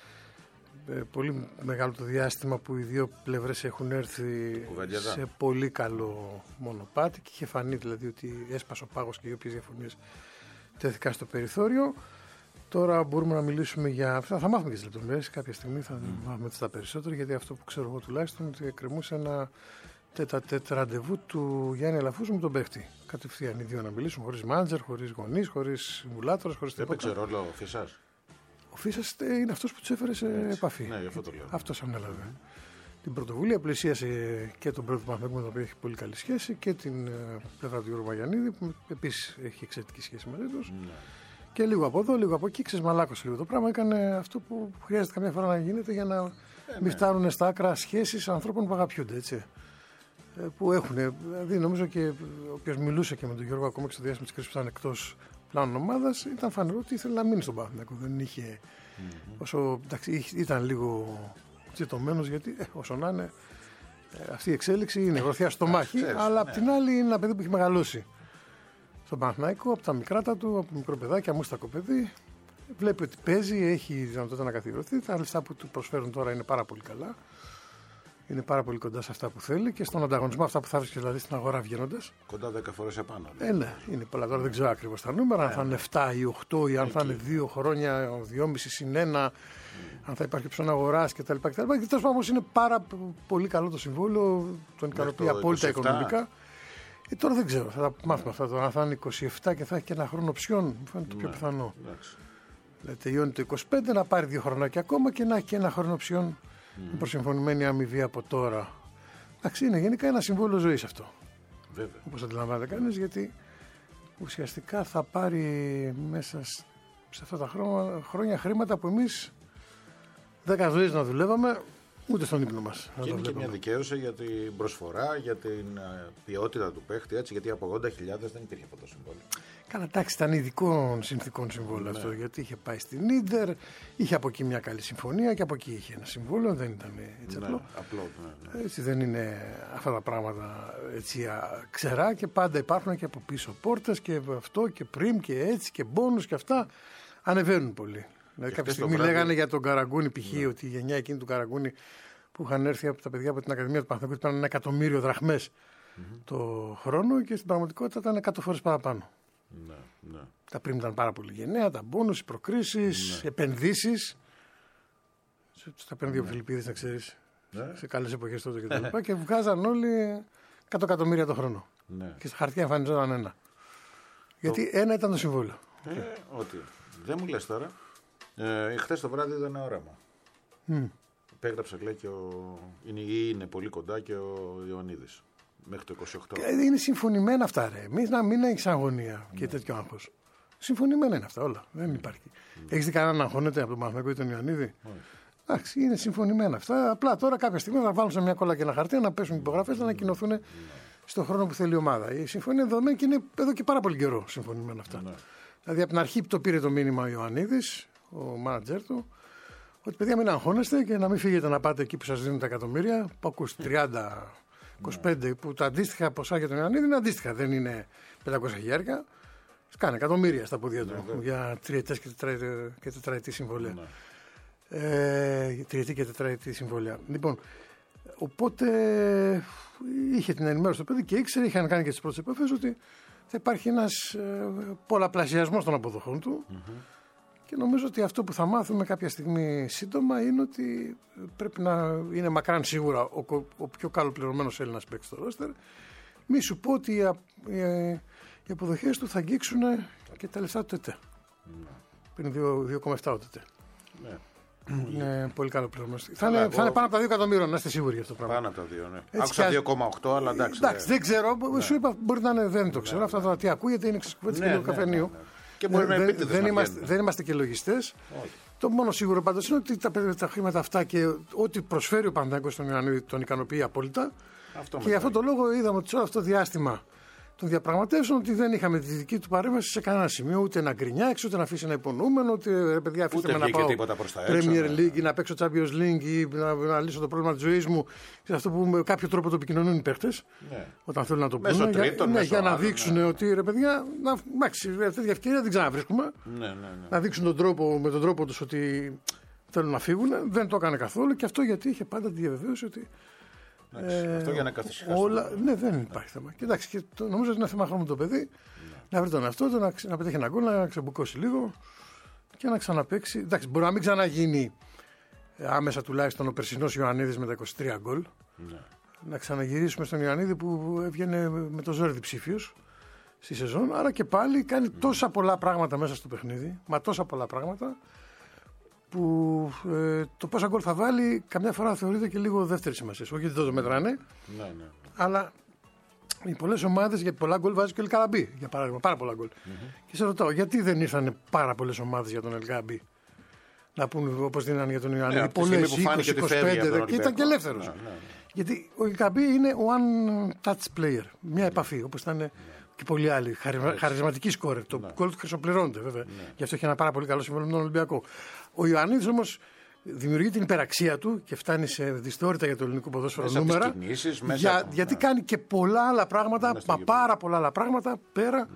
πολύ μεγάλο το διάστημα που οι δύο πλευρές έχουν έρθει σε πολύ καλό μονοπάτι και είχε φανεί δηλαδή ότι έσπασε ο πάγος και οι όποιες διαφωνίες τέθηκαν στο περιθώριο. Τώρα μπορούμε να μιλήσουμε για. Θα μάθουμε και τις λεπτομέρειες κάποια στιγμή, θα μάθουμε τα περισσότερα, γιατί αυτό που ξέρω εγώ τουλάχιστον ότι εκκρεμούσε ένα τέτα-τέτ ραντεβού του Γιάννη Αλαφούζου με τον παίχτη. Κατευθείαν οι δύο να μιλήσουν, χωρίς μάντζερ, χωρίς γονείς, χωρίς συμβουλάτορες, χωρίς τίποτα. Δεν παίξε ρόλο ο Φίσας. Ο Φίσας είναι αυτός που τους έφερε σε επαφή. Ναι, γι' αυτό το λέω. Αυτός ανέλαβε την πρωτοβουλία, πλησίασε και τον πρώτο Παναθηναϊκό με τον οποίο έχει πολύ καλή σχέση και την πλευρά του Γιώργου Βαγιανίδη που επίσης έχει εξαιρετική σχέση μαζί τους. Και λίγο από εδώ, λίγο από εκεί, ξεσμαλάκωσε λίγο το πράγμα. Έκανε αυτό που χρειάζεται καμιά φορά να γίνεται για να μην φτάνουν στα άκρα σχέσεις ανθρώπων που αγαπιούνται. Έτσι. Που έχουν. Δηλαδή, νομίζω και όποιος μιλούσε και με τον Γιώργο ακόμα και στο διάστημα της κρίσης που ήταν εκτός πλάνων ομάδας, ήταν φανερό ότι ήθελε να μείνει στον Παναθηναϊκό. Δεν είχε. Όσο, εντάξει, ήταν λίγο τσιτωμένος, γιατί όσο να είναι, αυτή η εξέλιξη είναι γροθιά στο μάχη. Αλλά απ' την άλλη είναι ένα παιδί που έχει μεγαλώσει στον Παναθηναϊκό, από τα μικράτα του, από μικρό παιδάκι, αμούστακο παιδί. Βλέπει ότι παίζει, έχει δυνατότητα να καθιερωθεί. Τα λεφτά που του προσφέρουν τώρα είναι πάρα πολύ καλά. Είναι πάρα πολύ κοντά σε αυτά που θέλει και στον ανταγωνισμό, αυτά που θα βρίσκει δηλαδή στην αγορά βγαίνοντας. Κοντά 10 φορές επάνω. Ναι, είναι πολλά. Τώρα δεν ξέρω ακριβώς τα νούμερα, αν θα είναι 7 ή 8 ή αν θα είναι 2 χρόνια, 2,5 συν 1, αν θα υπάρχει ψωνα αγοράς κτλ. Και τέλος πάντων είναι πάρα πολύ καλό το συμβόλαιο, τον ικανοποιεί απόλυτα οικονομικά. Τώρα δεν ξέρω, θα τα μάθουμε αυτά τώρα. Αν θα είναι 27 και θα έχει και ένα χρόνο οψιών, μου φαίνεται το πιο πιθανό. Τελειώνει το 25, να πάρει 2 χρονάκια ακόμα και να έχει και ένα χρόνο οψιών με προσυμφωνημένη αμοιβή από τώρα. Εντάξει, είναι γενικά ένα συμβόλαιο ζωής αυτό. Βέβαια. Όπως αντιλαμβάνεται κανείς, γιατί ουσιαστικά θα πάρει μέσα σε αυτά τα χρόνια χρήματα που εμείς 10 ζωές να δουλεύαμε. Ούτε στον ύπνο μας. Και είναι και μια δικαίωση για την προσφορά, για την ποιότητα του παίχτη, έτσι, γιατί από 80.000 δεν υπήρχε αυτό το συμβόλαιο. Καλά, εντάξει, ήταν ειδικών συνθηκών συμβόλαιο αυτό, γιατί είχε πάει στην Ίντερ, είχε από εκεί μια καλή συμφωνία και από εκεί είχε ένα συμβόλαιο, δεν ήταν έτσι απλό. Έτσι δεν είναι αυτά τα πράγματα έτσι ξερά και πάντα υπάρχουν και από πίσω πόρτες και αυτό και πριμ και έτσι και μπόνους και αυτά ανεβαίνουν πολύ. Δηλαδή, κάποια στιγμή λέγανε για τον Καραγκούνι, π.χ. ότι η γενιά εκείνη του Καραγκούνι που είχαν έρθει από τα παιδιά από την Ακαδημία του Παναθηναϊκού ήταν 1 εκατομμύριο δραχμές το χρόνο και στην πραγματικότητα ήταν 100 φορές παραπάνω. Ναι. Τα πριν ήταν πάρα πολύ γενναία, τα μπόνους, οι προκρίσεις, επενδύσεις. Στα παίρνει δύο Φιλιππίδες, να ξέρεις, σε καλές εποχές τότε κτλ. Και βγάζαν όλοι 100 εκατομμύρια το χρόνο. Και στα χαρτιά εμφανιζόταν ένα. Γιατί ένα ήταν το συμβόλαιο. Ότι. Δεν μου λες τώρα. Χθες το βράδυ ήταν όραμα. Υπέγραψε, λέει, και είναι πολύ κοντά και ο Ιωαννίδης. Μέχρι το 28. Είναι συμφωνημένα αυτά, ρε. Να μην έχει αγωνία και τέτοιο άγχος. Συμφωνημένα είναι αυτά όλα. Δεν υπάρχει. Έχεις δει κανέναν να αγχώνεται από τον Παναθηναϊκό ή τον Ιωαννίδη? Εντάξει, είναι συμφωνημένα αυτά. Απλά τώρα κάποια στιγμή θα βάλουν σε μια κόλλα και ένα χαρτί να πέσουν υπογραφές να ανακοινωθούν στον χρόνο που θέλει η ομάδα. Η συμφωνία είναι δεδομένη και είναι εδώ και πάρα πολύ καιρό συμφωνημένα αυτά. Δηλαδή από την αρχή το πήρε το μήνυμα ο Ιωαννίδης, ο μάνατζερ του, ότι παιδιά μην αγχώνεστε και να μην φύγετε να πάτε εκεί που σας δίνουν τα εκατομμύρια, που ακούς 30, 25, που τα αντίστοιχα ποσά για τον Ιωαννίδη είναι αντίστοιχα, δεν είναι 500 χιλιάρικα. Κάνει εκατομμύρια στα πόδια του για τριετές και τετραετή συμβολία. Τριετή και τετραετή συμβολία. Λοιπόν, οπότε είχε την ενημέρωση το παιδί και ήξερε, είχαν κάνει και τις πρώτες επαφές ότι θα υπάρχει ένας πολλαπλασιασμός των αποδοχών του. Και νομίζω ότι αυτό που θα μάθουμε κάποια στιγμή σύντομα είναι ότι πρέπει να είναι μακράν σίγουρα ο πιο καλοπληρωμένος Έλληνας παίκτης στο ρόστερ. Μη σου πω ότι οι αποδοχές του θα αγγίξουν και τα λεφτά του ΤΕΤΕ. Πριν 2,7 ο ΤΕΤΕ. Είναι πολύ καλοπληρωμένος. Θα είναι πάνω από τα 2 εκατομμύρια, να είστε σίγουροι για αυτό το πράγμα. Πάνω από τα 2, ναι. Άκουσα 2,8, αλλά εντάξει. Εντάξει, δεν ξέρω. Σου είπα, μπορεί να είναι, δεν το ξέρω. Αυτά τώρα τι ακούγεται είναι εξκουβέντες και λίγο καφενείου. Δεν είμαστε και λογιστές. Το μόνο σίγουρο πάντως είναι ότι τα χρήματα αυτά και ό,τι προσφέρει ο Παναθηναϊκός στον Ιωαννίδη τον ικανοποιεί απόλυτα. Και γι' αυτό το λόγο είδαμε ότι σε όλο αυτό το διάστημα των διαπραγματεύσεων ότι δεν είχαμε τη δική του παρέμβαση σε κανένα σημείο, ούτε να γκρινιάξει, ούτε να αφήσει ένα υπονοούμενο, ούτε παιδιά αφήστε με να πάω Premier League ή να παίξω Champions League ή να λύσω το πρόβλημα της ζωής μου. Σε αυτό που με κάποιο τρόπο το επικοινωνούν οι παίχτες, όταν θέλουν να το πούνε. Για να δείξουν ότι ρε παιδιά, τέτοια ευκαιρία δεν ξαναβρίσκουμε. Να δείξουν με τον τρόπο τους ότι θέλουν να φύγουν. Δεν το έκανε καθόλου και αυτό γιατί είχε πάντα τη διαβεβαίωση ότι. Αυτό για να καθησυχάσουμε. Ναι, δεν υπάρχει θέμα. Κοιτάξτε, και νομίζω ότι είναι θέμα χρόνου το παιδί να βρει τον εαυτό του, να πετύχει ένα γκολ, να ξεμπουκώσει λίγο και να ξαναπαίξει. Εντάξει, μπορεί να μην ξαναγίνει άμεσα τουλάχιστον ο περσινός Ιωαννίδης με τα 23 γκολ. Να ξαναγυρίσουμε στον Ιωαννίδη που έβγαινε με το ζόρι διψήφιος στη σεζόν. Άρα και πάλι κάνει τόσα πολλά πράγματα μέσα στο παιχνίδι. Μα τόσα πολλά πράγματα. Που το πόσα γκολ θα βάλει καμιά φορά θεωρείται και λίγο δεύτερη σημασία. Όχι ότι δεν το μετράνε, αλλά οι πολλές ομάδες για πολλά γκολ βάζει και ο Ελκαμπή, για παράδειγμα. Πάρα πολλά γκολ. Και σε ρωτάω, γιατί δεν ήρθαν πάρα πολλές ομάδες για τον Ελκαμπή να πούν όπως δίνανε για τον Ιωαννίδη. Πολλές 20-25 και ήταν και ελεύθερος. Γιατί ο Ελκαμπή είναι one touch player, μια επαφή όπως ήταν. Και πολλοί άλλοι. Χαρισματική σκόρερ. Το γκολ του χρυσοπληρώνεται βέβαια. Γι' αυτό έχει ένα πάρα πολύ καλό συμβόλαιο με τον Ολυμπιακό. Ο Ιωαννίδης όμως δημιουργεί την υπεραξία του και φτάνει σε δυστόρυτα για το ελληνικό ποδόσφαιρο νούμερα. Γιατί κάνει και πολλά άλλα πράγματα, πάρα πολλά άλλα πράγματα πέρα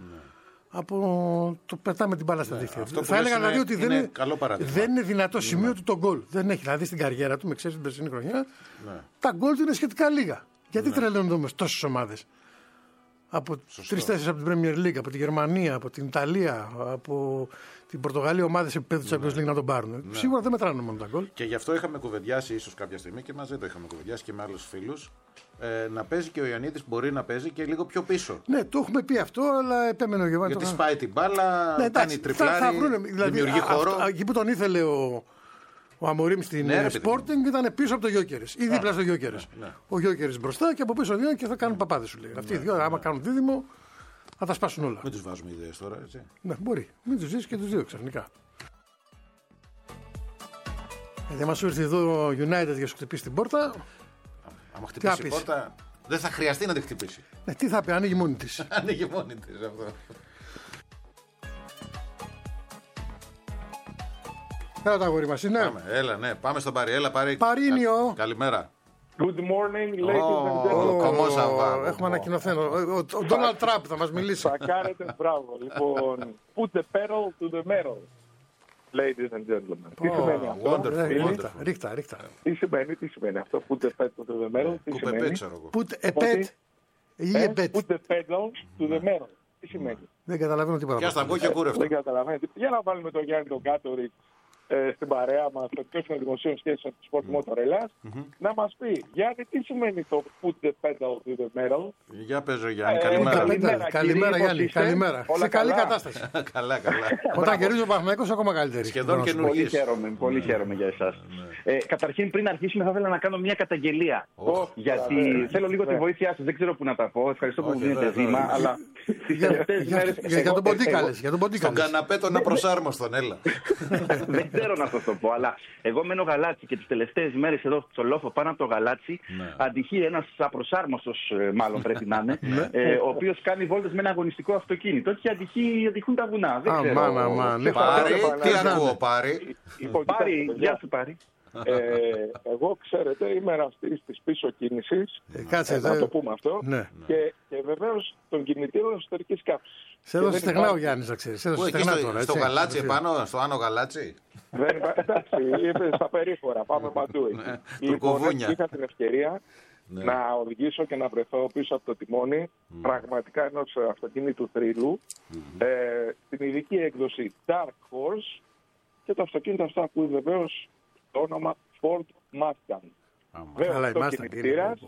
από το πετάμε την μπάλα στα δίχτυα. Θα έλεγα δηλαδή ότι δεν είναι δυνατό σημείο του το γκολ. Δεν έχει δηλαδή στην καριέρα του, με ξέρει την περσινή χρονιά, τα γκολ του είναι σχετικά λίγα. Γιατί τρελαίνονται όμως τόσες ομάδες? Από 3-4 από την Premier League, από τη Γερμανία, από την Ιταλία, από την Πορτογαλία, ομάδες επίπεδου του Champions League να τον πάρουν. Σίγουρα δεν μετράνε μόνο τα γκολ. Και γι' αυτό είχαμε κουβεντιάσει ίσως κάποια στιγμή και μαζί το είχαμε κουβεντιάσει και με άλλους φίλους. Να παίζει και ο Ιωαννίδης μπορεί να παίζει και λίγο πιο πίσω. Ναι, το έχουμε πει αυτό, αλλά επέμενε ο Γιωβάνης. Γιατί σπάει την μπάλα, κάνει τριπλάρι, δημιουργεί χώρο. Εκεί που τον ήθελε ο Αμορίμ στην Sporting ήταν πίσω από το Γιόκερες ή δίπλα στο Γιόκερες. Ο Γιόκερες μπροστά και από πίσω δύο και θα κάνουν παπάδες σου λέει. Αυτοί οι δύο, άμα κάνουν δίδυμο, θα τα σπάσουν όλα. Μην τους βάζουμε ιδέες τώρα, έτσι. Ναι, μπορεί. Μην τους ζήσεις και τους δύο ξαφνικά. Γιατί άμα σου ήρθε εδώ ο United για σου χτυπήσει την πόρτα. Άμα χτυπήσει την πόρτα, δεν θα χρειαστεί να τη χτυπήσει. Ναι, τι θα πει, ανοίγει μόνη της. Ανοίγει μόνη της αυτό. Έλα τα αγόρι μας, είναι. Πάμε στον Πάρη. Έλα, Πάρη. Παρίνιο. Καλημέρα. Good morning, ladies and gentlemen. Έχουμε ανακοινωθέν. Ο Donald Trump θα μας μιλήσει. Θα κάνετε μπράβο. Λοιπόν, put the pedal to the metal, ladies and gentlemen. Τι σημαίνει αυτό? Ρίχτα. Τι σημαίνει αυτό? Put the pedal to the metal. Τι σημαίνει? Put a pet ή a bet. Put the pedal to the metal. Τι σημαίνει? Δεν καταλαβαίνω τίποτα. Ποια στα πω και κούρευτο. Δεν καταλαβαίνω. Για να βάλουμε τον Γιάννη τον Κάτορη στην παρέα μας, το υπεύθυνο δημοσίων σχέσεων του Sport Motor Ελλάς, να μας πει, Γιάννη, τι σημαίνει το put the pedal to the metal? Για παίζω, Γιάννη, καλημέρα. Καλημέρα, Γιάννη, καλημέρα. Σε καλή κατάσταση. Καλά. Όταν κερδίζει ο Παναθηναϊκός, ακόμα καλύτερη. Σχεδόν καινούργιες. Πολύ χαίρομαι για εσάς. Καταρχήν, πριν αρχίσουμε, θα ήθελα να κάνω μια καταγγελία. Γιατί θέλω λίγο τη βοήθειά σας, δεν ξέρω πού να τα πω. Ευχαριστώ που μου δίνετε βήμα, αλλά τις τελευταίες μέρες. Για τον Ποντίκαλες. Στον καναπέ τον απροσάρμοστον, έλα. Δεν ξέρω να σας το πω, αλλά εγώ μένω γαλάτσι και τις τελευταίες μέρες εδώ στο λόφο πάνω από το γαλάτσι αντυχεί ένας απροσάρμοστος, μάλλον πρέπει να είναι, ο οποίος κάνει βόλτες με ένα αγωνιστικό αυτοκίνητο και αντυχούν τα βουνά. Δεν ξέρω. Πάρη, τι ακούω, Πάρη? Πάρη, γεια σου Πάρη. Εγώ, ξέρετε, είμαι εραστής της πίσω κίνησης. Να το πούμε αυτό. Και βεβαίως των κινητήρων εσωτερικής καύσης. Σε έδωσε στεγνά ο Γιάννης, να ξέρεις. Στο γαλάτσι επάνω, στο άνω γαλάτσι. Εντάξει, είπε στα περίφορα, πάμε παντού. Λοιπόν, είχα την ευκαιρία να οδηγήσω και να βρεθώ πίσω από το τιμόνι πραγματικά ενός αυτοκίνητου θρύλου, την ειδική έκδοση Dark Horse, και το αυτοκίνητο αυτό ακούει βεβαίως το όνομα Ford Mustang. Βέβαια, το κινητήρας,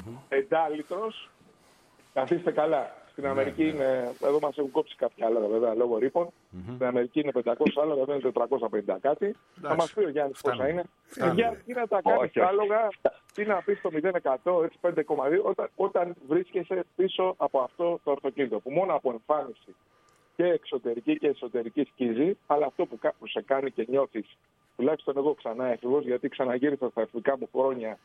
5 λίτρος, καθίστε καλά. Στην Αμερική είναι, εδώ μας έχουν κόψει κάποια άλλα βέβαια λόγω ρήπων. Στην Αμερική είναι 500 άλλα, εδώ είναι 450 κάτι. Θα μας πει ο Γιάννης πόσα είναι. Τι να τα κάνεις άλογα, τι να πεις το 0%, έτσι 5,2, όταν βρίσκεσαι πίσω από αυτό το αυτοκίνητο. Που μόνο από εμφάνιση και εξωτερική και εσωτερική σκίζει, αλλά αυτό που σε κάνει και νιώθεις, τουλάχιστον εγώ ξανά έφηβος, γιατί ξαναγύρισα στα εφηβικά μου χρόνια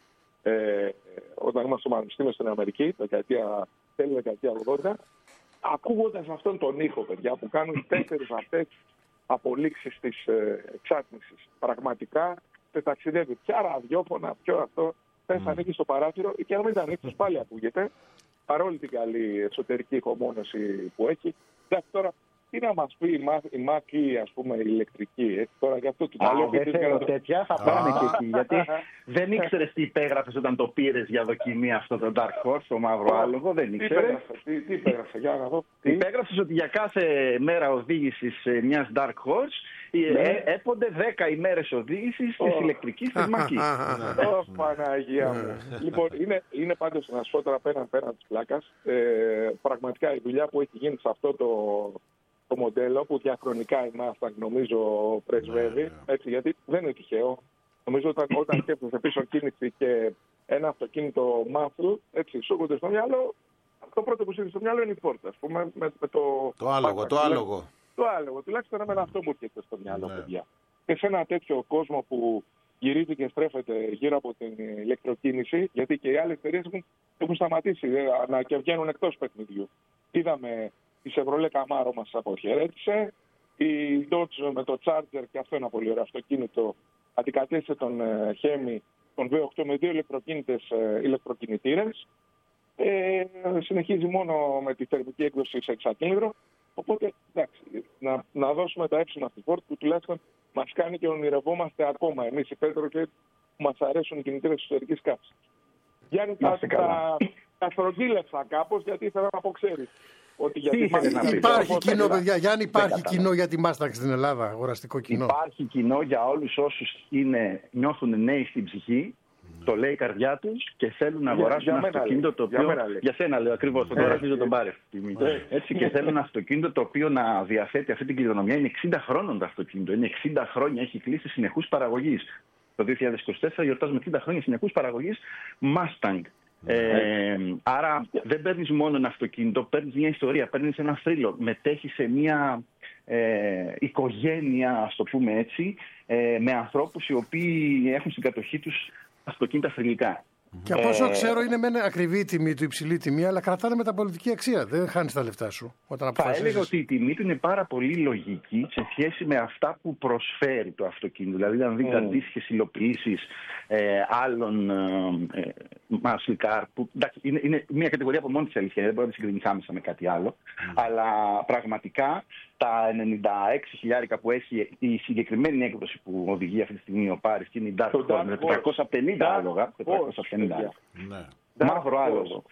όταν ήμασταν στο πανεπιστήμιο στην Αμερική, τέλη δεκαετία 80, ακούγοντας αυτόν τον ήχο, παιδιά, που κάνουν 4 αυτές απολύξεις της εξάτμισης. Πραγματικά δεν ταξιδεύει. Ποια ραδιόφωνα, ποιο αυτό, θες ανοίγει στο παράθυρο ή και αν μην τα ανοίξεις πάλι ακούγεται, παρόλη την καλή εσωτερική ηχομόνωση που έχει. Εντάξει, τώρα, τι να μας πει η Μάκη, ας πούμε, η ηλεκτρική, τώρα για αυτό το άλλο. Δεν θέλω τέτοια, θα πάνε και εκεί. Γιατί δεν ήξερες τι υπέγραφες όταν το πήρες για δοκιμή αυτό το Dark Horse, το μαύρο άλογο, δεν ήξερες. Τι υπέγραφε, για να δω. Υπέγραφες ότι για κάθε μέρα οδήγησης μιας Dark Horse έπονται 10 ημέρες οδήγησης της ηλεκτρικής της Μάκη. Παναγία μου. Λοιπόν, είναι πάντως, να σου πω τώρα πέραν της πλάκας, πραγματικά η δουλειά που έχει γίνει σε αυτό το μοντέλο που διαχρονικά η Mustang νομίζω πρεσβεύει, έτσι, γιατί δεν είναι τυχαίο. Νομίζω όταν σκέφτεσαι πίσω κίνηση και ένα αυτοκίνητο Muscle, έτσι, σου έρχονται στο μυαλό, το πρώτο που σου έρχεται στο μυαλό είναι η Ford, ας πούμε, με το άλογο. Το άλογο, τουλάχιστον εμένα αυτό μου έρχεται στο μυαλό, παιδιά. Και σε ένα τέτοιο κόσμο που γυρίζει και στρέφεται γύρω από την ηλεκτροκίνηση, γιατί και οι άλλες εταιρείες έχουν σταματήσει και βγαίνουν εκτός παιχνιδιού. Είδαμε η Chevrolet Camaro μας αποχαιρέτησε, η Dodge με το Charger, και αυτό είναι ένα πολύ ωραίο αυτοκίνητο, αντικατέστησε τον Hemi, τον V8 με 2 ηλεκτροκινητήρες. Συνεχίζει μόνο με τη θερμική έκδοση σε εξακίνητρο. Οπότε, εντάξει, να δώσουμε τα έψημα στη Ford που τουλάχιστον μας κάνει και ονειρευόμαστε ακόμα εμείς οι πέτροχοι που μας αρέσουν οι κινητήρες εσωτερικής καύσης. Γιάννη, τα στρογγύλευσα κάπως γιατί ήθελα να ξέρεις. Υπάρχει κοινό, παιδιά. Γιάννη, υπάρχει κοινό για τη Mustang στην Ελλάδα, αγοραστικό κοινό. Υπάρχει κοινό για όλους όσους νιώθουν νέοι στην ψυχή, το λέει η καρδιά τους και θέλουν να αγοράσουν ένα αυτοκίνητο το οποίο. Για σένα λέω ακριβώς, τον ρασίζω τον πάρε. Έτσι, και θέλουν ένα αυτοκίνητο το οποίο να διαθέτει αυτή την κληρονομιά. Είναι 60 χρόνων το αυτοκίνητο. Είναι 60 χρόνια, έχει κλείσει συνεχούς παραγωγής. Το 2024 γιορτάζουμε 60 χρόνια συνεχούς παραγωγής Mustang. Άρα δεν παίρνεις μόνο ένα αυτοκίνητο, παίρνεις μια ιστορία, παίρνεις ένα θρύλο, μετέχεις σε μια οικογένεια, ας το πούμε έτσι, με ανθρώπους οι οποίοι έχουν στην κατοχή τους αυτοκίνητα θρυλικά. Και από όσο ξέρω είναι μεν ακριβή η τιμή του, υψηλή τιμή, αλλά κρατάνε μεταπολιτική αξία. Δεν χάνεις τα λεφτά σου όταν αποφασίζεις. Θα έλεγα ότι η τιμή του είναι πάρα πολύ λογική σε σχέση με αυτά που προσφέρει το αυτοκίνητο. Δηλαδή, αν δείτε αντίστοιχες υλοποιήσεις άλλων muscle car, που εντάξει, είναι μια κατηγορία από μόνη της, αλήθεια, δεν μπορούμε να τη συγκρινείς άμεσα με κάτι άλλο. Αλλά πραγματικά τα 96.000 που έχει η συγκεκριμένη έκδοση που οδηγεί αυτή τη στιγμή ο Πάρης και είναι η Dark Horse με 450 άλογα. Μαύρο άλογο.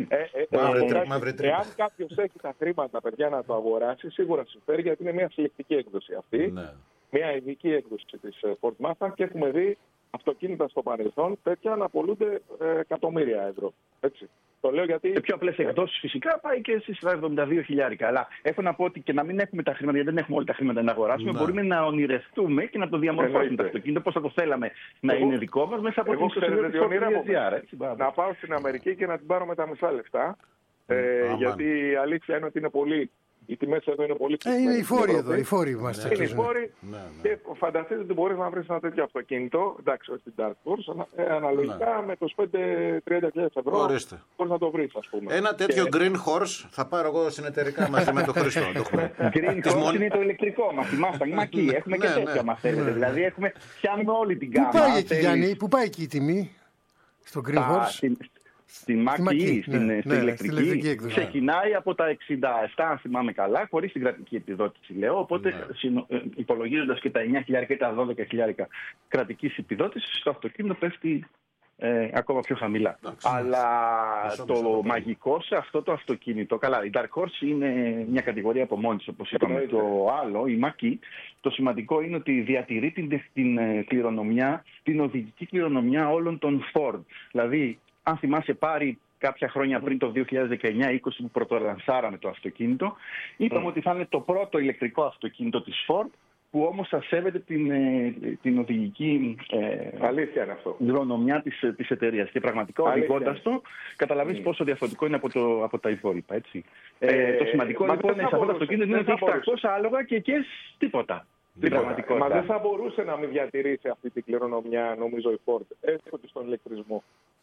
Εάν κάποιος έχει τα χρήματα, παιδιά, να το αγοράσει, σίγουρα συμφέρει γιατί είναι μια συλλεκτική έκδοση αυτή. Μια ειδική έκδοση της Ford Mustang και έχουμε δει αυτοκίνητα στο παρελθόν τέτοια να πωλούνται εκατομμύρια ευρώ. Έτσι. Το λέω γιατί. Σε πιο απλές εκδόσεις φυσικά πάει και στις 72.000. Αλλά έχω να πω ότι και να μην έχουμε τα χρήματα, γιατί δεν έχουμε όλα τα χρήματα να αγοράσουμε, μπορούμε να ονειρευτούμε και να το διαμορφώσουμε το αυτοκίνητο πώς θα το θέλαμε να είναι δικό μας μέσα από την ιστορία. Να πάω στην Αμερική και να την πάρω με τα μισά λεφτά. Γιατί η αλήθεια είναι ότι είναι πολύ. Οι τιμές εδώ είναι πολύ ψηλές. Είναι οι φόροι εδώ, οι φόροι μας. Είναι οι φόροι και φανταστείτε ότι μπορείς να βρεις ένα τέτοιο αυτοκίνητο, εντάξει, όχι την Dark Horse, αναλογικά με 25-30.000 ευρώ μπορείς να το βρεις, ας πούμε. Ένα τέτοιο Green Horse θα πάρω εγώ συνεταιρικά μαζί με τον Χρήστο. Green Horse είναι το ηλεκτρικό μας, η Mustang Mach-E, έχουμε και τέτοια μας θέλετε, δηλαδή πιάνουμε όλη την γάμα. Πού πάει εκεί, Γιάννη, πού πάει εκεί η τιμή στο Green Horse? Στην Mach-E, στην ηλεκτρική, ξεκινάει από τα 67, αν θυμάμαι καλά, χωρίς την κρατική επιδότηση, λέω. Οπότε, υπολογίζοντας και τα 9.000 και τα 12.000 κρατικής επιδότησης, το αυτοκίνητο πέφτει ακόμα πιο χαμηλά. Αλλά το μαγικό σε αυτό το αυτοκίνητο, καλά, η Dark Horse είναι μια κατηγορία από μόνη της, όπως είπαμε. Το άλλο, η Mach-E, το σημαντικό είναι ότι διατηρεί την κληρονομιά, την οδηγική κληρονομιά όλων των Ford. Δηλαδή, αν θυμάσαι πάρει κάποια χρόνια πριν το 2019-20 που πρωτολανσάραμε το αυτοκίνητο, είπαμε ότι θα είναι το πρώτο ηλεκτρικό αυτοκίνητο της Ford που όμως θα σέβεται την οδηγική κληρονομιά της εταιρείας. Και πραγματικά οδηγώντας το, καταλαβαίνεις πόσο διαφορετικό είναι από τα υπόλοιπα. Έτσι. Το σημαντικό λοιπόν σε αυτό το αυτοκίνητο είναι ότι έχει 300 άλογα και εκεί τίποτα. Μα δεν θα μπορούσε να μην διατηρήσει αυτή την κληρονομιά, νομίζω, η Ford, έστω και στον ηλεκτρισμό.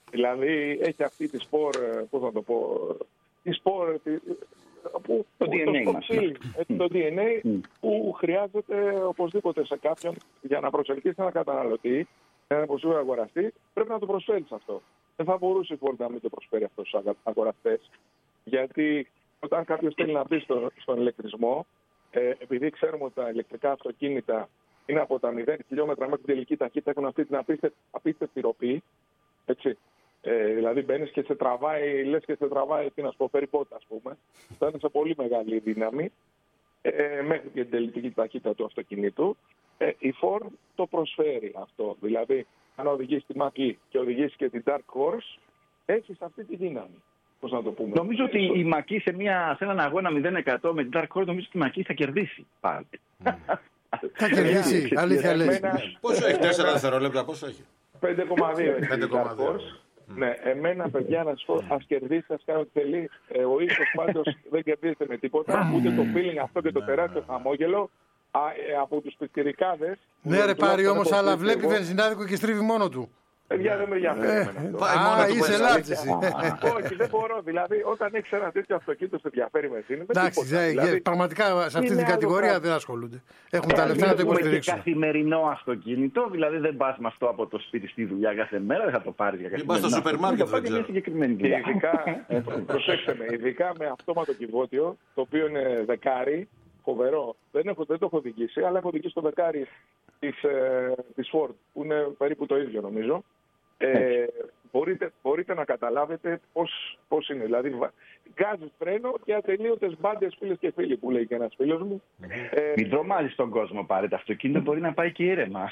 Δηλαδή έχει αυτή τη σπορ, πώς να το πω, τη σπορ, το DNA μας. Το DNA που χρειάζεται οπωσδήποτε σε κάποιον για να προσελκύσει ένα καταναλωτή, έναν υποψήφιο αγοραστή, πρέπει να το προσφέρει αυτό. Δεν θα μπορούσε η Ford να μην το προσφέρει αυτό στους αγοραστές. Γιατί όταν κάποιος θέλει να μπει στον ηλεκτρισμό, επειδή ξέρουμε ότι τα ηλεκτρικά αυτοκίνητα είναι από τα 0 χιλιόμετρα μέχρι την τελική ταχύτητα, έχουν αυτή την απίστευτη ροπή. Έτσι. Δηλαδή μπαίνεις και σε τραβάει, λες και σε τραβάει, τι να σου πω, περιπότα, ας πούμε. Θα είναι σε πολύ μεγάλη δύναμη μέχρι την τελική ταχύτητα του αυτοκινήτου. Η Ford το προσφέρει αυτό. Δηλαδή, αν οδηγείς τη Mach-E και οδηγείς και την Dark Horse, έχεις αυτή τη δύναμη. Πώς να το πούμε. Νομίζω ότι η Mach-E σε έναν αγώνα 0% με την Dark Horse, νομίζω ότι η Mach-E θα κερδίσει πάλι. Θα κερδίσει, αλήθεια λες. Πόσο έχει, 4 δευτερόλεπτα, πόσο έχει? 5,2 έχει η Dark Horse. Ναι, εμένα, παιδιά, να σου πω, ας κερδίσει, ας κάνει ό,τι θέλει. Ο ίδιος πάντως δεν κερδίζεται με τίποτα. Ούτε το feeling αυτό και το τεράστιο χαμόγελο από τους πιτσιρικάδες. Ναι, ρε πάρει όμως, αλλά βλέπει βενζινάδικο και στρίβει μόνο του. Παιδιά, δεν με ενδιαφέρει. Είσαι λάτσες. Όχι, δεν μπορώ. Δηλαδή, όταν έχεις ένα τέτοιο αυτοκίνητο, σε ενδιαφέρει με εκείνη. Εντάξει, πραγματικά σε αυτή την κατηγορία δεν ασχολούνται. Έχουν τα λεφτά να το υποστηρίξουν. Είναι καθημερινό αυτοκίνητο, δηλαδή δεν πας με αυτό από το σπίτι στη δουλειά κάθε μέρα, δεν θα το πάρεις για καθημερινό. Μην πας στο σούπερ μάρκετ, δεν ξέρω. Προσέξτε με, ειδικά με αυτόματο κυβότιο, το οποίο είναι δεκάρι, φοβερό. Δεν το έχω οδηγήσει, αλλά έχω οδηγήσει το δεκάρι της Ford, που είναι περίπου το ίδιο νομίζω. Μπορείτε να καταλάβετε πώς είναι. Δηλαδή, γκάζεις φρένο και ατελείωτες μπάντες, φίλες και φίλοι, που λέει και ένας φίλος μου. Μην τρομάζεις τον κόσμο, πάρε. Το αυτοκίνητο μπορεί να πάει και ήρεμα.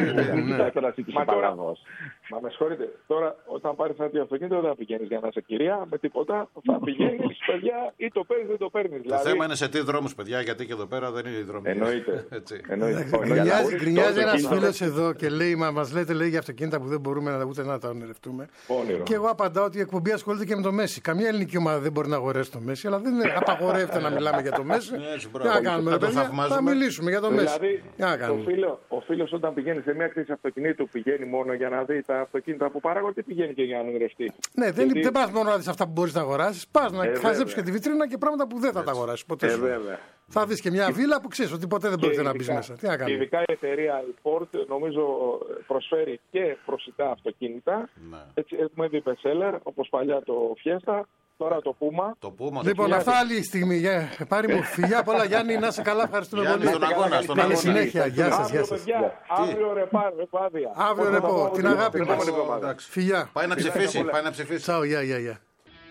Μα με συγχωρείτε. Τώρα, όταν πάρεις ένα τέτοιο αυτοκίνητο, δεν θα πηγαίνεις για να είσαι κυρία με τίποτα. Θα πηγαίνεις, παιδιά, ή το παίρνεις ή δεν το παίρνεις. Το θέμα είναι σε τι δρόμους, παιδιά, γιατί και εδώ πέρα δεν είναι οι δρόμοι. Εννοείται. Γκρινιάζει ένας φίλος εδώ και λέει, μας λέτε για αυτοκίνητα που δεν μπορούμε ούτε να τα ονειρευτούμε. Και εγώ απαντάω ότι η εκπομπή ασχολείται και με το Μέση. Καμία ελληνική ομάδα δεν μπορεί να αγοράσει το Μέση, αλλά δεν απαγορεύεται να μιλάμε για το Μέση. Τι να κάνουμε, παιδιά, θα μιλήσουμε για το Μέση. Δηλαδή, ο φίλος όταν πηγαίνει σε μια κρίση αυτοκινήτου πηγαίνει μόνο για να δει τα αυτοκίνητα που παράγονται, πηγαίνει και για να ονειρευτεί. Ναι, δεν πας μόνο να δεις αυτά που μπορείς να αγοράσεις. Πας να χαζέψεις και τη βιτρίνα και πράγματα που δεν θα τα αγοράσεις ποτέ. Θα δεις και μια βίλα που ξέρεις ότι ποτέ δεν μπορείς να μπεις μέσα. Τι να κάνουμε. Ειδικά η εταιρεία η Ford νομίζω προσφέρει και προσιτά αυτοκίνητα. Έτσι, έχουμε δει bestseller, όπως παλιά το Fiesta, τώρα το Puma. Λοιπόν, αυτά άλλη στιγμή. Πάρει μου φιλιά πολλά, Γιάννη, να είσαι καλά. Ευχαριστούμε πολύ. Καλή συνέχεια. Γεια σας. Αύριο ρεπάρ, άδεια. Αύριο ρεπό, την αγάπη μας. Φιλιά. Πάει να ψηφίσει. Τσάου, γεια.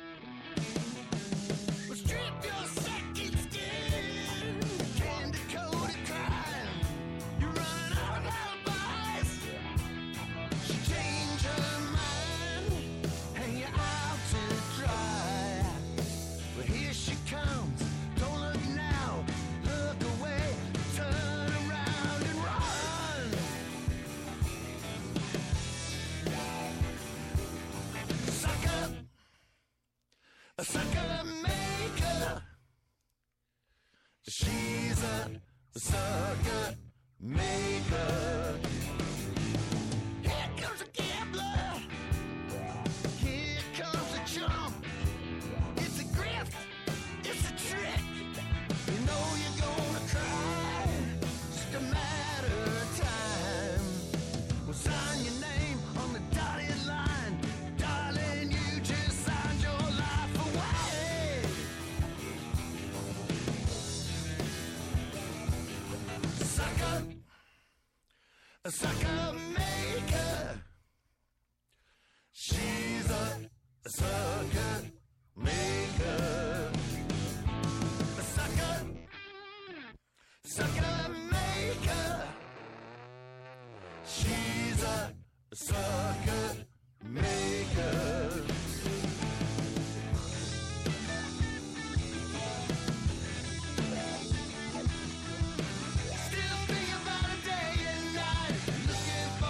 A sucker maker. She's a sucker maker. Here comes a gambler. Here comes a chump. It's a grift. It's a trick. You know you're gonna cry. Just a matter of time. We'll sign your name on the dotted line. Darling, you just signed your life away. Sucker. A sucker maker. She's a sucker maker. A sucker maker. She's a sucker maker. Still think about it day and night, looking for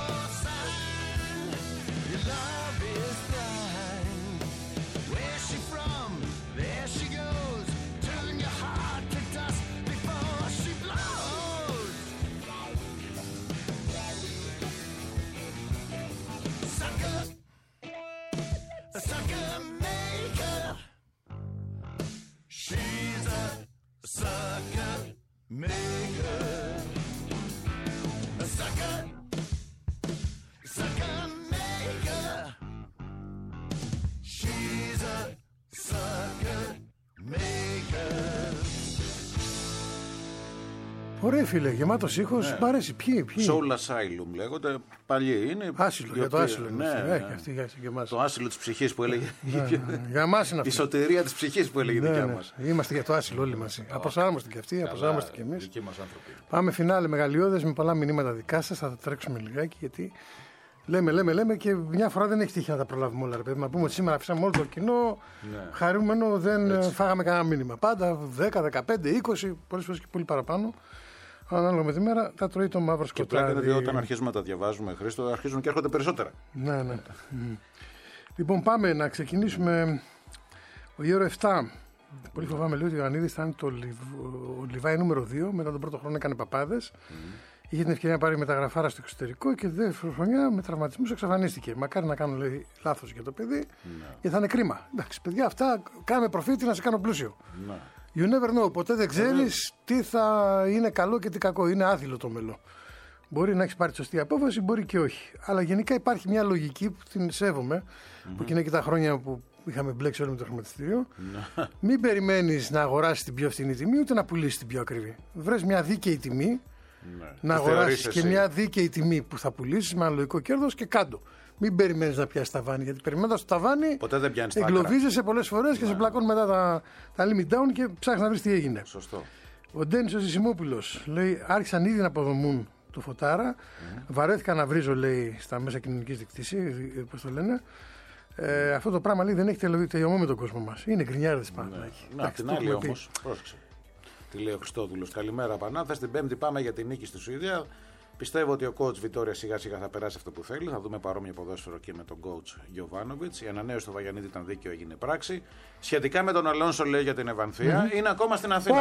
Ωραία, φίλε, γεμάτος ήχος. Μ' αρέσει. Ποιοι. Soul Asylum λέγονται. Παλιοί είναι. Άσυλο, για το άσυλο. Ναι. Το άσυλο της ψυχής που έλεγε. Για εμάς είναι αυτό. Η σωτηρία της ψυχής που έλεγε η δικιά μας. Είμαστε για το άσυλο όλοι μαζί. Αποσάρμαστε και αυτοί, αποσάρμαστε και εμείς. Δικοί μας άνθρωποι. Πάμε φινάλε μεγαλειώδες με πολλά μηνύματα δικά σας. Θα τα τρέξουμε λιγάκι γιατί λέμε και μια φορά δεν έχει τύχει να τα προλάβουμε όλα. Ρε παιδί. Να πούμε ότι σήμερα αφήσαμε όλο το κοινό χαρούμενο, δεν φάγαμε κανένα μήνυμα. Πάντα 10, 15, 20, πολλές φορές και πολύ παραπάνω. Ανάλογα με τη μέρα, τα τρώει το μαύρο σκοτάδι. Και πλάκα είναι όταν αρχίζουμε να τα διαβάζουμε, Χρήστο, αρχίζουν και έρχονται περισσότερα. Ναι. Λοιπόν, πάμε να ξεκινήσουμε. Η ώρα 7. Πολύ φοβάμαι, λέει ότι ο Ιωαννίδης θα είναι το Λιβάι νούμερο 2. Μετά τον πρώτο χρόνο έκανε παπάδες. Είχε την ευκαιρία να πάρει μεταγραφάρα στο εξωτερικό και δεύτερη χρονιά με τραυματισμούς εξαφανίστηκε. Μακάρι να κάνω λάθος για το παιδί, γιατί θα είναι κρίμα. Εντάξει, παιδιά, αυτά κάνουμε προφήτη να σε κάνω πλούσιο. You never know. Ποτέ δεν ξέρεις τι θα είναι καλό και τι κακό. Είναι άθλιο το μέλλον. Μπορεί να έχει πάρει τη σωστή απόφαση, μπορεί και όχι. Αλλά γενικά υπάρχει μια λογική που την σέβομαι, που είναι και τα χρόνια που είχαμε μπλέξει όλοι με το χρηματιστήριο. Μην περιμένεις να αγοράσεις την πιο φθηνή τιμή, ούτε να πουλήσεις την πιο ακριβή. Βρες μια δίκαιη τιμή, να αγοράσεις και μια δίκαιη τιμή που θα πουλήσεις με αναλογικό κέρδος και κάτω. Μην περιμένεις να πιάσεις ταβάνι, γιατί περιμένοντας το ταβάνι εγκλωβίζεσαι πολλές φορές και σε πλακώνουν μετά τα limit down και ψάχνεις να βρεις τι έγινε. Σωστό. Ο Ντένις ο Ζησιμόπουλος λέει: άρχισαν ήδη να αποδομούν το φωτάρα. Βαρέθηκα να βρίζω, λέει, στα μέσα κοινωνικής δικτύσης, πώς το λένε. Αυτό το πράγμα, λέει, δεν έχει τελειωμό με τον κόσμο μας. Είναι γκρινιάρδες πάνω. Απ' την άλλη όμως, πρόσεξε. Τι λέει ο Χριστόδουλος. Καλημέρα, Πανάθα. Στην Πέμπτη πάμε για την νίκη στη Σουηδία. Πιστεύω ότι ο coach Βιτόρια σιγά σιγά θα περάσει αυτό που θέλει. Θα δούμε παρόμοιο ποδόσφαιρο και με τον coach Γιοβάνοβιτς. Η ανανέωση του Βαγιανίδη ήταν δίκαιο, έγινε πράξη. Σχετικά με τον Αλόνσο, λέει, για την Ευανθία, είναι ακόμα στην Αθήνα.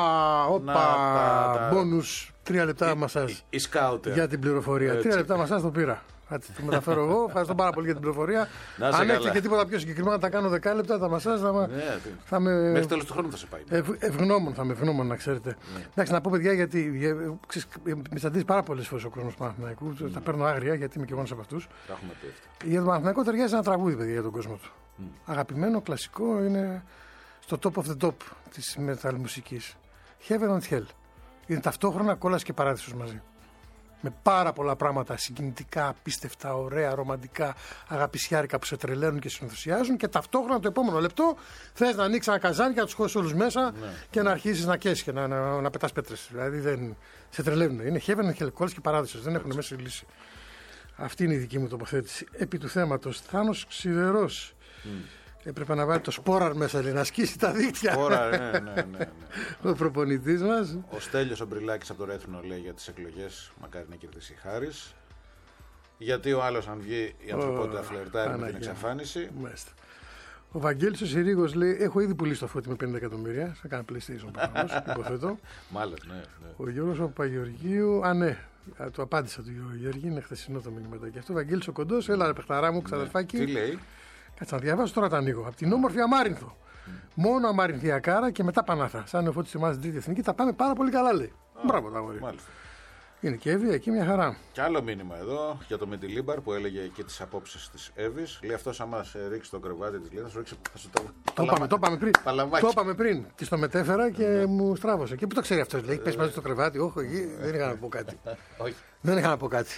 Όπα! Μπόνους 3 λεπτά μασάζ. Για την πληροφορία. 3 λεπτά μασάζ το πήρα. Έτσι, το μεταφέρω εγώ. Ευχαριστώ πάρα πολύ για την πληροφορία. Αν έχετε και τίποτα πιο συγκεκριμένα, τα κάνω 10 λεπτά τα μασάζ. Μέχρι τέλος του χρόνου θα σε πάει. Ευγνώμων, να ξέρετε. Εντάξει, να πω, παιδιά, γιατί με τσαντίζει πάρα πολλές φορές ο κόσμος του Παναθηναϊκού. Τα παίρνω άγρια, γιατί είμαι και εγώ από αυτούς. Για τον Παναθηναϊκό ταιριάζει ένα τραγούδι, παιδιά, για τον κόσμο του. Αγαπημένο, κλασικό, είναι στο top of the top της metal μουσικής. Heaven and Hell. Είναι ταυτόχρονα κόλαση και παράδεισος μαζί. Με πάρα πολλά πράγματα συγκινητικά, απίστευτα, ωραία, ρομαντικά, αγαπησιάρικα που σε τρελαίνουν και σε ενθουσιάζουν, και ταυτόχρονα το επόμενο λεπτό θες να ανοίξει ένα καζάνι και να τους χώσεις όλους μέσα και να αρχίσεις να καίσεις και να πετάς πέτρες. Δηλαδή δεν σε τρελαίνουν. Είναι heaven and hell, κόλας και παράδεισος. Δεν έχουν μέσα λύση. Αυτή είναι η δική μου τοποθέτηση. Επί του θέματος, Θάνος Ξιδερός. Έπρεπε να βάλει το Σπόραρ μέσα, λέει, να σκίσει τα δίκτυα. Σπόραρ, ναι. Ο προπονητής μας. Ο Στέλιος ο Μπριλάκης από το Ρέθινο λέει για τις εκλογές, μακάρι να κερδίσει η Χάρης. Γιατί ο άλλος, αν βγει, η ανθρωπότητα φλερτάρει με την εξαφάνιση. Μάλιστα. Ο Βαγγέλης ο Συρίγος λέει: έχω ήδη πουλήσει το Φώτη με 50 εκατομμύρια. Θα κάνει PlayStation προφανώς, υποθέτω. Μάλλον, ναι. Ο Γιώργος ο Παπαγεωργίου, ναι. Το απάντησα του Γιώργη, είναι χθεσινό το μήνυμα και αυτό. Ο Βαγγέλης ο Κοντός, έλα ρε παιχταρά μου, ξαδερφάκι. Τι λέει? Κάτσε να διαβάσω, τώρα τα ανοίγω. Από την όμορφη Αμάρινθο. Μόνο Αμαρινθιακάρα και μετά Πανάθα. Σαν ο Φώτης εμάς τρίτη εθνική, τα πάμε πάρα πολύ καλά, λέει. Μπράβο, τα αγόρια. Είναι και Εύη, εκεί μια χαρά. Και άλλο μήνυμα εδώ για το Μεντιλίμπαρ που έλεγε και τις απόψεις της Εύης. Λέει αυτός, άμα σε ρίξει το κρεβάτι της Λίδας, ρίξει το είπαμε πριν. Τη το μετέφερα και μου στράβωσε. Και πού το ξέρει αυτός, λέει: πες μαζί στο κρεβάτι. Όχι, δεν είχα να πω κάτι. Δεν είχα να πω κάτι.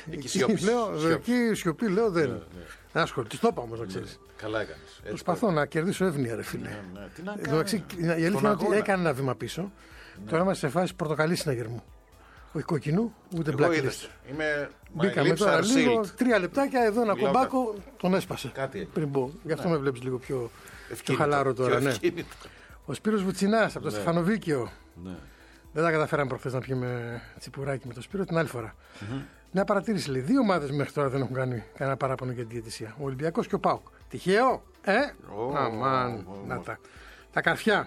Εκεί σιωπή, λέω δεν. Να ασχοληθείς, το είπα όμως, να ξέρεις. Καλά έκανες. Προσπαθώ να κερδίσω εύνοια, ρε φίλε. Η αλήθεια είναι ότι έκανε ένα βήμα πίσω. Τώρα είμαστε σε φάση πορτοκαλί συναγερμού. Όχι κόκκινου, ούτε blacklist. Μπήκαμε τώρα λίγο, 3 λεπτάκια, εδώ ένα κομπάκο, τον έσπασε. Πριν πω. Γι' αυτό με βλέπεις λίγο πιο χαλάρο τώρα. Ο Σπύρος Βουτσινάς από το Στεφανοβίκιο. Δεν τα καταφέραμε προχθές να πιούμε τσιπουράκι με το Σπύρο, την άλλη φορά. Μια παρατήρηση, λέει: 2 ομάδες μέχρι τώρα δεν έχουν κάνει κανένα παράπονο για την διαιτησία. Ο Ολυμπιακός και ο ΠΑΟΚ. Τυχαίο, αμάν, να τα καρφιά.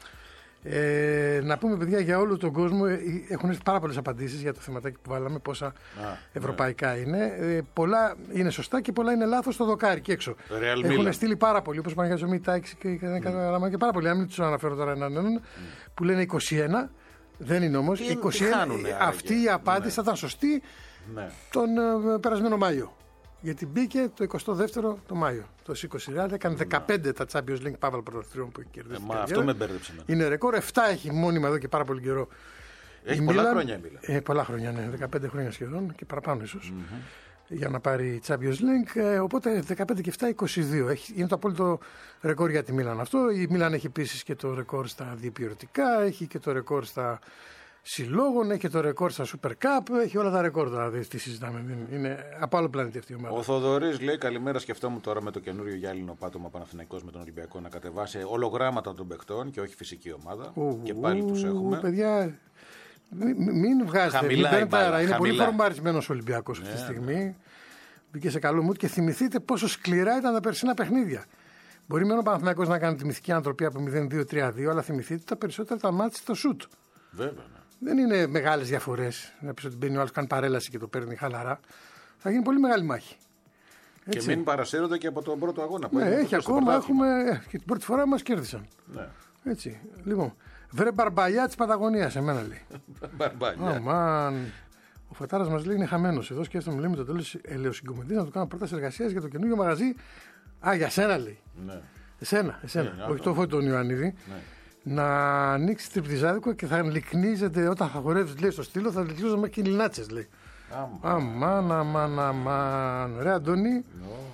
Να πούμε, παιδιά, για όλο τον κόσμο έχουν έρθει πάρα πολλές απαντήσεις για το θεματάκι που βάλαμε, πόσα ευρωπαϊκά είναι. Πολλά είναι σωστά και πολλά είναι λάθος στο δοκάρι και έξω. Έχουν στείλει πάρα πολλοί, όπως Παναγιώτης Μητάκης και πάρα πολλοί. Αν μην τους αναφέρω τώρα έναν, που λένε 21. Δεν είναι όμως. 21, αυτή η απάντηση θα ήταν σωστή τον περασμένο Μάιο. Γιατί μπήκε το 22ο το Μάιο. Το 20 έκανε 15 τα Champions League Pavel πρωταθλητριών που έχει κερδίσει. Αυτό με μπέρδεψε. Είναι ρεκόρ. 7 έχει μόνιμα εδώ και πάρα πολύ καιρό Έχει πολλά χρόνια η Μίλαν. Πολλά χρόνια, ναι. 15 χρόνια σχεδόν και παραπάνω ίσως. Για να πάρει Champions League. Οπότε 15 και 7, 22. Είναι το απόλυτο ρεκόρ για τη Μίλαν αυτό. Η Μίλαν έχει επίσης και το ρεκόρ στα διπυρωτικά, έχει και το ρεκόρ στα συλλόγων, έχει και το ρεκόρ στα Super Cup. Έχει όλα τα ρεκόρ δηλαδή. Τι συζητάμε. Είναι από άλλο πλανήτη αυτή η ομάδα. Ο Θοδωρής λέει: καλημέρα. Σκεφτόμουν τώρα με το καινούριο γυάλινο πάτωμα Παναθηναϊκός με τον Ολυμπιακό να κατεβάσει ολογράμματα των παιχτών και όχι φυσική ομάδα. Και πάλι τους έχουμε. Παιδιά, μην βγάζετε. Είναι πολύ φορμαρισμένος ο Ολυμπιακός αυτή τη στιγμή. Μπήκε σε καλό mood και θυμηθείτε πόσο σκληρά ήταν τα περσινά παιχνίδια. Μπορεί με ο Παναθηναϊκός να κάνει τη μυθική ανατροπή από 0-2-3-2, αλλά θυμηθείτε τα περισσότερα τα μάτς στο σουτ. Βέβαια. Ναι. Δεν είναι μεγάλες διαφορές. Να πει ότι μπαίνει ο άλλος, κάνει παρέλαση και το παίρνει χαλαρά. Θα γίνει πολύ μεγάλη μάχη. Έτσι. Και μην παρασύρονται και από τον πρώτο αγώνα. Ναι, έχει ακόμα. Έχουμε, και την πρώτη φορά μας κέρδισαν. Ναι. Έτσι. Λοιπόν, βρε μπαρμπαλιά της Παταγωνίας, εμένα λέει. Μπαρμπαλιά. Ο Φατάρας μας λέει είναι χαμένος. Εδώ σκέφτομαι λέει, με το τέλος ελαιοσυγκομιδής να του κάνω πρόταση εργασίας για το καινούργιο μαγαζί. Α, για σένα λέει. Ναι. Εσένα. Όχι το φώτο τον Ιωαννίδη. Ναι. Να ανοίξει τριπτιζάδικο και θα λυκνίζεται όταν θα χορεύει λέει στο στήλο, θα λυκνίζονται μέχρι και οι λινάτσες λέει. Αμάν. Ρε Αντώνη.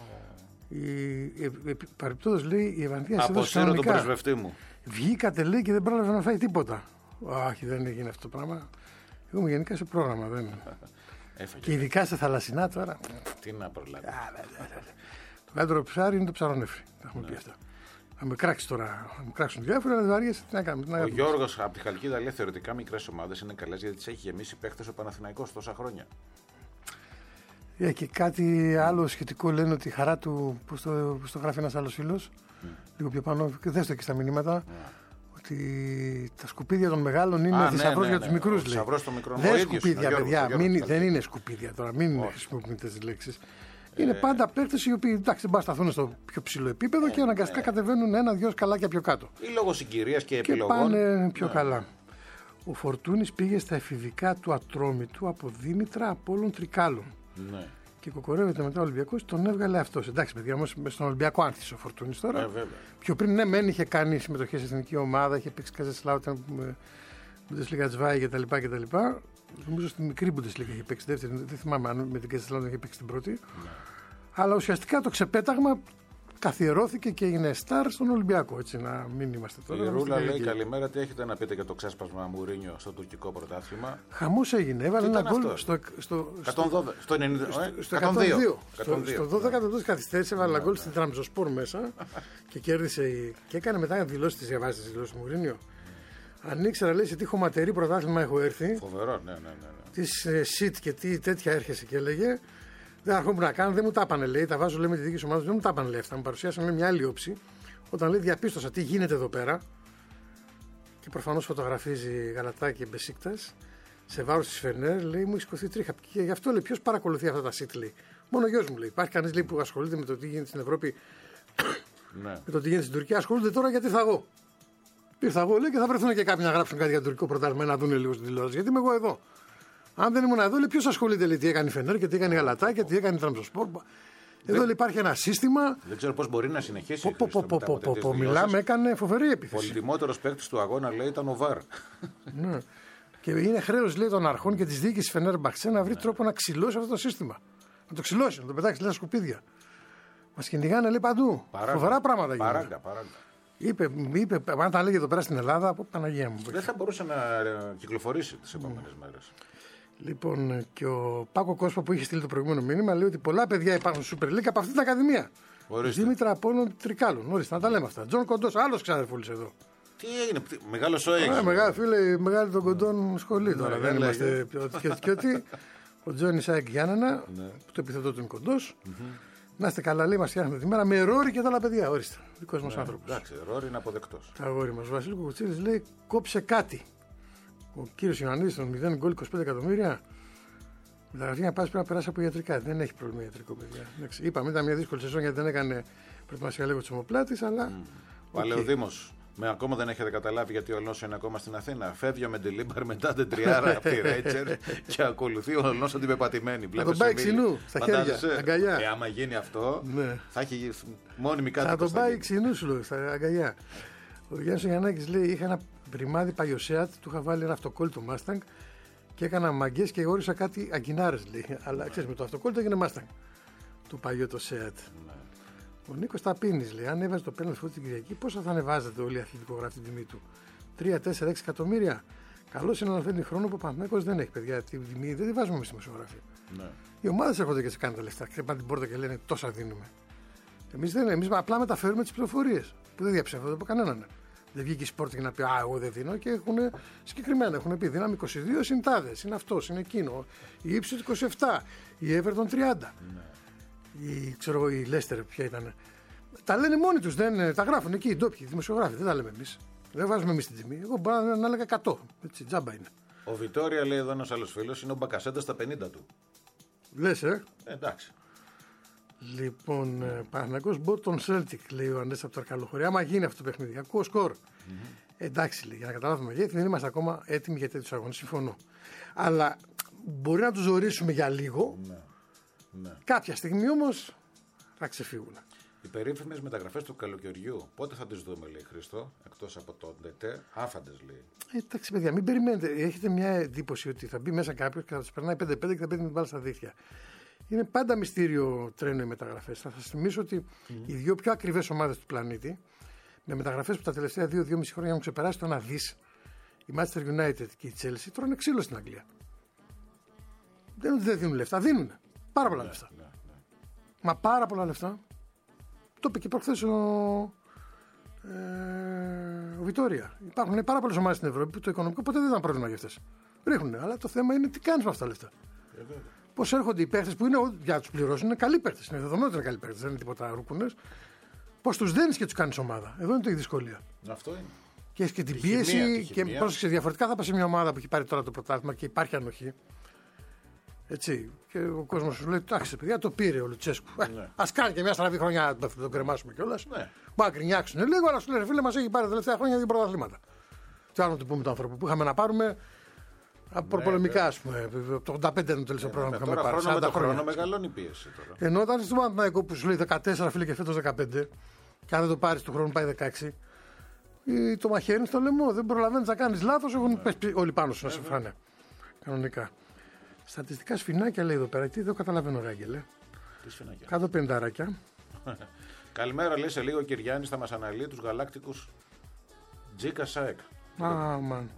Παρεπτόντως λέει η Ευανθία σε έδωσε κανονικά. Αποσύρω τον πρεσβευτή μου. Βγήκατε λέει και δεν πρόλαβε να φάει τίποτα. Όχι, δεν έγινε αυτό το πράγμα. Εγώ είμαι γενικά σε πρόγραμμα, δεν. Και ειδικά σε θαλασσινά τώρα. Τι να προλάβει. Το καλύτερο ψάρι είναι το ψαρονέφρι. Τα έχουμε πει αυτά. Θα με κράξει τώρα, θα με κράξουν διάφορα, αλλά δεν αργήσει. Τι να κάνουμε. Ο Γιώργος από τη Χαλκίδα λέει θεωρητικά μικρές ομάδες είναι καλές γιατί τις έχει γεμίσει παίχτες ο Παναθηναϊκός τόσα χρόνια. Και κάτι άλλο σχετικό λένε ότι η χαρά του, πώς το γράφει ένας άλλος φίλος, λίγο πιο πάνω, δες το εκεί στα μηνύματα. Ότι τα σκουπίδια των μεγάλων είναι θησαυρός για τους μικρούς. Δεν είναι σκουπίδια, παιδιά. Δεν είναι σκουπίδια τώρα. Μην χρησιμοποιείτε τις λέξεις. Είναι πάντα παίκτες οι οποίοι εντάξει, δεν σταθούν στο πιο ψηλό επίπεδο και αναγκαστικά κατεβαίνουν ένα-δυο σκαλάκια πιο κάτω. Ή λόγω συγκυρίας και επιλογών. Και πάνε πιο καλά. Ο Φορτούνης πήγε στα εφηβικά του Ατρόμητου από Δήμητρα Απόλλων Τρικάλων. Ναι. Και κοκορεύεται μετά ο Ολυμπιακός, τον έβγαλε αυτός. Εντάξει, παιδιά, όμως στον Ολυμπιακό άνθησε ο Φορτούνης τώρα. Πιο πριν, ναι, μεν είχε κάνει συμμετοχές στην εθνική ομάδα, είχε παίξει Καζεσλάουτερν, Bundesliga Zwei κτλ. Νομίζω στη μικρή Bundesliga είχε παίξει δεύτερη, δεν θυμάμαι αν με την Καζεσλάουτερν είχε παίξει την πρώτη. Ναι. Αλλά ουσιαστικά το ξεπέταγμα καθιερώθηκε και έγινε στάρ στον Ολυμπιακό. Έτσι, να μην είμαστε τώρα. Η Ρούλα λέει καλημέρα, τι έχετε να πείτε για το ξέσπασμα Μουρίνιο στο τουρκικό πρωτάθλημα. Χαμός έγινε, έβαλε ένα γκολ στο 102. Στο 12 λεπτό καθυστέρησε, έβαλε ένα γκολ στην Τραμζοσπορ μέσα και κέρδισε. Και έκανε μετά δηλώσει τη διαβάσει τη δηλώση του Μουρίνιο. Αν ήξερα, λέει, σε τι χωματερή πρωτάθλημα έχω έρθει. Φοβερό, ναι. Τι σιτ και τι τέτοια έρχεσαι και έλεγε. Δεν αρχόμουν να κάνω, δεν μου τα πάνε, λέει. Τα βάζω, λέει, με τη δική σου ομάδα, δεν μου τα πάνε, λέει αυτά. Μου παρουσιάσαν λέει, μια άλλη όψη. Όταν λέει, διαπίστωσα τι γίνεται εδώ πέρα. Και προφανώς φωτογραφίζει Γαλατάκη και Μπεσίκτας. Σε βάρος της Φερνέρ, λέει, μου έχει σηκωθεί τρίχα. Και γι' αυτό λέει, ποιος παρακολουθεί αυτά τα σιτ, λέει. Μόνο ο γιος μου, λέει. Υπάρχει κανείς λέει, που ασχολείται με το τι γίνεται στην Ευρώπη, ναι. Με το τι γίνεται στην Τουρκία. Ασχολούνται τώρα γιατί θα εγώ. Ήρθα εγώ, λέει, και θα βρεθούν και κάποιοι να γράψουν κάτι για το τουρκικό πρωτάθλημα να δουν λίγο στην τηλεόραση. Γιατί είμαι εγώ εδώ. Αν δεν ήμουν εδώ, λέει, ποιος ασχολείται, λέει, τι έκανε η Φενέρ και τι έκανε η Γαλατάκη και τι έκανε η Τραμζοσπορ. Εδώ λέει, υπάρχει ένα σύστημα. Δεν ξέρω πώς μπορεί να συνεχίσει. Μιλάμε, έκανε φοβερή επίθεση. Πολυτιμότερος παίκτης του αγώνα, λέει, ήταν ο Βαρ. Ναι. Και είναι χρέος, λέει, των αρχών και της διοίκησης Φενέρ Μπαχτσέ να βρει τρόπο να ξυλώσει αυτό το σύστημα. Να το ξυλώσει, να το πετάξει, λέει, σκουπίδια. Μας κυνηγάνε, λέει, παντού. Φοβερά πράγματα παράγκα. Είπε, αν τα λέγε εδώ πέρα στην Ελλάδα, από Παναγία μου. Δεν θα μπορούσε να κυκλοφορήσει τις επόμενες μέρες. Λοιπόν, και ο Πάκο Κόσπα που είχε στείλει το προηγούμενο μήνυμα λέει ότι πολλά παιδιά υπάρχουν στη Super League από αυτή την Ακαδημία. Δήμητρα Απόλλων Τρικάλων. Ορίστε, να τα λέμε αυτά. Τζον Κοντός, άλλος ξάδερφος εδώ. Τι έγινε, μεγάλος ο Έγης. Μεγάλη των Κοντών σχολή τώρα. Δεν είμαστε και ότι. Ο Τζόνι Σάικ Γιάννενα, που το επιθετό του είναι Κοντός. Να είστε καλά, λέει, μας φτιάχνετε τη μέρα με Ρόρι και τα άλλα παιδιά. Ορίστε, δικός μας άνθρωπος. Εντάξει, Ρόρι είναι αποδεκτός. Τα αγόρι μας. Ο Βασίλης Κουκουτσίδης λέει κόψε κάτι. Ο κύριος Ιωαννίδης των 0 γκολ 25 εκατομμύρια. Μεταγραφή να πας πρέπει να περάσει από ιατρικά. Δεν έχει πρόβλημα ιατρικό, παιδιά. Είπαμε, ήταν μια δύσκολη σεζόν γιατί δεν έκανε προετοιμασία λίγο της ομοπλάτης, αλλά. Παλαιοδήμος. Ακόμα δεν έχετε καταλάβει γιατί ο Λνόσο είναι ακόμα στην Αθήνα. Φεύγει ο Μεντελίμπαρ μετά την τριάρα από τη Ρέιτσερ και ακολουθεί ο Λνόσο την πεπατημένη. Θα τον πάει ξινού στα χέρια, αγκαλιά. Άμα γίνει αυτό, θα έχει μόνιμη κάτω. Θα τον πάει ξινού σου, στα αγκαλιά. Ο Γιάννης Γιαννάκης λέει: είχα ένα Βρυμάδι Παγιοσέατ, του είχα βάλει ένα αυτοκόλλητο Mustang και έκανα μαγκές και όρισα κάτι αγκινάρες, λέει. Αλλά ξέρεις, με το αυτοκόλλητο έγινε Mustang. Το παλιό το Seat. Ο Νίκος Ταπίνης λέει: αν έβαζε το πέναλτι την Κυριακή, πόσα θα ανεβάζετε όλοι οι αθλητικογράφοι την τιμή του? 3, 4, 6 εκατομμύρια. Καλώς είναι να φέρνει χρόνο που ο Παναθηναϊκός δεν έχει, παιδιά. Την τιμή δεν τη βάζουμε εμείς στη δημοσιογραφία. Ναι. Οι ομάδες έρχονται και σε κάνουν τα λεφτά. Ξεπάνε την πόρτα και λένε τόσα δίνουμε. Εμείς απλά μεταφέρουμε τις πληροφορίες που δεν διαψεύδονται από κανέναν. Δεν βγήκε η Sport και να πει: α, εγώ δεν δίνω. Και έχουν συγκεκριμένα έχουν πει: δύναμη 22 είναι τάδες, είναι αυτός, είναι εκείνο. Η Ipswich 27, η Everton 30. Ναι. Η Leicester ποια ήταν. Τα λένε μόνοι τους, τα γράφουν εκεί οι ντόπιοι δημοσιογράφοι. Δεν τα λέμε εμείς. Δεν βάζουμε εμείς την τιμή. Εγώ μπορώ να έλεγα 100. Έτσι, τζάμπα είναι. Ο Βιτόρια λέει εδώ ένας άλλος φίλος είναι ο Μπακασέτα στα 50 του. Λες, εντάξει. Λοιπόν, Παναθηναϊκός Μπότον Celtic, λέει ο Ανέστα από το Αρκαλοχωρία. Άμα γίνει αυτό το παιχνίδι, ακούω σκορ. Εντάξει, λέει, για να καταλάβουμε μεγέθη, δεν είμαστε ακόμα έτοιμοι για τέτοιους αγώνες. Συμφωνώ. Αλλά μπορεί να τους ζορίσουμε για λίγο. Ναι. Κάποια στιγμή όμως θα ξεφύγουν. Οι περίφημες μεταγραφές του καλοκαιριού, πότε θα τις δούμε, λέει Χρήστο, εκτός από το ΝΤΕΤΕ, άφαντες λέει. Εντάξει, παιδιά, μην περιμένετε. Έχετε μια εντύπωση ότι θα μπει μέσα κάποιος και θα τους περνάει 5-5 και θα παίρνει την μπάλα στα δίχτυα. Είναι πάντα μυστήριο τρένο οι μεταγραφές. Θα σας θυμίσω ότι οι δύο πιο ακριβές ομάδες του πλανήτη, με μεταγραφές που τα τελευταία 2-2,5 χρόνια έχουν ξεπεράσει το 1 δις, η Manchester United και η Chelsea, τρώνε ξύλο στην Αγγλία. Δεν είναι ότι δεν δίνουν λεφτά, δίνουν. Πάρα πολλά λεφτά. Μα πάρα πολλά λεφτά. Το είπε και προχθές ο Βιτόρια. Υπάρχουν πάρα πολλές ομάδες στην Ευρώπη που το οικονομικό ποτέ δεν ήταν πρόβλημα για αυτές. Ρίχνουν. Αλλά το θέμα είναι τι κάνεις με αυτά τα λεφτά. Πώς έρχονται οι παίχτες που είναι για να τους πληρώσουν, είναι καλοί παίχτες. Είναι δεδομένο ότι είναι καλοί παίχτες, δεν είναι τίποτα ρούπονες. Πώς τους δένεις και τους κάνεις ομάδα. Εδώ είναι η δυσκολία. Αυτό είναι. Και έχει και την πίεση και πρόσεξε, διαφορετικά θα πας σε μια ομάδα που έχει πάρει τώρα το πρωτάθλημα και υπάρχει ανοχή. Έτσι. Και ο κόσμος σου λέει: εντάξει, παιδιά, το πήρε ο Λουτσέσκου. Ας κάνει και μια στραβή χρονιά να τον κρεμάσουμε κιόλας. Μα γκρινιάξουν λίγο, αλλά σου λένε: φίλε, μας έχει πάρει τα τελευταία χρόνια 2 πρωταθλήματα. Τι άλλο να του πούμε τον άνθρωπο που είχαμε να πάρουμε από προπολεμικά, ας πούμε. Το 85 ήταν το τελευταίο πρόγραμμα που είχαμε πάρει. Χρόνο με χρόνο μεγαλώνει η πίεση τώρα. Ενώ όταν στο Παναθηναϊκό που σου λέει 14, φίλε, και φέτος 15, και αν δεν το πάρει του χρόνου πάει 16, το μαχαίρι στο λαιμό. Δεν προλαβαίνει να κάνει λάθος, έχουν πέσει όλοι πάνω σου να σε φάνε. Κανονικά. Στατιστικά σφινάκια λέει εδώ πέρα. Τι δεν καταλαβαίνω, ρε Άγγελε. Τι σφινάκια. Κάτω 50. Καλημέρα, λέει σε λίγο ο Κυριάννης θα μας αναλύει τους γαλάκτικους Τζίκα Σάεκ. Αμαν.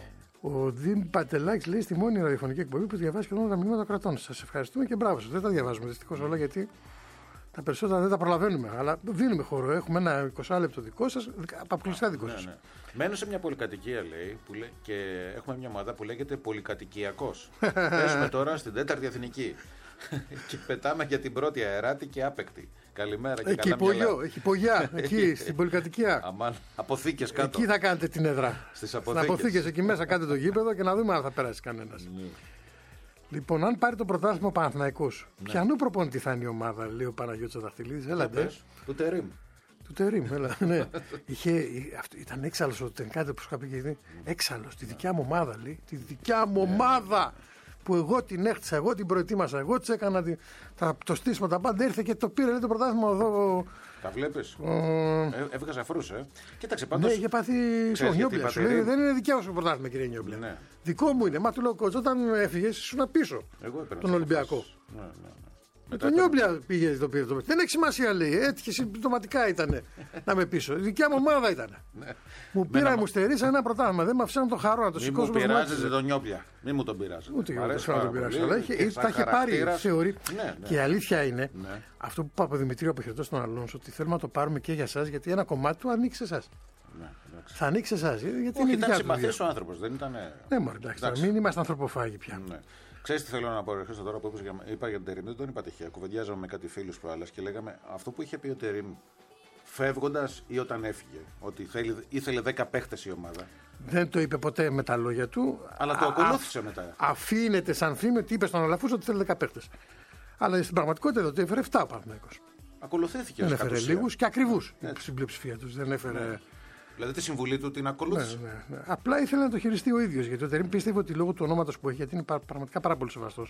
Ο Δήμ Πατελάκης λέει στη μόνη ραδιοφωνική εκπομπή που διαβάζει και όλα τα μηνύματα των κρατών. Σας ευχαριστούμε και μπράβο σας. Δεν τα διαβάζουμε δυστυχώς όλα γιατί τα περισσότερα δεν τα προλαβαίνουμε. Αλλά δίνουμε χώρο. Έχουμε ένα 20 λεπτό δικό σας, αποκλειστικά δικό σας. Ναι. Μένω σε μια πολυκατοικία, λέει, και έχουμε μια ομάδα που λέγεται Πολυκατοικιακός. Παίζουμε τώρα στην 4η Εθνική. Και πετάμε για την πρώτη αεράτη και άπεκτη. Καλημέρα και καλά μυαλά. Έχει πογιά, εκεί στην πολυκατοικία. Αμάν, αποθήκες κάτω. Εκεί θα κάνετε την έδρα. Στις αποθήκες εκεί μέσα κάντε το γήπεδο και να δούμε αν θα περάσει κανένας. Λοιπόν, αν πάρει το πρωτάθλημα ο Παναθηναϊκός, ποιανού προπονητή θα είναι η ομάδα, λέει ο Παναγιώτης Δαχτυλίδης. Έλατε. Του Τερίμ. Του Τερίμ, έλα. Ναι. Ήταν έξαλλος ο Τενκάτε που σου είχα πει και είναι έξαλλος. Τη δικιά μου ομάδα, λέει. Τη δικιά μου ομάδα. Που εγώ την έχτισα, εγώ την προετοίμασα, εγώ της έκανα το στήσιμο, τα πάντα. Ήρθε και το πήρε, λέει, το πρωτάθλημα εδώ. Τα βλέπεις. Έβγαζε αφρούς, Κοίταξε πάντως. Ναι, είχε πάθει Νιόμπλια. Σου λέει: δεν είναι δικιά σου πρωτάθλημα, κύριε Νιόμπλια. Ναι. Δικό μου είναι. Μα του λέω: κότς, όταν έφυγε, ήσουν πίσω τον Ολυμπιακό. Ναι. Με τον Νιόμπλια πήγε το πήρε. Δεν έχει σημασία, λέει. Έτυχε συμπτωματικά ήταν να με πίσω. Η δικιά μου ομάδα ήταν. Μου πήρα, μου στερήσα ένα πρωτάθλημα. Δεν με αφήσαν το χαρό να το σηκώσω. Μην μου πειράζει τον Νιόμπλια. Μην μου τον πειράζει. Ούτε και εγώ δεν τον πειράζει. Αλλά τα είχε πάρει, θεωρεί. Και η αλήθεια είναι αυτό που είπε ο Δημητρίου Αποχαιρετώ στον Αλόνσο, ότι θέλουμε να το πάρουμε και για εσά, γιατί ένα κομμάτι του ανοίξει εσά. Θα ανοίξει εσά. Γιατί όχι, ήταν συμπαθής ο άνθρωπος, δεν ήταν. Ναι, μωρέ, εντάξει. Μην είμαστε ανθρωποφάγοι πια. Ξέρεις τι θέλω να πω, Χρήστο, τώρα που είπα για τον Τερίμ, δεν τον είπα τυχαία. Κουβεντιάζαμε με κάτι φίλους προάλλας και λέγαμε αυτό που είχε πει ο Τερίμ φεύγοντας ή όταν έφυγε. Ότι ήθελε 10 παίχτες η ομάδα. Δεν το είπε ποτέ με τα λόγια του. Αλλά το ακολούθησε μετά. Αφήνεται σαν φήμη ότι είπε στον Αλαφούς ότι θέλει 10 παίχτες. Αλλά στην πραγματικότητα εδώ το έφερε 7 ο Παναθηναϊκός. Ακολουθήθηκε. Δεν έφερε λίγους και ακριβούς στην πλειοψηφία τους. Δεν έφερε. Ναι. Δηλαδή τη συμβουλή του την ακολούθησε. Ναι. Απλά ήθελε να το χειριστεί ο ίδιος. Γιατί ο Τερίμ πίστευε ότι λόγω του ονόματος που έχει, γιατί είναι πραγματικά πάρα πολύ σεβαστός,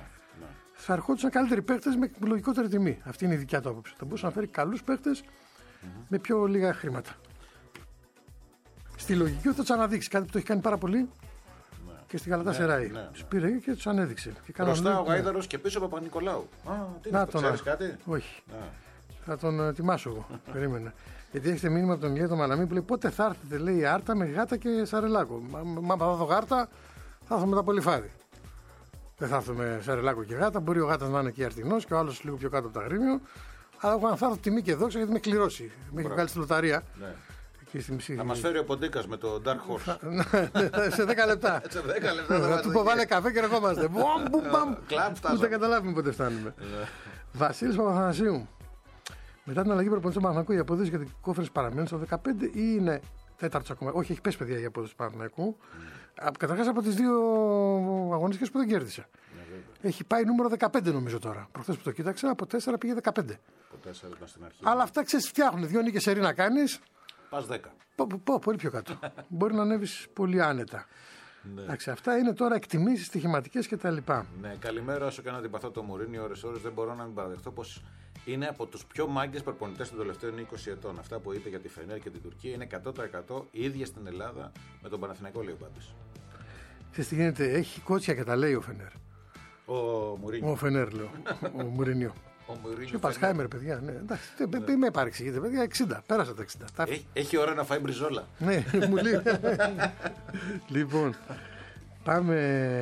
θα ερχόντουσαν καλύτεροι παίχτες με λογικότερη τιμή. Αυτή είναι η δικιά του άποψη. Θα μπορούσε να φέρει καλούς παίχτες με πιο λίγα χρήματα. στη λογική ότι θα του αναδείξει. Κάτι που το έχει κάνει πάρα πολύ και στη Γαλατασαράι. Του πήρε και του ανέδειξε. Μπροστά ο Γάιδαρος και πίσω ο Παπα-Νικολάου. Τι να το ξέρεις κάτι? Όχι. Θα τον ετοιμάσω εγώ. Περίμενα. Γιατί έχετε μήνυμα από τον Ηλία τον Μαλαμή που λέει πότε θα έρθετε, λέει, Άρτα με γάτα και σαρελάκο. Μα θα δω γάρτα, θα έρθω με τα πολυφάδι. Δεν θα έρθω με σαρελάκο και γάτα. Μπορεί ο γάτας να είναι και αρτινός και ο άλλος λίγο πιο κάτω από τα γρήμιο. Αλλά εγώ θα έρθω τιμή και δόξα γιατί με έχει κληρώσει. Με έχει βγάλει στη λοταρία. Θα μας φέρει ο Ποντίκας με το Dark Horse. Σε 10 λεπτά. Θα του πω βάλε καφέ και ερχόμαστε. Ούτε καταλάβουμε πότε φτάνουμε. Βασίλης Παπαθανασίου. Μετά την αλλαγή προπονητή του Παναθηναϊκού, η απόδοση για την κόφερες παραμένει στο 15 ή είναι τέταρτο ακόμα? Όχι, έχει πέσει παιδιά η απόδοση του Παναθηναϊκού. Καταρχάς από τις 2 αγωνιστικές που δεν κέρδισε. Έχει πάει νούμερο 15 νομίζω τώρα. Προχθές που το κοίταξα, από 4 πήγε 15. Από 4 ήταν στην αρχή. Αλλά αυτά ξέρεις, φτιάχνουν. 2 νίκες σερί να κάνεις. Πας 10. Πολύ πιο κάτω. Μπορεί να ανέβεις πολύ άνετα. Εντάξει, αυτά είναι τώρα εκτιμήσεις στοιχηματικές κτλ. Ναι, καλημέρα. Όσο και να την παθώ το Μουρίνιο, ώρες δεν μπορώ να μην παραδεχτώ πως είναι από τους πιο μάγκες προπονητές των τελευταίων 20 ετών. Αυτά που είπε για τη Φενέρ και την Τουρκία είναι 100% ίδια στην Ελλάδα με τον Παναθηναϊκό, λέει ο Μπάμπης. Ξέρεις τι γίνεται, έχει κότσια και τα λέει ο Φενέρ. Ο Μουρίνιο. Ο Φενέρ, λέω. Ο Μουρίνιο. Και ο Πασχάιμερ, παιδιά. Ναι. Εντάξει, με παρεξηγείτε, παιδιά. 60, πέρασα τα 60. Έχει ώρα να φάει μπριζόλα. Ναι, μου λέει. Λοιπόν, πάμε.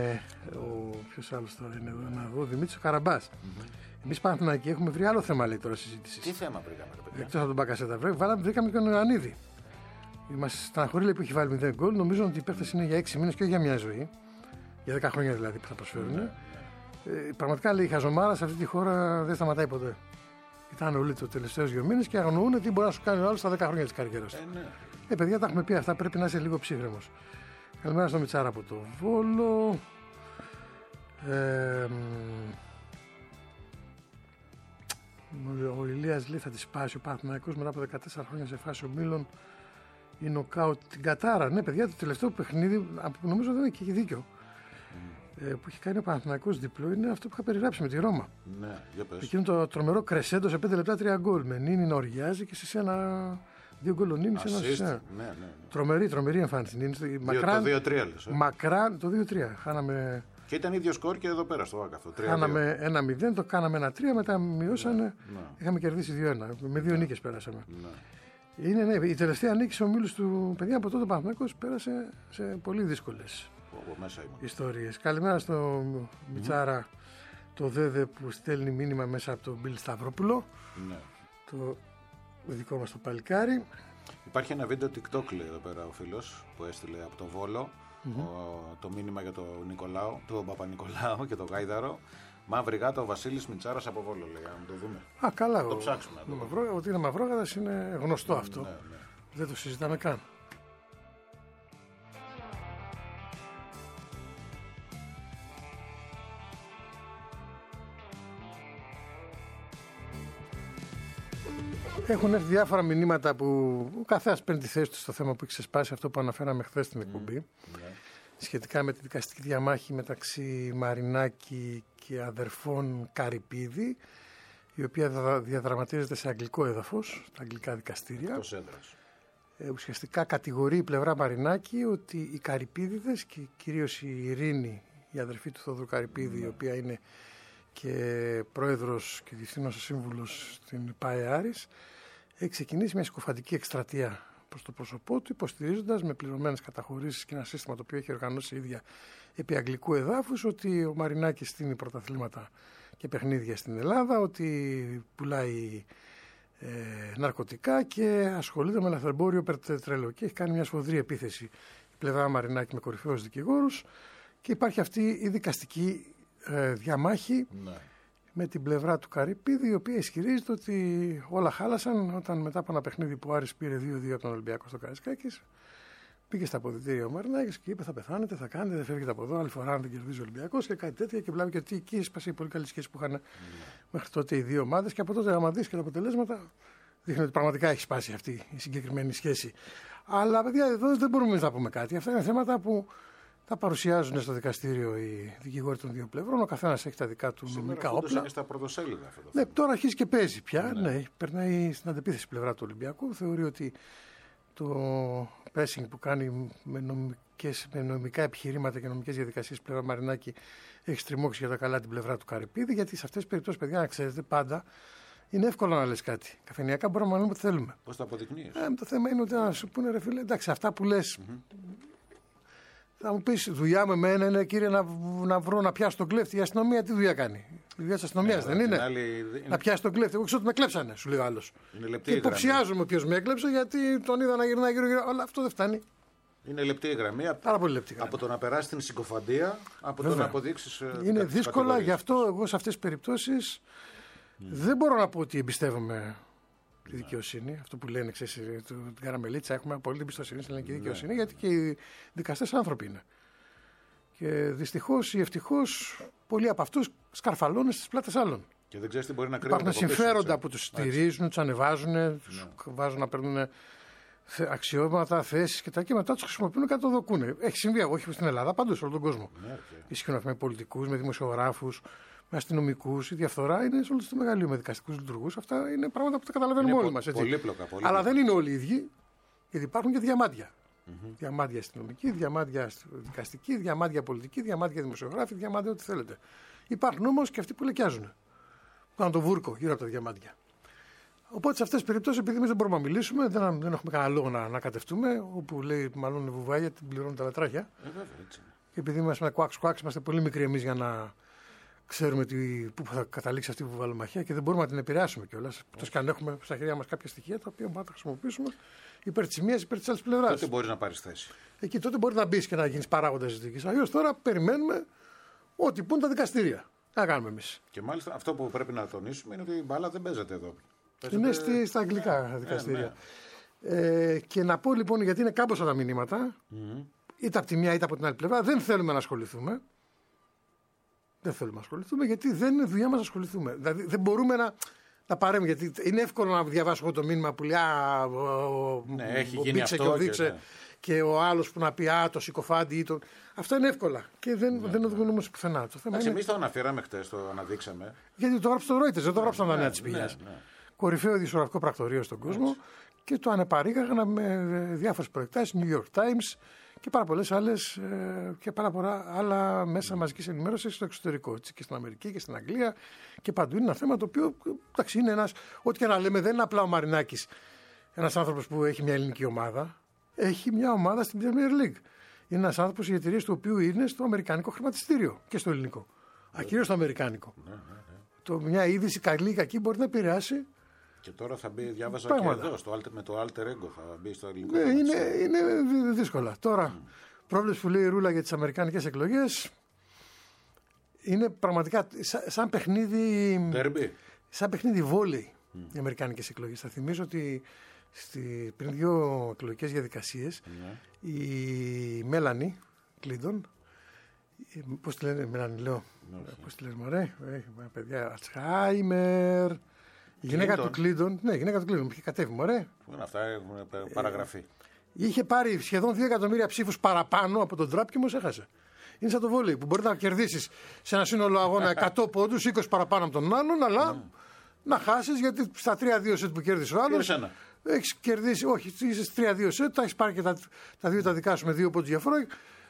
Ποιος άλλος τώρα είναι εδώ να δω, Δημήτρης ο Καραμπάς. Εμείς Παναθηναϊκοί έχουμε βρει άλλο θέμα, λέει τώρα συζήτηση. Τι θέμα βρήκαμε, ρε παιδιά? Εκτός από τον Μπακασέτα, βρήκαμε και τον Ιωαννίδη. Μας στεναχωρεί, λέει, που έχει βάλει 0 γκολ. Νομίζω ότι οι παίκτες είναι για 6 μήνες και όχι για μια ζωή. Για 10 χρόνια δηλαδή που θα προσφέρουν. Πραγματικά, λέει, η χαζομάρα σε αυτή τη χώρα δεν σταματάει ποτέ. Ήταν όλοι το τελευταίους 2 μήνες και αγνοούν τι μπορεί να σου κάνει ο άλλος στα 10 χρόνια της καριέρας του. Παιδιά, τα έχουμε πει αυτά. Πρέπει να είσαι λίγο ψύχρεμος. Καλημέρα στο Μιτσάρα από το Βόλο. Ο Ηλίας λέει θα τη σπάσει ο Παναθηναϊκός μετά από 14 χρόνια σε φάση ο Μίλων. Η νοκάουτ την Κατάρα. Ναι, παιδιά, το τελευταίο παιχνίδι, νομίζω δεν έχει δίκιο. Που έχει κάνει ο Παναθηναϊκός διπλό είναι αυτό που είχα περιγράψει με τη Ρώμα. Ναι, για πες. Εκείνο το τρομερό κρεσέντο σε 5 λεπτά 3 γκολ. Με Νίνη να οργιάζει και σε ένα. 2 γκολ ο Νίνη σε ένα σένα. Ναι. Τρομερή εμφάνιση. Το 2-3 λες. Μακράν το 2-3. Χάναμε. Και ήταν ίδιο σκορ και εδώ πέρα στο Βάκαθο. Χάναμε 1-0, το κάναμε 1-3, μετά μειώσανε. Ναι. Είχαμε κερδίσει 2-1. Με 2 νίκες πέρασαμε. Ναι. Είναι η τελευταία νίκη σε ομίλους του παιδιά από τότε ο Παναθηναϊκός πέρασε σε πολύ δύσκολες ιστορίες. Καλημέρα στο Μιτσάρα, το Δέδε που στέλνει μήνυμα μέσα από τον Μπιλ Σταυρόπουλο. Ναι. Το δικό μας το παλικάρι. Υπάρχει ένα βίντεο TikTok, λέει εδώ πέρα ο φίλος που έστειλε από το Βόλο. Το μήνυμα για τον Νικολάου, τον Παπα-Νικολάου και τον Γάιδαρο. Μαύρη γάτα ο Βασίλης Μιτσάρας από Βόλο, λέει. Να το δούμε. Καλά, το ψάξουμε. Ότι είναι μαυρόγατας είναι γνωστό αυτό. Ναι. Δεν το συζητάμε καν. Έχουν έρθει διάφορα μηνύματα που ο καθένας παίρνει τη θέση του στο θέμα που έχει ξεσπάσει, αυτό που αναφέραμε χθες στην εκπομπή. Σχετικά με τη δικαστική διαμάχη μεταξύ Μαρινάκη και αδερφών Καρυπίδη, η οποία διαδραματίζεται σε αγγλικό έδαφος, στα αγγλικά δικαστήρια. Ουσιαστικά κατηγορεί η πλευρά Μαρινάκη ότι οι Καρυπίδηδες και κυρίως η Ειρήνη, η αδερφή του Θόδωρου Καρυπίδη, η οποία είναι και πρόεδρος και διευθύνος σύμβουλος στην ΠΑΕ Άρης, έχει ξεκινήσει μια συκοφαντική εκστρατεία προς το πρόσωπό του, υποστηρίζοντας με πληρωμένες καταχωρήσεις και ένα σύστημα το οποίο έχει οργανώσει η ίδια επί αγγλικού εδάφους ότι ο Μαρινάκης στείνει πρωταθλήματα και παιχνίδια στην Ελλάδα, ότι πουλάει ναρκωτικά και ασχολείται με λαθρεμπόριο πετρελαίου. Και έχει κάνει μια σφοδρή επίθεση η πλευρά Μαρινάκη με κορυφαίους δικηγόρους και υπάρχει αυτή η δικαστική διαμάχη με την πλευρά του Καρυπίδη, η οποία ισχυρίζεται ότι όλα χάλασαν όταν μετά από ένα παιχνίδι που ο Άρης πήρε 2-2 από τον Ολυμπιακό στο Καραϊσκάκης, πήγε στα αποδυτήρια ο Μαρινάκης και είπε: θα πεθάνετε, θα κάνετε, δεν φεύγετε από εδώ. Άλλη φορά αν δεν κερδίζει ο Ολυμπιακός και κάτι τέτοια. Και βλέπει και ότι εκεί έσπασε η πολύ καλή σχέση που είχαν μέχρι τότε οι δύο ομάδες. Και από τότε, άμα δεις και τα αποτελέσματα, δείχνει ότι πραγματικά έχει σπάσει αυτή η συγκεκριμένη σχέση. Αλλά παιδιά, εδώ δεν μπορούμε να πούμε κάτι. Αυτά είναι θέματα που τα παρουσιάζουν στο δικαστήριο οι δικηγόροι των δύο πλευρών. Ο καθένας έχει τα δικά του νομικά όπλα. Και στα πρωτοσέλιδα αυτό το ναι, τώρα αρχίζει και παίζει πια. Ναι, περνάει στην αντεπίθεση πλευρά του Ολυμπιακού. Θεωρεί ότι το pressing που κάνει με νομικά επιχειρήματα και νομικές διαδικασίες πλευρά Μαρινάκη έχει στριμώξει για τα καλά την πλευρά του Καρυπίδη, γιατί σε αυτές τις περιπτώσεις, παιδιά, να ξέρετε, πάντα είναι εύκολο να λες κάτι. Καφενειακά μπορούμε να λέμε ό,τι θέλουμε. Πώς το αποδεικνύεις? Το θέμα είναι ότι να σου πούνε, ρε φίλε, εντάξει, αυτά που λες. Θα μου πεις, δουλειά με εμένα είναι, κύριε, να βρω να πιάσω τον κλέφτη. Η αστυνομία τι δουλειά κάνει? Η δουλειά της αστυνομίας δεν είναι? Να πιάσει τον κλέφτη. Εγώ ξέρω ότι με κλέψανε, σου λέει ο άλλος. Και υποψιάζομαι ποιος με έκλεψε, γιατί τον είδα να γυρνάει γύρω-γύρω. Αλλά αυτό δεν φτάνει. Είναι λεπτή η γραμμή. Πάρα πολύ λεπτή γραμμή. Από το να περάσει την συκοφαντία, από το να αποδείξεις. Είναι δύσκολα, γι' αυτό εγώ σε αυτές τις περιπτώσεις δεν μπορώ να πω ότι εμπιστεύομαι τη δικαιοσύνη. Αυτό που λένε, ξέρεις, την Καραμελίτσα, έχουμε απόλυτη εμπιστοσύνη στην ελληνική δικαιοσύνη, γιατί και οι δικαστές άνθρωποι είναι. Και δυστυχώς ή ευτυχώς πολλοί από αυτούς σκαρφαλώνουν στις πλάτες άλλων. Και δεν ξέρεις τι μπορεί να κρύβεται. Υπάρχουν συμφέροντα που τους στηρίζουν, τους ανεβάζουν, τους βάζουν να παίρνουν αξιώματα, θέσεις και τα και μετά τους χρησιμοποιούν και να το δοκούν. Έχει συμβεί, όχι στην Ελλάδα, παντού σε όλο τον κόσμο. Ισχύουν αυτά με πολιτικούς, με δημοσιογράφους, με αστυνομικούς. Η διαφθορά είναι σε όλο το μεγαλείο, με δικαστικούς λειτουργούς. Αυτά είναι πράγματα που τα καταλαβαίνουμε όλοι μας. Πολύπλοκα. Αλλά δεν είναι όλοι οι ίδιοι, γιατί υπάρχουν και διαμάντια. Διαμάντια αστυνομική, διαμάντια δικαστική, διαμάντια πολιτική, διαμάντια δημοσιογράφη, διαμάντια ό,τι θέλετε. Υπάρχουν όμως και αυτοί που λεκιάζουν. Που κάνουν το βούρκο γύρω από τα διαμάντια. Οπότε σε αυτές τις περιπτώσεις, επειδή εμείς δεν μπορούμε να μιλήσουμε, δεν έχουμε κανένα λόγο να κατευτούμε, όπου λέει μάλλον βουβάγια, την πληρώνουν τα λατράχια. Και επειδή είμαστε κουάξ, είμαστε πολύ μικροί εμείς για να ξέρουμε πού θα καταλήξει αυτή η βουβαλομαχία και δεν μπορούμε να την επηρεάσουμε κιόλας. Εκτός και αν έχουμε στα χέρια μας κάποια στοιχεία τα οποία μπορούμε να τα χρησιμοποιήσουμε υπέρ της μίας, υπέρ της άλλης πλευράς. Τότε μπορείς να πάρεις θέση. Εκεί τότε μπορεί να μπει και να γίνει παράγοντας της δίκης. Αλλιώς τώρα περιμένουμε ό,τι πούν τα δικαστήρια. Να κάνουμε εμείς. Και μάλιστα αυτό που πρέπει να τονίσουμε είναι ότι η μπάλα δεν παίζεται εδώ. Είναι στα αγγλικά δικαστήρια. Και να πω λοιπόν, γιατί είναι κάμποσα τα μηνύματα, είτε από τη μία είτε από την άλλη πλευρά, δεν θέλουμε να ασχοληθούμε. Δεν θέλουμε να ασχοληθούμε, γιατί δεν είναι δουλειά μας να ασχοληθούμε. Δηλαδή δεν μπορούμε να παρέμβουμε. Γιατί είναι εύκολο να διαβάσω εγώ το μήνυμα που λέει έχει γίνει μπήξε αυτό και οδήξε και ο άλλος που να πει το συκοφάντη ή το. Αυτά είναι εύκολα και δεν οδηγούν όμως πουθενά. Εμείς το αναφέραμε χτες, το αναδείξαμε. Γιατί το γράψε το Reuters, δεν το γράψαν τα νέα της πηγής. Κορυφαίο ειδησιογραφικό πρακτορείο στον κόσμο και το ανεπαρήγαγαν με διάφορες προεκτάσεις, New York Times και πάρα πολλές άλλες και πάρα πολλά άλλα μέσα μαζικής ενημέρωσης στο εξωτερικό. Έτσι, και στην Αμερική και στην Αγγλία και παντού. Είναι ένα θέμα το οποίο, εντάξει, είναι ένας, ό,τι και να λέμε, δεν είναι απλά ο Μαρινάκης, ένας άνθρωπος που έχει μια ελληνική ομάδα. Έχει μια ομάδα στην Premier League. Είναι ένας άνθρωπος οι εταιρείες του οποίου είναι στο αμερικάνικο χρηματιστήριο και στο ελληνικό. Κυρίως στο αμερικάνικο. Μια είδηση καλή ή κακή μπορεί να επηρεάσει. Και τώρα θα μπει, διάβαζα και εδώ, με το Alter Ego θα μπει στο ελληνικό. Είναι δύσκολα. Τώρα, πρόβλεψη που λέει η Ρούλα για τις αμερικάνικες εκλογές είναι πραγματικά σαν παιχνίδι. Derby. Σαν παιχνίδι βόλεϊ οι αμερικάνικες εκλογές. Θα θυμίζω ότι πριν 2 εκλογικές διαδικασίες η Μέλανη Κλίντον. Πώς τη λένε, Μέλανη, λέω. Πώς τη λένε, μωρέ. Παιδιά, Αλτσχάιμερ. Η γυναίκα του Κλίντον, ναι, η γυναίκα του Κλίντον, είχε κατέβει, μωρέ. Αυτά έχουν παραγραφεί. Είχε πάρει σχεδόν 2 εκατομμύρια ψήφους παραπάνω από τον Τραμπ και όμως έχασε. Είναι σαν το βόλεϊ που μπορεί να κερδίσεις σε ένα σύνολο αγώνα 100 πόντους, 20 παραπάνω από τον άλλον, αλλά να χάσεις γιατί στα 3-2 σετ που κέρδισε ο άλλος. Έχεις κερδίσει, όχι, είσαι 3-2 σετ, τα έχεις πάρει και τα 2 τα δικά σου με 2 πόντους διαφορά.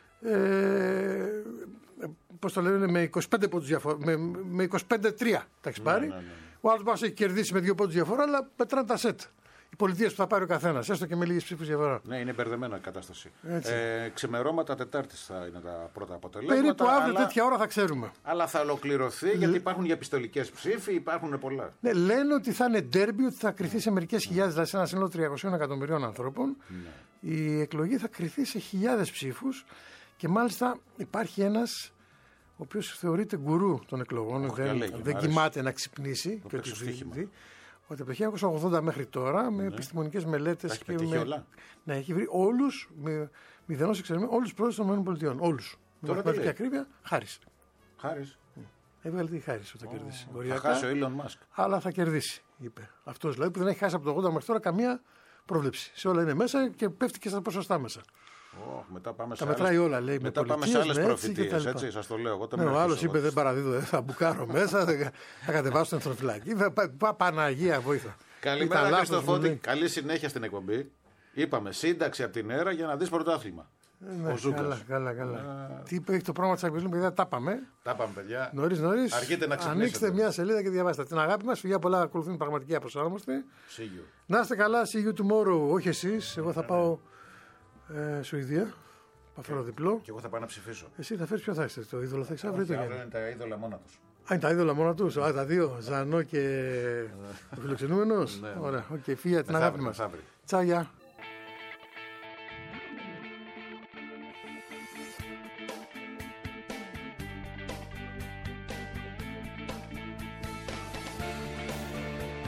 Πώς το λένε, με 25 πόντους διαφορά, με 25-3 τα έχεις πάρει. Ο άλλος μας έχει κερδίσει με 2 πόντους διαφορά, αλλά πετράνε τα σετ. Οι πολιτείες που θα πάρει ο καθένας, έστω και με λίγες ψήφους διαφορά. Ναι, είναι μπερδεμένα η κατάσταση. Ξημερώματα Τετάρτης θα είναι τα πρώτα αποτελέσματα. Περίπου αύριο τέτοια ώρα θα ξέρουμε. Αλλά θα ολοκληρωθεί γιατί υπάρχουν για επιστολικές ψήφοι, υπάρχουν πολλά. Ναι, λένε ότι θα είναι ντέρμπι, ότι θα κρυθεί σε μερικές χιλιάδες, δηλαδή σε ένα σύνολο 300 εκατομμυρίων ανθρώπων. Η εκλογή θα κρυθεί σε χιλιάδες ψήφους και μάλιστα υπάρχει ένας ο οποίος θεωρείται γκουρού των εκλογών, δεν κοιμάται να ξυπνήσει. Και ότι από το 1980 μέχρι τώρα, με επιστημονικές μελέτες και με. Ναι, έχει βρει όλους, με μηδενός εξαιρεσμένου, όλους τους πρόεδρους των ΗΠΑ. Όλους. Με μαθηματική ακρίβεια, Χάρις. Έβγαλε τη Χάρις όταν κερδίσει. Θα χάσει ο Elon Musk. Αλλά θα κερδίσει, είπε. Αυτός δηλαδή που δεν έχει χάσει από το 80 μέχρι τώρα καμία πρόβλεψη. Σε όλα είναι μέσα και πέφτει και στα ποσοστά μέσα. Μετά πάμε τα μετράει όλα, λέει. Μετά πάμε σε άλλες προφητείες, έτσι, σας το λέω. Ο άλλος είπε δεν παραδίδω, θα μπουκάρω μέσα, θα κατεβάσω την εθνοφυλακή. Παναγία, βοήθεια. Καλημέρα και στο Φώτη. Καλή συνέχεια στην εκπομπή. Είπαμε σύνταξη από την ΕΡΑ για να δεις πρωτάθλημα. Ναι, ο Ζούκας. Καλά. Τι έχει το πρόγραμμα της Champions League, παιδιά, τα πάμε. Τα πάμε, παιδιά. Νωρίς. Αργείτε να ξυπνήσετε. Ανοίξτε μια σελίδα και διαβάστε. Την αγάπη μας, φιλιά πολλά, ακολουθούν πραγματικοί απροσάρμοστοι. See you. Να είστε καλά, see you tomorrow. Όχι εσείς, εγώ θα πάω Σουηδία. Θα φέρω διπλό. Και εγώ θα πάω να ψηφίσω. Εσύ θα φέρεις ποιο θα είστε, το είδωλο θα έχεις αύριο ή το Αύριο Γιάννη? είναι τα είδωλα μόνα τους. Α, είναι τα είδωλα μόνα τους. Α, τα δύο. Ζανό και ο φιλοξενούμενος. Ναι. Ωραία, οκ, φίλια, την αγάπη μας. Τσάου, γεια.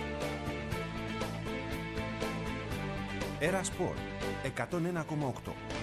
Era Sport 101,8.